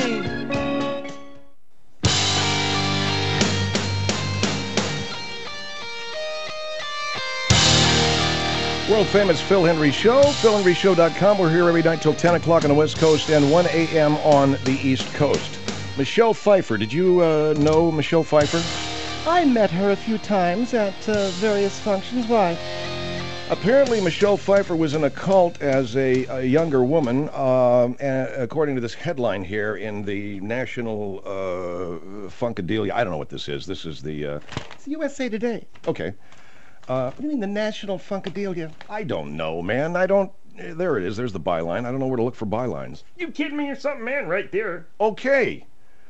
World-famous Phil Hendrie Show, phil hendrie show dot com. We're here every night till ten o'clock on the West Coast and one a.m. on the East Coast. Michelle Pfeiffer, did you uh, know Michelle Pfeiffer? I met her a few times at uh, various functions. Why? Apparently, Michelle Pfeiffer was in a cult as a, a younger woman, um, and according to this headline here in the National uh, Funkadelia. I don't know what this is. This is the... Uh, It's U S A Today. okay. Uh, What do you mean the National Funkadelia? I don't know, man. I don't... eh, There it is. There's the byline. I don't know where to look for bylines. You kidding me or something, man? Right there. Okay.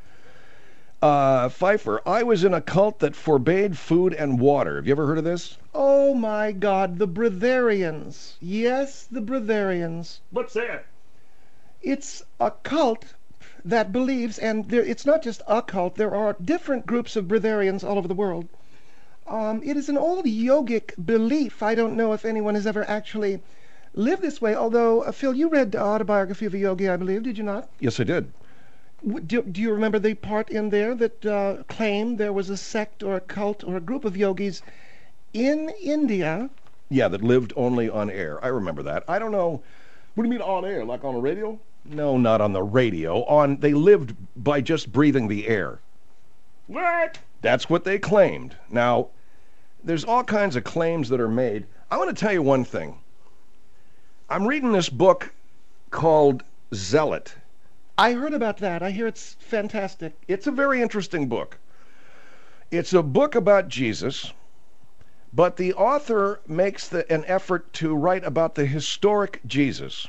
Uh, Pfeiffer, I was in a cult that forbade food and water. Have you ever heard of this? Oh my God, the Breatharians. Yes, the Breatharians. What's that? It's a cult that believes, and there, it's not just a cult, there are different groups of Breatharians all over the world. Um, it is an old yogic belief. I don't know if anyone has ever actually lived this way, although, uh, Phil, you read Autobiography of a Yogi, I believe, did you not? Yes, I did. W- Do, do you remember the part in there that uh, claimed there was a sect or a cult or a group of yogis in India? Yeah, that lived only on air. I remember that. I don't know. What do you mean on air? Like on the radio? No, not on the radio. On they lived by just breathing the air. What? That's what they claimed. Now, there's all kinds of claims that are made. I want to tell you one thing. I'm reading this book called Zealot. I heard about that. I hear it's fantastic. It's a very interesting book. It's a book about Jesus, but the author makes the, an effort to write about the historic Jesus.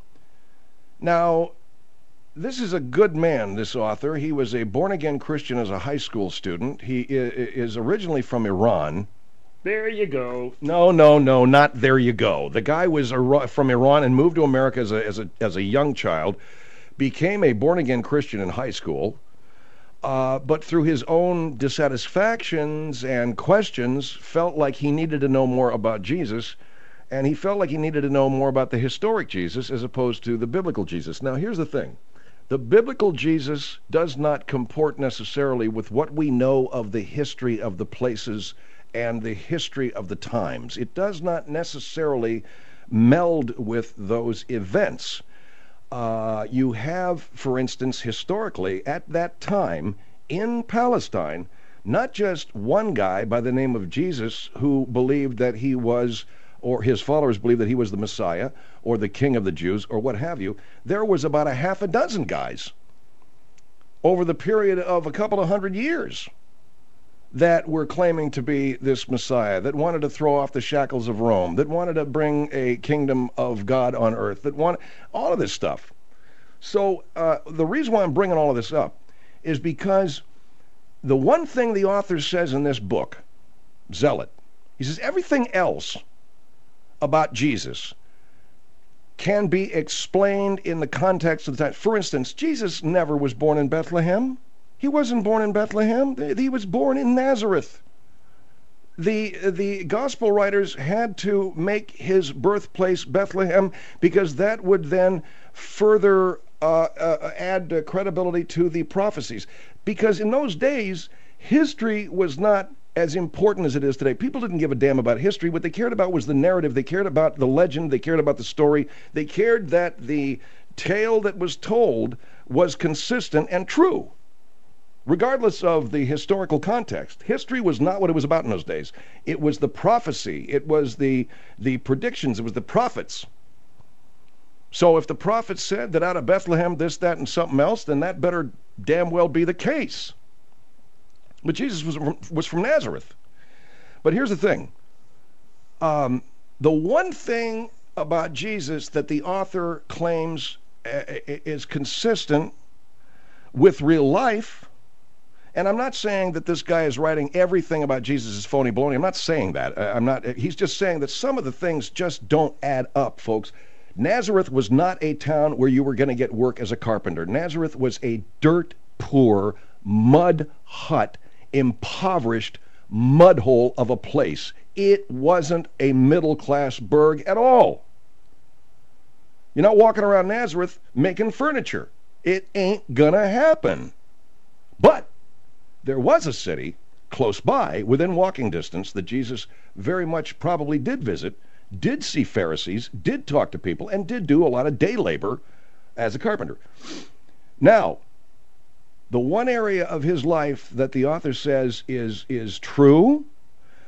Now, this is a good man, this author. He was a born-again Christian as a high school student. He is originally from Iran. There you go. No, no, no, not there you go. The guy was from Iran and moved to America as a, as a, as a young child, became a born-again Christian in high school, uh, but through his own dissatisfactions and questions, felt like he needed to know more about Jesus, and he felt like he needed to know more about the historic Jesus as opposed to the biblical Jesus. Now, here's the thing. The biblical Jesus does not comport necessarily with what we know of the history of the places and the history of the times. It does not necessarily meld with those events. Uh, you have, for instance, historically, at that time in Palestine, not just one guy by the name of Jesus who believed that he was, or his followers believed that he was the Messiah, or the King of the Jews, or what have you. There was about a half a dozen guys over the period of a couple of hundred years that were claiming to be this Messiah, that wanted to throw off the shackles of Rome, that wanted to bring a kingdom of God on earth, that wanted all of this stuff. So uh, the reason why I'm bringing all of this up is because the one thing the author says in this book, Zealot, he says everything else about Jesus can be explained in the context of the time. For instance, Jesus never was born in Bethlehem. He wasn't born in Bethlehem. He was born in Nazareth. The, the gospel writers had to make his birthplace Bethlehem because that would then further uh, uh, add uh, credibility to the prophecies. Because in those days, history was not as important as it is today. People didn't give a damn about history. What they cared about was the narrative. They cared about the legend. They cared about the story. They cared that the tale that was told was consistent and true, regardless of the historical context. History was not what it was about in those days. It was the prophecy. It was the the predictions. It was the prophets. So if the prophets said that out of Bethlehem this, that, and something else, then that better damn well be the case. But Jesus was from, was from Nazareth. But here's the thing. Um, the one thing about Jesus that the author claims uh, is consistent with real life, and I'm not saying that this guy is writing everything about Jesus is phony baloney. I'm not saying that. I'm not. He's just saying that some of the things just don't add up, folks. Nazareth was not a town where you were going to get work as a carpenter. Nazareth was a dirt poor, mud hut, impoverished mud hole of a place. It wasn't a middle-class burg at all. You're not walking around Nazareth making furniture. It ain't gonna happen. But there was a city close by, within walking distance, that Jesus very much probably did visit, did see Pharisees, did talk to people, and did do a lot of day labor as a carpenter. Now, the one area of his life that the author says is is true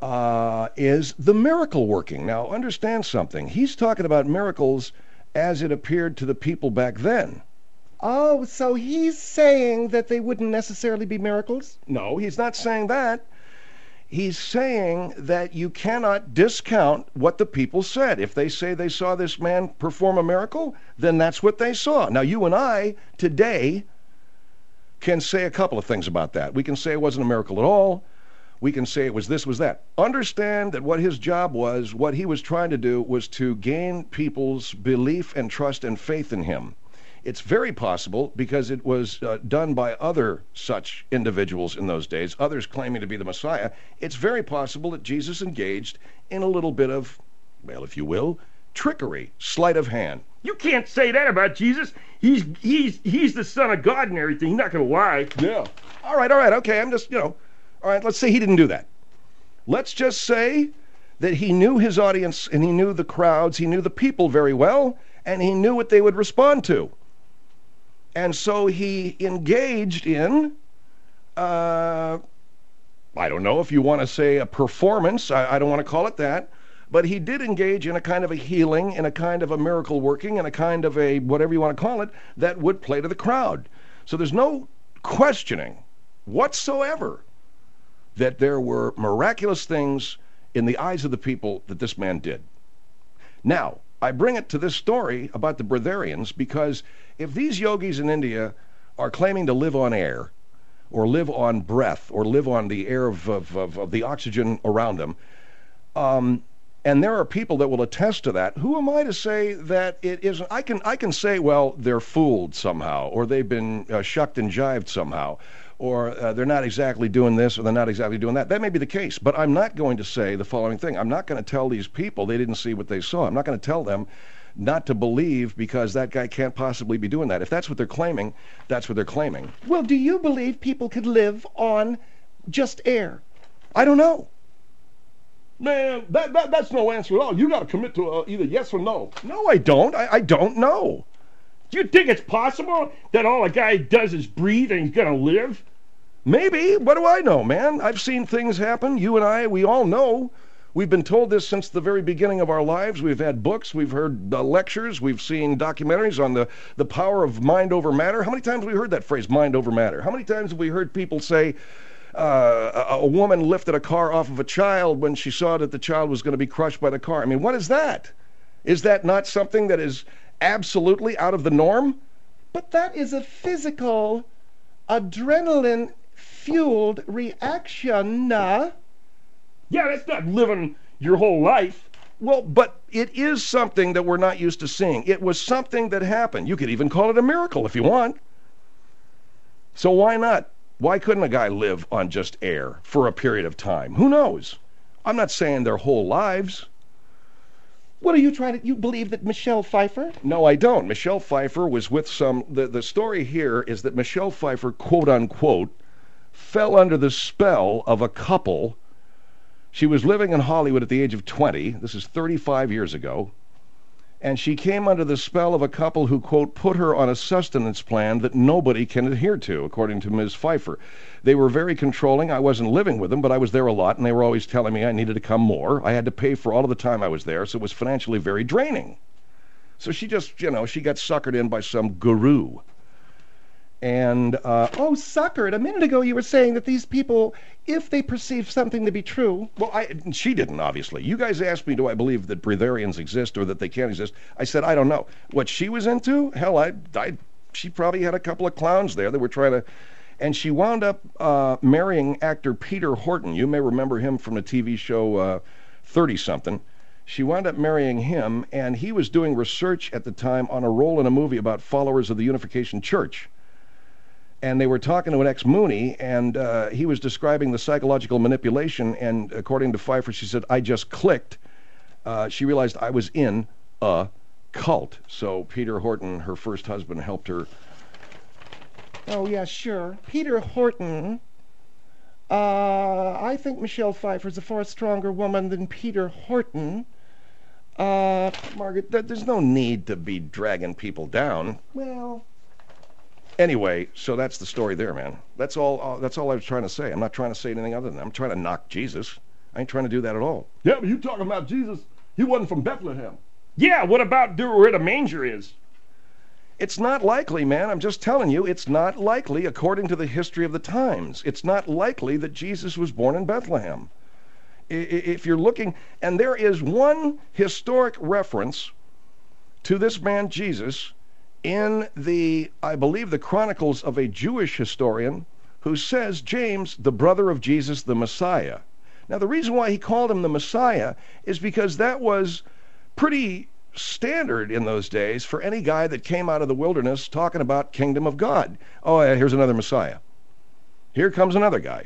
uh, is the miracle working. Now, understand something. He's talking about miracles as it appeared to the people back then. Oh, so he's saying that they wouldn't necessarily be miracles? No, he's not saying that. He's saying that you cannot discount what the people said. If they say they saw this man perform a miracle, then that's what they saw. Now, you and I today can say a couple of things about that. We can say it wasn't a miracle at all. We can say it was this, was that. Understand that what his job was, what he was trying to do, was to gain people's belief and trust and faith in him. It's very possible, because it was uh, done by other such individuals in those days, others claiming to be the Messiah. It's very possible that Jesus engaged in a little bit of, well, if you will, trickery, sleight of hand. You can't say that about Jesus. He's he's he's the Son of God and everything. He's not going to lie. Yeah. All right, all right, okay. I'm just, you know, all right, let's say he didn't do that. Let's just say that he knew his audience and he knew the crowds, he knew the people very well, and he knew what they would respond to. And so he engaged in, uh, I don't know if you want to say a performance, I, I don't want to call it that, but he did engage in a kind of a healing, in a kind of a miracle working, in a kind of a, whatever you want to call it, that would play to the crowd. So there's no questioning whatsoever that there were miraculous things in the eyes of the people that this man did. Now, I bring it to this story about the Breatharians because if these yogis in India are claiming to live on air, or live on breath, or live on the air of, of, of, of the oxygen around them, um, and there are people that will attest to that, who am I to say that it isn't? I can, I can say, well, they're fooled somehow, or they've been uh, shucked and jived somehow, or uh, they're not exactly doing this, or they're not exactly doing that. That may be the case, but I'm not going to say the following thing. I'm not going to tell these people they didn't see what they saw. I'm not going to tell them not to believe because that guy can't possibly be doing that. If that's what they're claiming, that's what they're claiming. Well, do you believe people could live on just air? I don't know. Man, that, that that's no answer at all. You got to commit to uh, either yes or no. No, I don't. I, I don't know. Do you think it's possible that all a guy does is breathe and he's going to live? Maybe. What do I know, man? I've seen things happen. You and I, we all know. We've been told this since the very beginning of our lives. We've had books, we've heard uh, lectures, we've seen documentaries on the, the power of mind over matter. How many times have we heard that phrase, mind over matter? How many times have we heard people say uh, a, a woman lifted a car off of a child when she saw that the child was going to be crushed by the car? I mean, what is that? Is that not something that is absolutely out of the norm? But that is a physical, adrenaline-fueled reaction, uh, Yeah, that's not living your whole life. Well, but it is something that we're not used to seeing. It was something that happened. You could even call it a miracle if you want. So why not? Why couldn't a guy live on just air for a period of time? Who knows? I'm not saying their whole lives. What are you trying to... You believe that Michelle Pfeiffer... No, I don't. Michelle Pfeiffer was with some... The, the story here is that Michelle Pfeiffer, quote unquote, fell under the spell of a couple. She was living in Hollywood at the age of twenty. This is thirty-five years ago. And she came under the spell of a couple who, quote, put her on a sustenance plan that nobody can adhere to, according to Miz Pfeiffer. They were very controlling. I wasn't living with them, but I was there a lot, and they were always telling me I needed to come more. I had to pay for all of the time I was there, so it was financially very draining. So she just, you know, she got suckered in by some guru. And, uh, Oh, suckered. A minute ago you were saying that these people, if they perceive something to be true... well, I, she didn't, obviously. You guys asked me, do I believe that breatharians exist or that they can't exist? I said, I don't know. What she was into? Hell, I, I, she probably had a couple of clowns there that were trying to... And she wound up uh, marrying actor Peter Horton. You may remember him from the T V show uh, thirty-something. She wound up marrying him, and he was doing research at the time on a role in a movie about followers of the Unification Church. And they were talking to an ex-Mooney, and uh, he was describing the psychological manipulation, and according to Pfeiffer, she said, I just clicked. Uh, she realized I was in a cult. So Peter Horton, her first husband, helped her. Oh, yeah, sure. Peter Horton. Uh, I think Michelle Pfeiffer's a far stronger woman than Peter Horton. Uh, Margaret, th- there's no need to be dragging people down. well... Anyway, so that's the story there, man. That's all. Uh, that's all I was trying to say. I'm not trying to say anything other than that. I'm trying to knock Jesus. I ain't trying to do that at all. Yeah, but you talking about Jesus, he wasn't from Bethlehem. Yeah, what about do- where the manger is? It's not likely, man. I'm just telling you, it's not likely according to the history of the times. It's not likely that Jesus was born in Bethlehem. I- If you're looking, and there is one historic reference to this man Jesus in the, I believe, the Chronicles of a Jewish historian who says James, the brother of Jesus, the Messiah. Now, the reason why he called him the Messiah is because that was pretty standard in those days for any guy that came out of the wilderness talking about kingdom of God. Oh, yeah, here's another Messiah. Here comes another guy.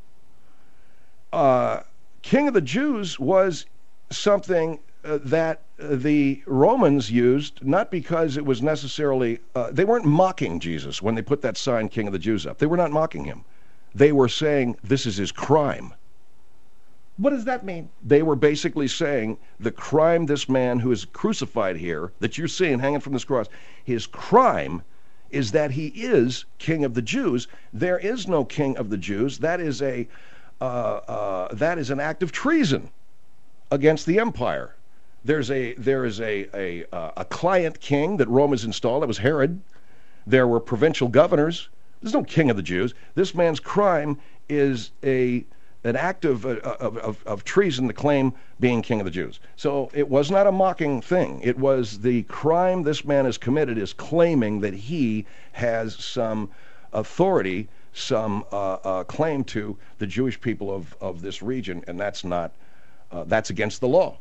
Uh, King of the Jews was something uh, that uh, the Romans used, not because it was necessarily, uh, they weren't mocking Jesus when they put that sign, King of the Jews, up. They were not mocking him. They were saying, this is his crime. What does that mean? They were basically saying the crime this man who is crucified here, that you're seeing hanging from this cross, his crime is that he is King of the Jews. There is no King of the Jews. That is a uh, uh, that is an act of treason against the empire. There's a there is a a, uh, a client king that Rome has installed. That was Herod. There were provincial governors. There's no King of the Jews. This man's crime is a an act of, of, of, of treason to claim being King of the Jews. So it was not a mocking thing. It was the crime this man has committed is claiming that he has some authority, some uh, uh, claim to the Jewish people of, of this region, and that's not, uh, that's against the law.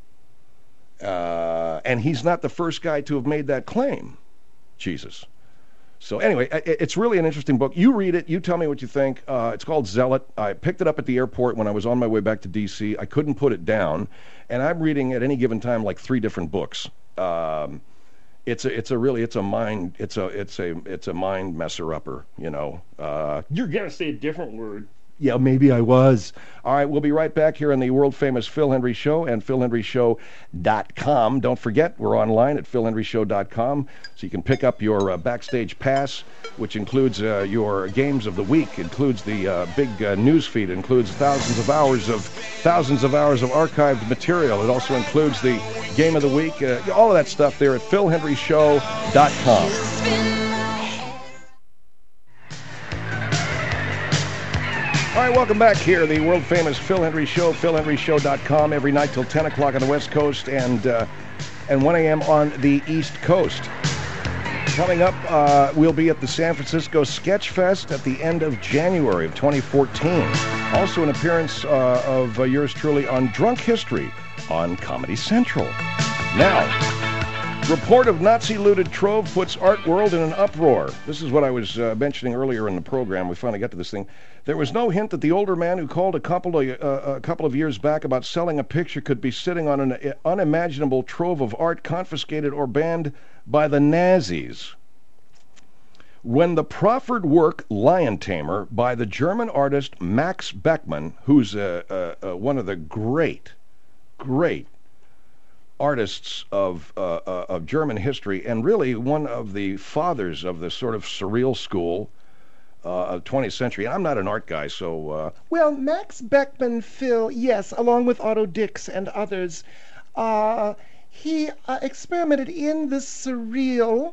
Uh, and he's not the first guy to have made that claim, Jesus. So anyway, it's really an interesting book. You read it. You tell me what you think. Uh, it's called Zealot. I picked it up at the airport when I was on my way back to D C. I couldn't put it down, and I'm reading at any given time like three different books. Um, it's a, it's a really, it's a mind, it's a, it's a, it's a mind messer upper. You know. Uh, You're gonna say a different word. Yeah, maybe I was. All right, we'll be right back here on the world-famous Phil Hendry Show and phil hendry show dot com. Don't forget, we're online at phil hendry show dot com, so you can pick up your uh, backstage pass, which includes uh, your games of the week, includes the uh, big uh, news feed, includes thousands of hours of thousands of hours of archived material. It also includes the game of the week, uh, all of that stuff there at phil hendry show dot com. All right, welcome back here, the world-famous Phil Hendry Show, phil hendry show dot com, every night till ten o'clock on the West Coast and uh, and one a.m. on the East Coast. Coming up, uh, we'll be at the San Francisco Sketch Fest at the end of January of twenty fourteen. Also an appearance uh, of uh, yours truly on Drunk History on Comedy Central. Now, report of Nazi-looted trove puts art world in an uproar. This is what I was uh, mentioning earlier in the program. We finally got to this thing. There was no hint that the older man who called a couple of, uh, a couple of years back about selling a picture could be sitting on an unimaginable trove of art confiscated or banned by the Nazis. When the proffered work Lion Tamer by the German artist Max Beckmann, who's uh, uh, uh, one of the great, great artists of uh, uh, of German history, and really one of the fathers of the sort of surreal school uh, of twentieth century. And I'm not an art guy, so... Uh, Well, Max Beckmann, Phil, yes, along with Otto Dix and others, uh, he uh, experimented in the surreal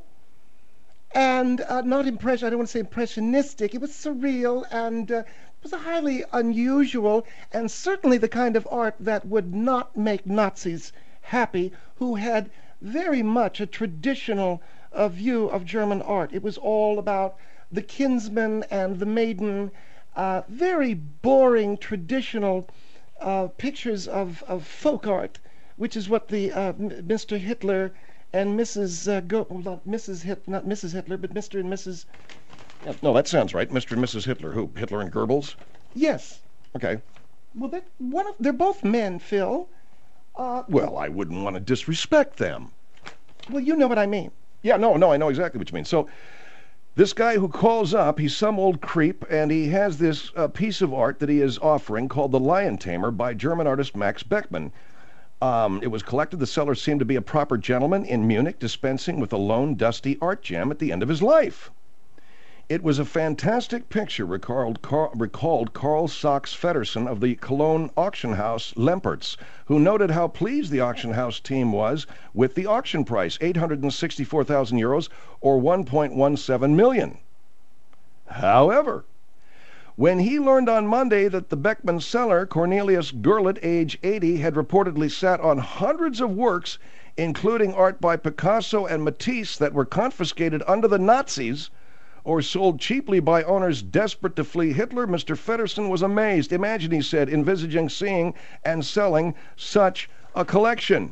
and uh, not impression. I don't want to say impressionistic. It was surreal and uh, it was a highly unusual and certainly the kind of art that would not make Nazis happy, who had very much a traditional uh, view of German art. It was all about the kinsman and the maiden, uh, very boring traditional uh, pictures of, of folk art, which is what the uh, Mister Hitler and Missus Uh, Go- well, not Missus Hit, not Missus Hitler, but Mister and Missus no, that sounds right. Mister and Missus Hitler. Who? Hitler and Goebbels? Yes. Okay. Well, that one of, they're both men, Phil. Uh, Well, I wouldn't want to disrespect them. well, you know what I mean. Yeah, no, no, I know exactly what you mean. So, this guy who calls up, he's some old creep, and he has this uh, piece of art that he is offering called The Lion Tamer by German artist Max Beckmann. Um, it was collected. The seller seemed to be a proper gentleman in Munich, dispensing with a lone, dusty art gem at the end of his life. It was a fantastic picture, recalled, Carl, recalled Carl Sachs Feddersen of the Cologne auction house Lempertz, who noted how pleased the auction house team was with the auction price, eight hundred sixty-four thousand euros, or one point one seven million. However, when he learned on Monday that the Beckman seller, Cornelius Gurlitt, age eighty, had reportedly sat on hundreds of works, including art by Picasso and Matisse, that were confiscated under the Nazis or sold cheaply by owners desperate to flee Hitler, Mister Feddersen was amazed. Imagine, he said, envisaging seeing and selling such a collection.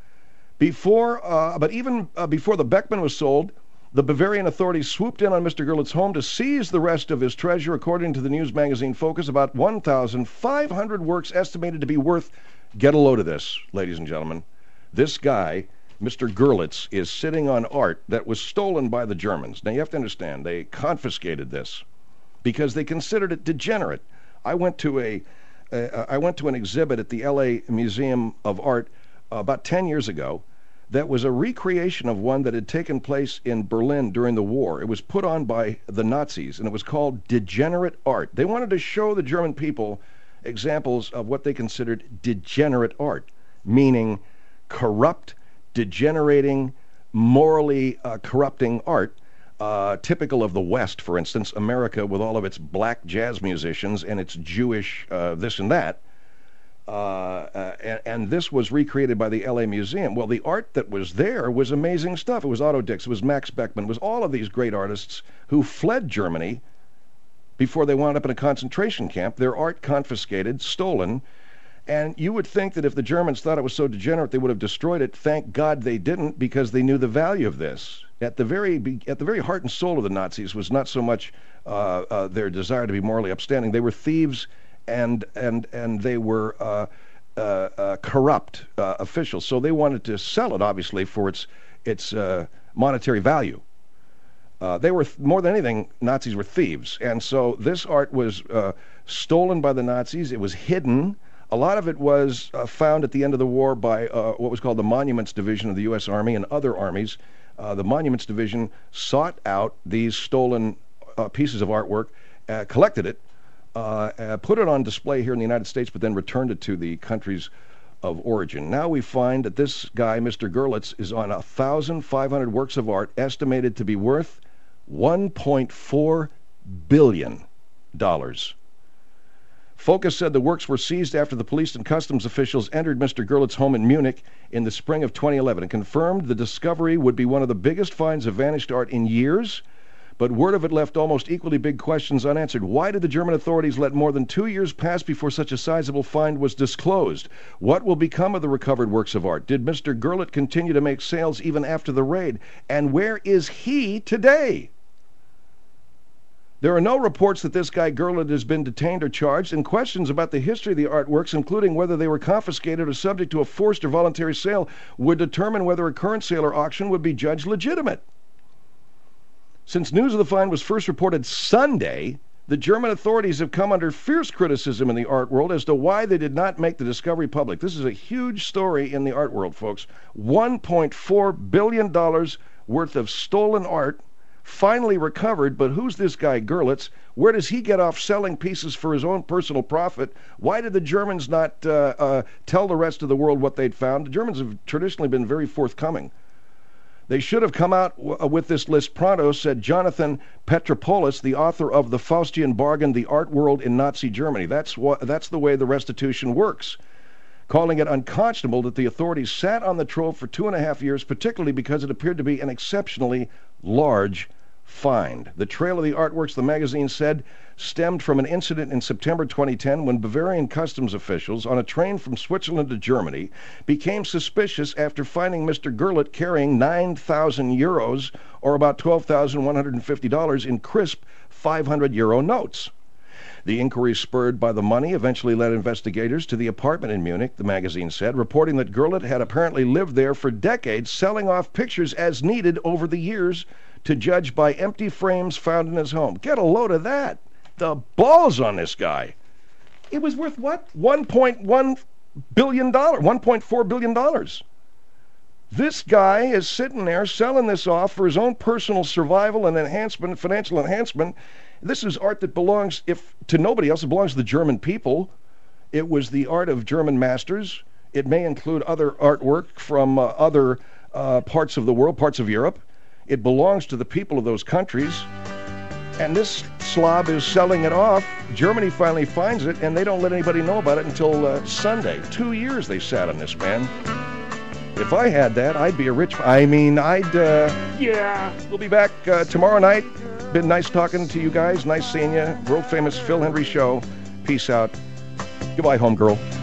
Before, uh, but even uh, before the Beckman was sold, the Bavarian authorities swooped in on Mister Gurlitt's home to seize the rest of his treasure. According to the news magazine Focus, about one thousand five hundred works estimated to be worth, get a load of this, ladies and gentlemen, this guy, Mister Gurlitt, is sitting on art that was stolen by the Germans. Now, you have to understand, they confiscated this because they considered it degenerate. I went to a, uh, I went to an exhibit at the L A Museum of Art uh, about ten years ago that was a recreation of one that had taken place in Berlin during the war. It was put on by the Nazis, and it was called Degenerate Art. They wanted to show the German people examples of what they considered degenerate art, meaning corrupt, degenerating, morally uh, corrupting art, uh, typical of the West, for instance, America with all of its black jazz musicians and its Jewish uh, this and that. Uh, uh, and, and this was recreated by the L A Museum. Well, the art that was there was amazing stuff. It was Otto Dix, it was Max Beckmann, it was all of these great artists who fled Germany before they wound up in a concentration camp, their art confiscated, stolen. And you would think that if the Germans thought it was so degenerate, they would have destroyed it. Thank God they didn't, because they knew the value of this. At the very at the very heart and soul of the Nazis was not so much uh, uh, their desire to be morally upstanding. They were thieves, and and and they were uh, uh, uh, corrupt uh, officials. So they wanted to sell it, obviously, for its its uh, monetary value. Uh, they were, more than anything, Nazis were thieves. And so this art was uh, stolen by the Nazis. It was hidden. A lot of it was uh, found at the end of the war by uh, what was called the Monuments Division of the U S Army and other armies. Uh, the Monuments Division sought out these stolen uh, pieces of artwork, uh, collected it, uh, uh, put it on display here in the United States, but then returned it to the countries of origin. Now we find that this guy, Mister Gurlitt, is on one thousand five hundred works of art estimated to be worth one point four billion dollars. Focus said the works were seized after the police and customs officials entered Mister Gurlitt's home in Munich in the spring of twenty eleven and confirmed the discovery would be one of the biggest finds of vanished art in years, but word of it left almost equally big questions unanswered. Why did the German authorities let more than two years pass before such a sizable find was disclosed? What will become of the recovered works of art? Did Mister Gurlitt continue to make sales even after the raid? And where is he today? There are no reports that this guy Gurlitt has been detained or charged, and questions about the history of the artworks, including whether they were confiscated or subject to a forced or voluntary sale, would determine whether a current sale or auction would be judged legitimate. Since news of the find was first reported Sunday, the German authorities have come under fierce criticism in the art world as to why they did not make the discovery public. This is a huge story in the art world, folks. one point four billion dollars worth of stolen art finally recovered, but who's this guy Gurlitt? Where does he get off selling pieces for his own personal profit? Why did the Germans not uh, uh, tell the rest of the world what they'd found? The Germans have traditionally been very forthcoming. They should have come out w- with this list pronto, said Jonathan Petropoulos, the author of The Faustian Bargain, The Art World in Nazi Germany. That's what, that's the way the restitution works, calling it unconscionable that the authorities sat on the trove for two and a half years, particularly because it appeared to be an exceptionally large find. The trail of the artworks, the magazine said, stemmed from an incident in September twenty ten when Bavarian customs officials on a train from Switzerland to Germany became suspicious after finding Mister Gurlitt carrying nine thousand euros, or about twelve thousand one hundred fifty dollars, in crisp five hundred euro notes. The inquiry, spurred by the money, eventually led investigators to the apartment in Munich, the magazine said, reporting that Gurlitt had apparently lived there for decades, selling off pictures as needed over the years, to judge by empty frames found in his home. Get a load of that. The balls on this guy. It was worth what? one point one billion dollars. one point four billion dollars. This guy is sitting there selling this off for his own personal survival and enhancement, financial enhancement. This is art that belongs, if to nobody else, it belongs to the German people. It was the art of German masters. It may include other artwork from uh, other uh, parts of the world, parts of Europe. It belongs to the people of those countries. And this slob is selling it off. Germany finally finds it, and they don't let anybody know about it until uh, Sunday. Two years they sat on this, man. If I had that, I'd be a rich... I mean, I'd... Uh, Yeah. we'll be back uh, tomorrow night. Been nice talking to you guys. Nice seeing you. World famous Phil Hendry Show. Peace out. Goodbye, homegirl.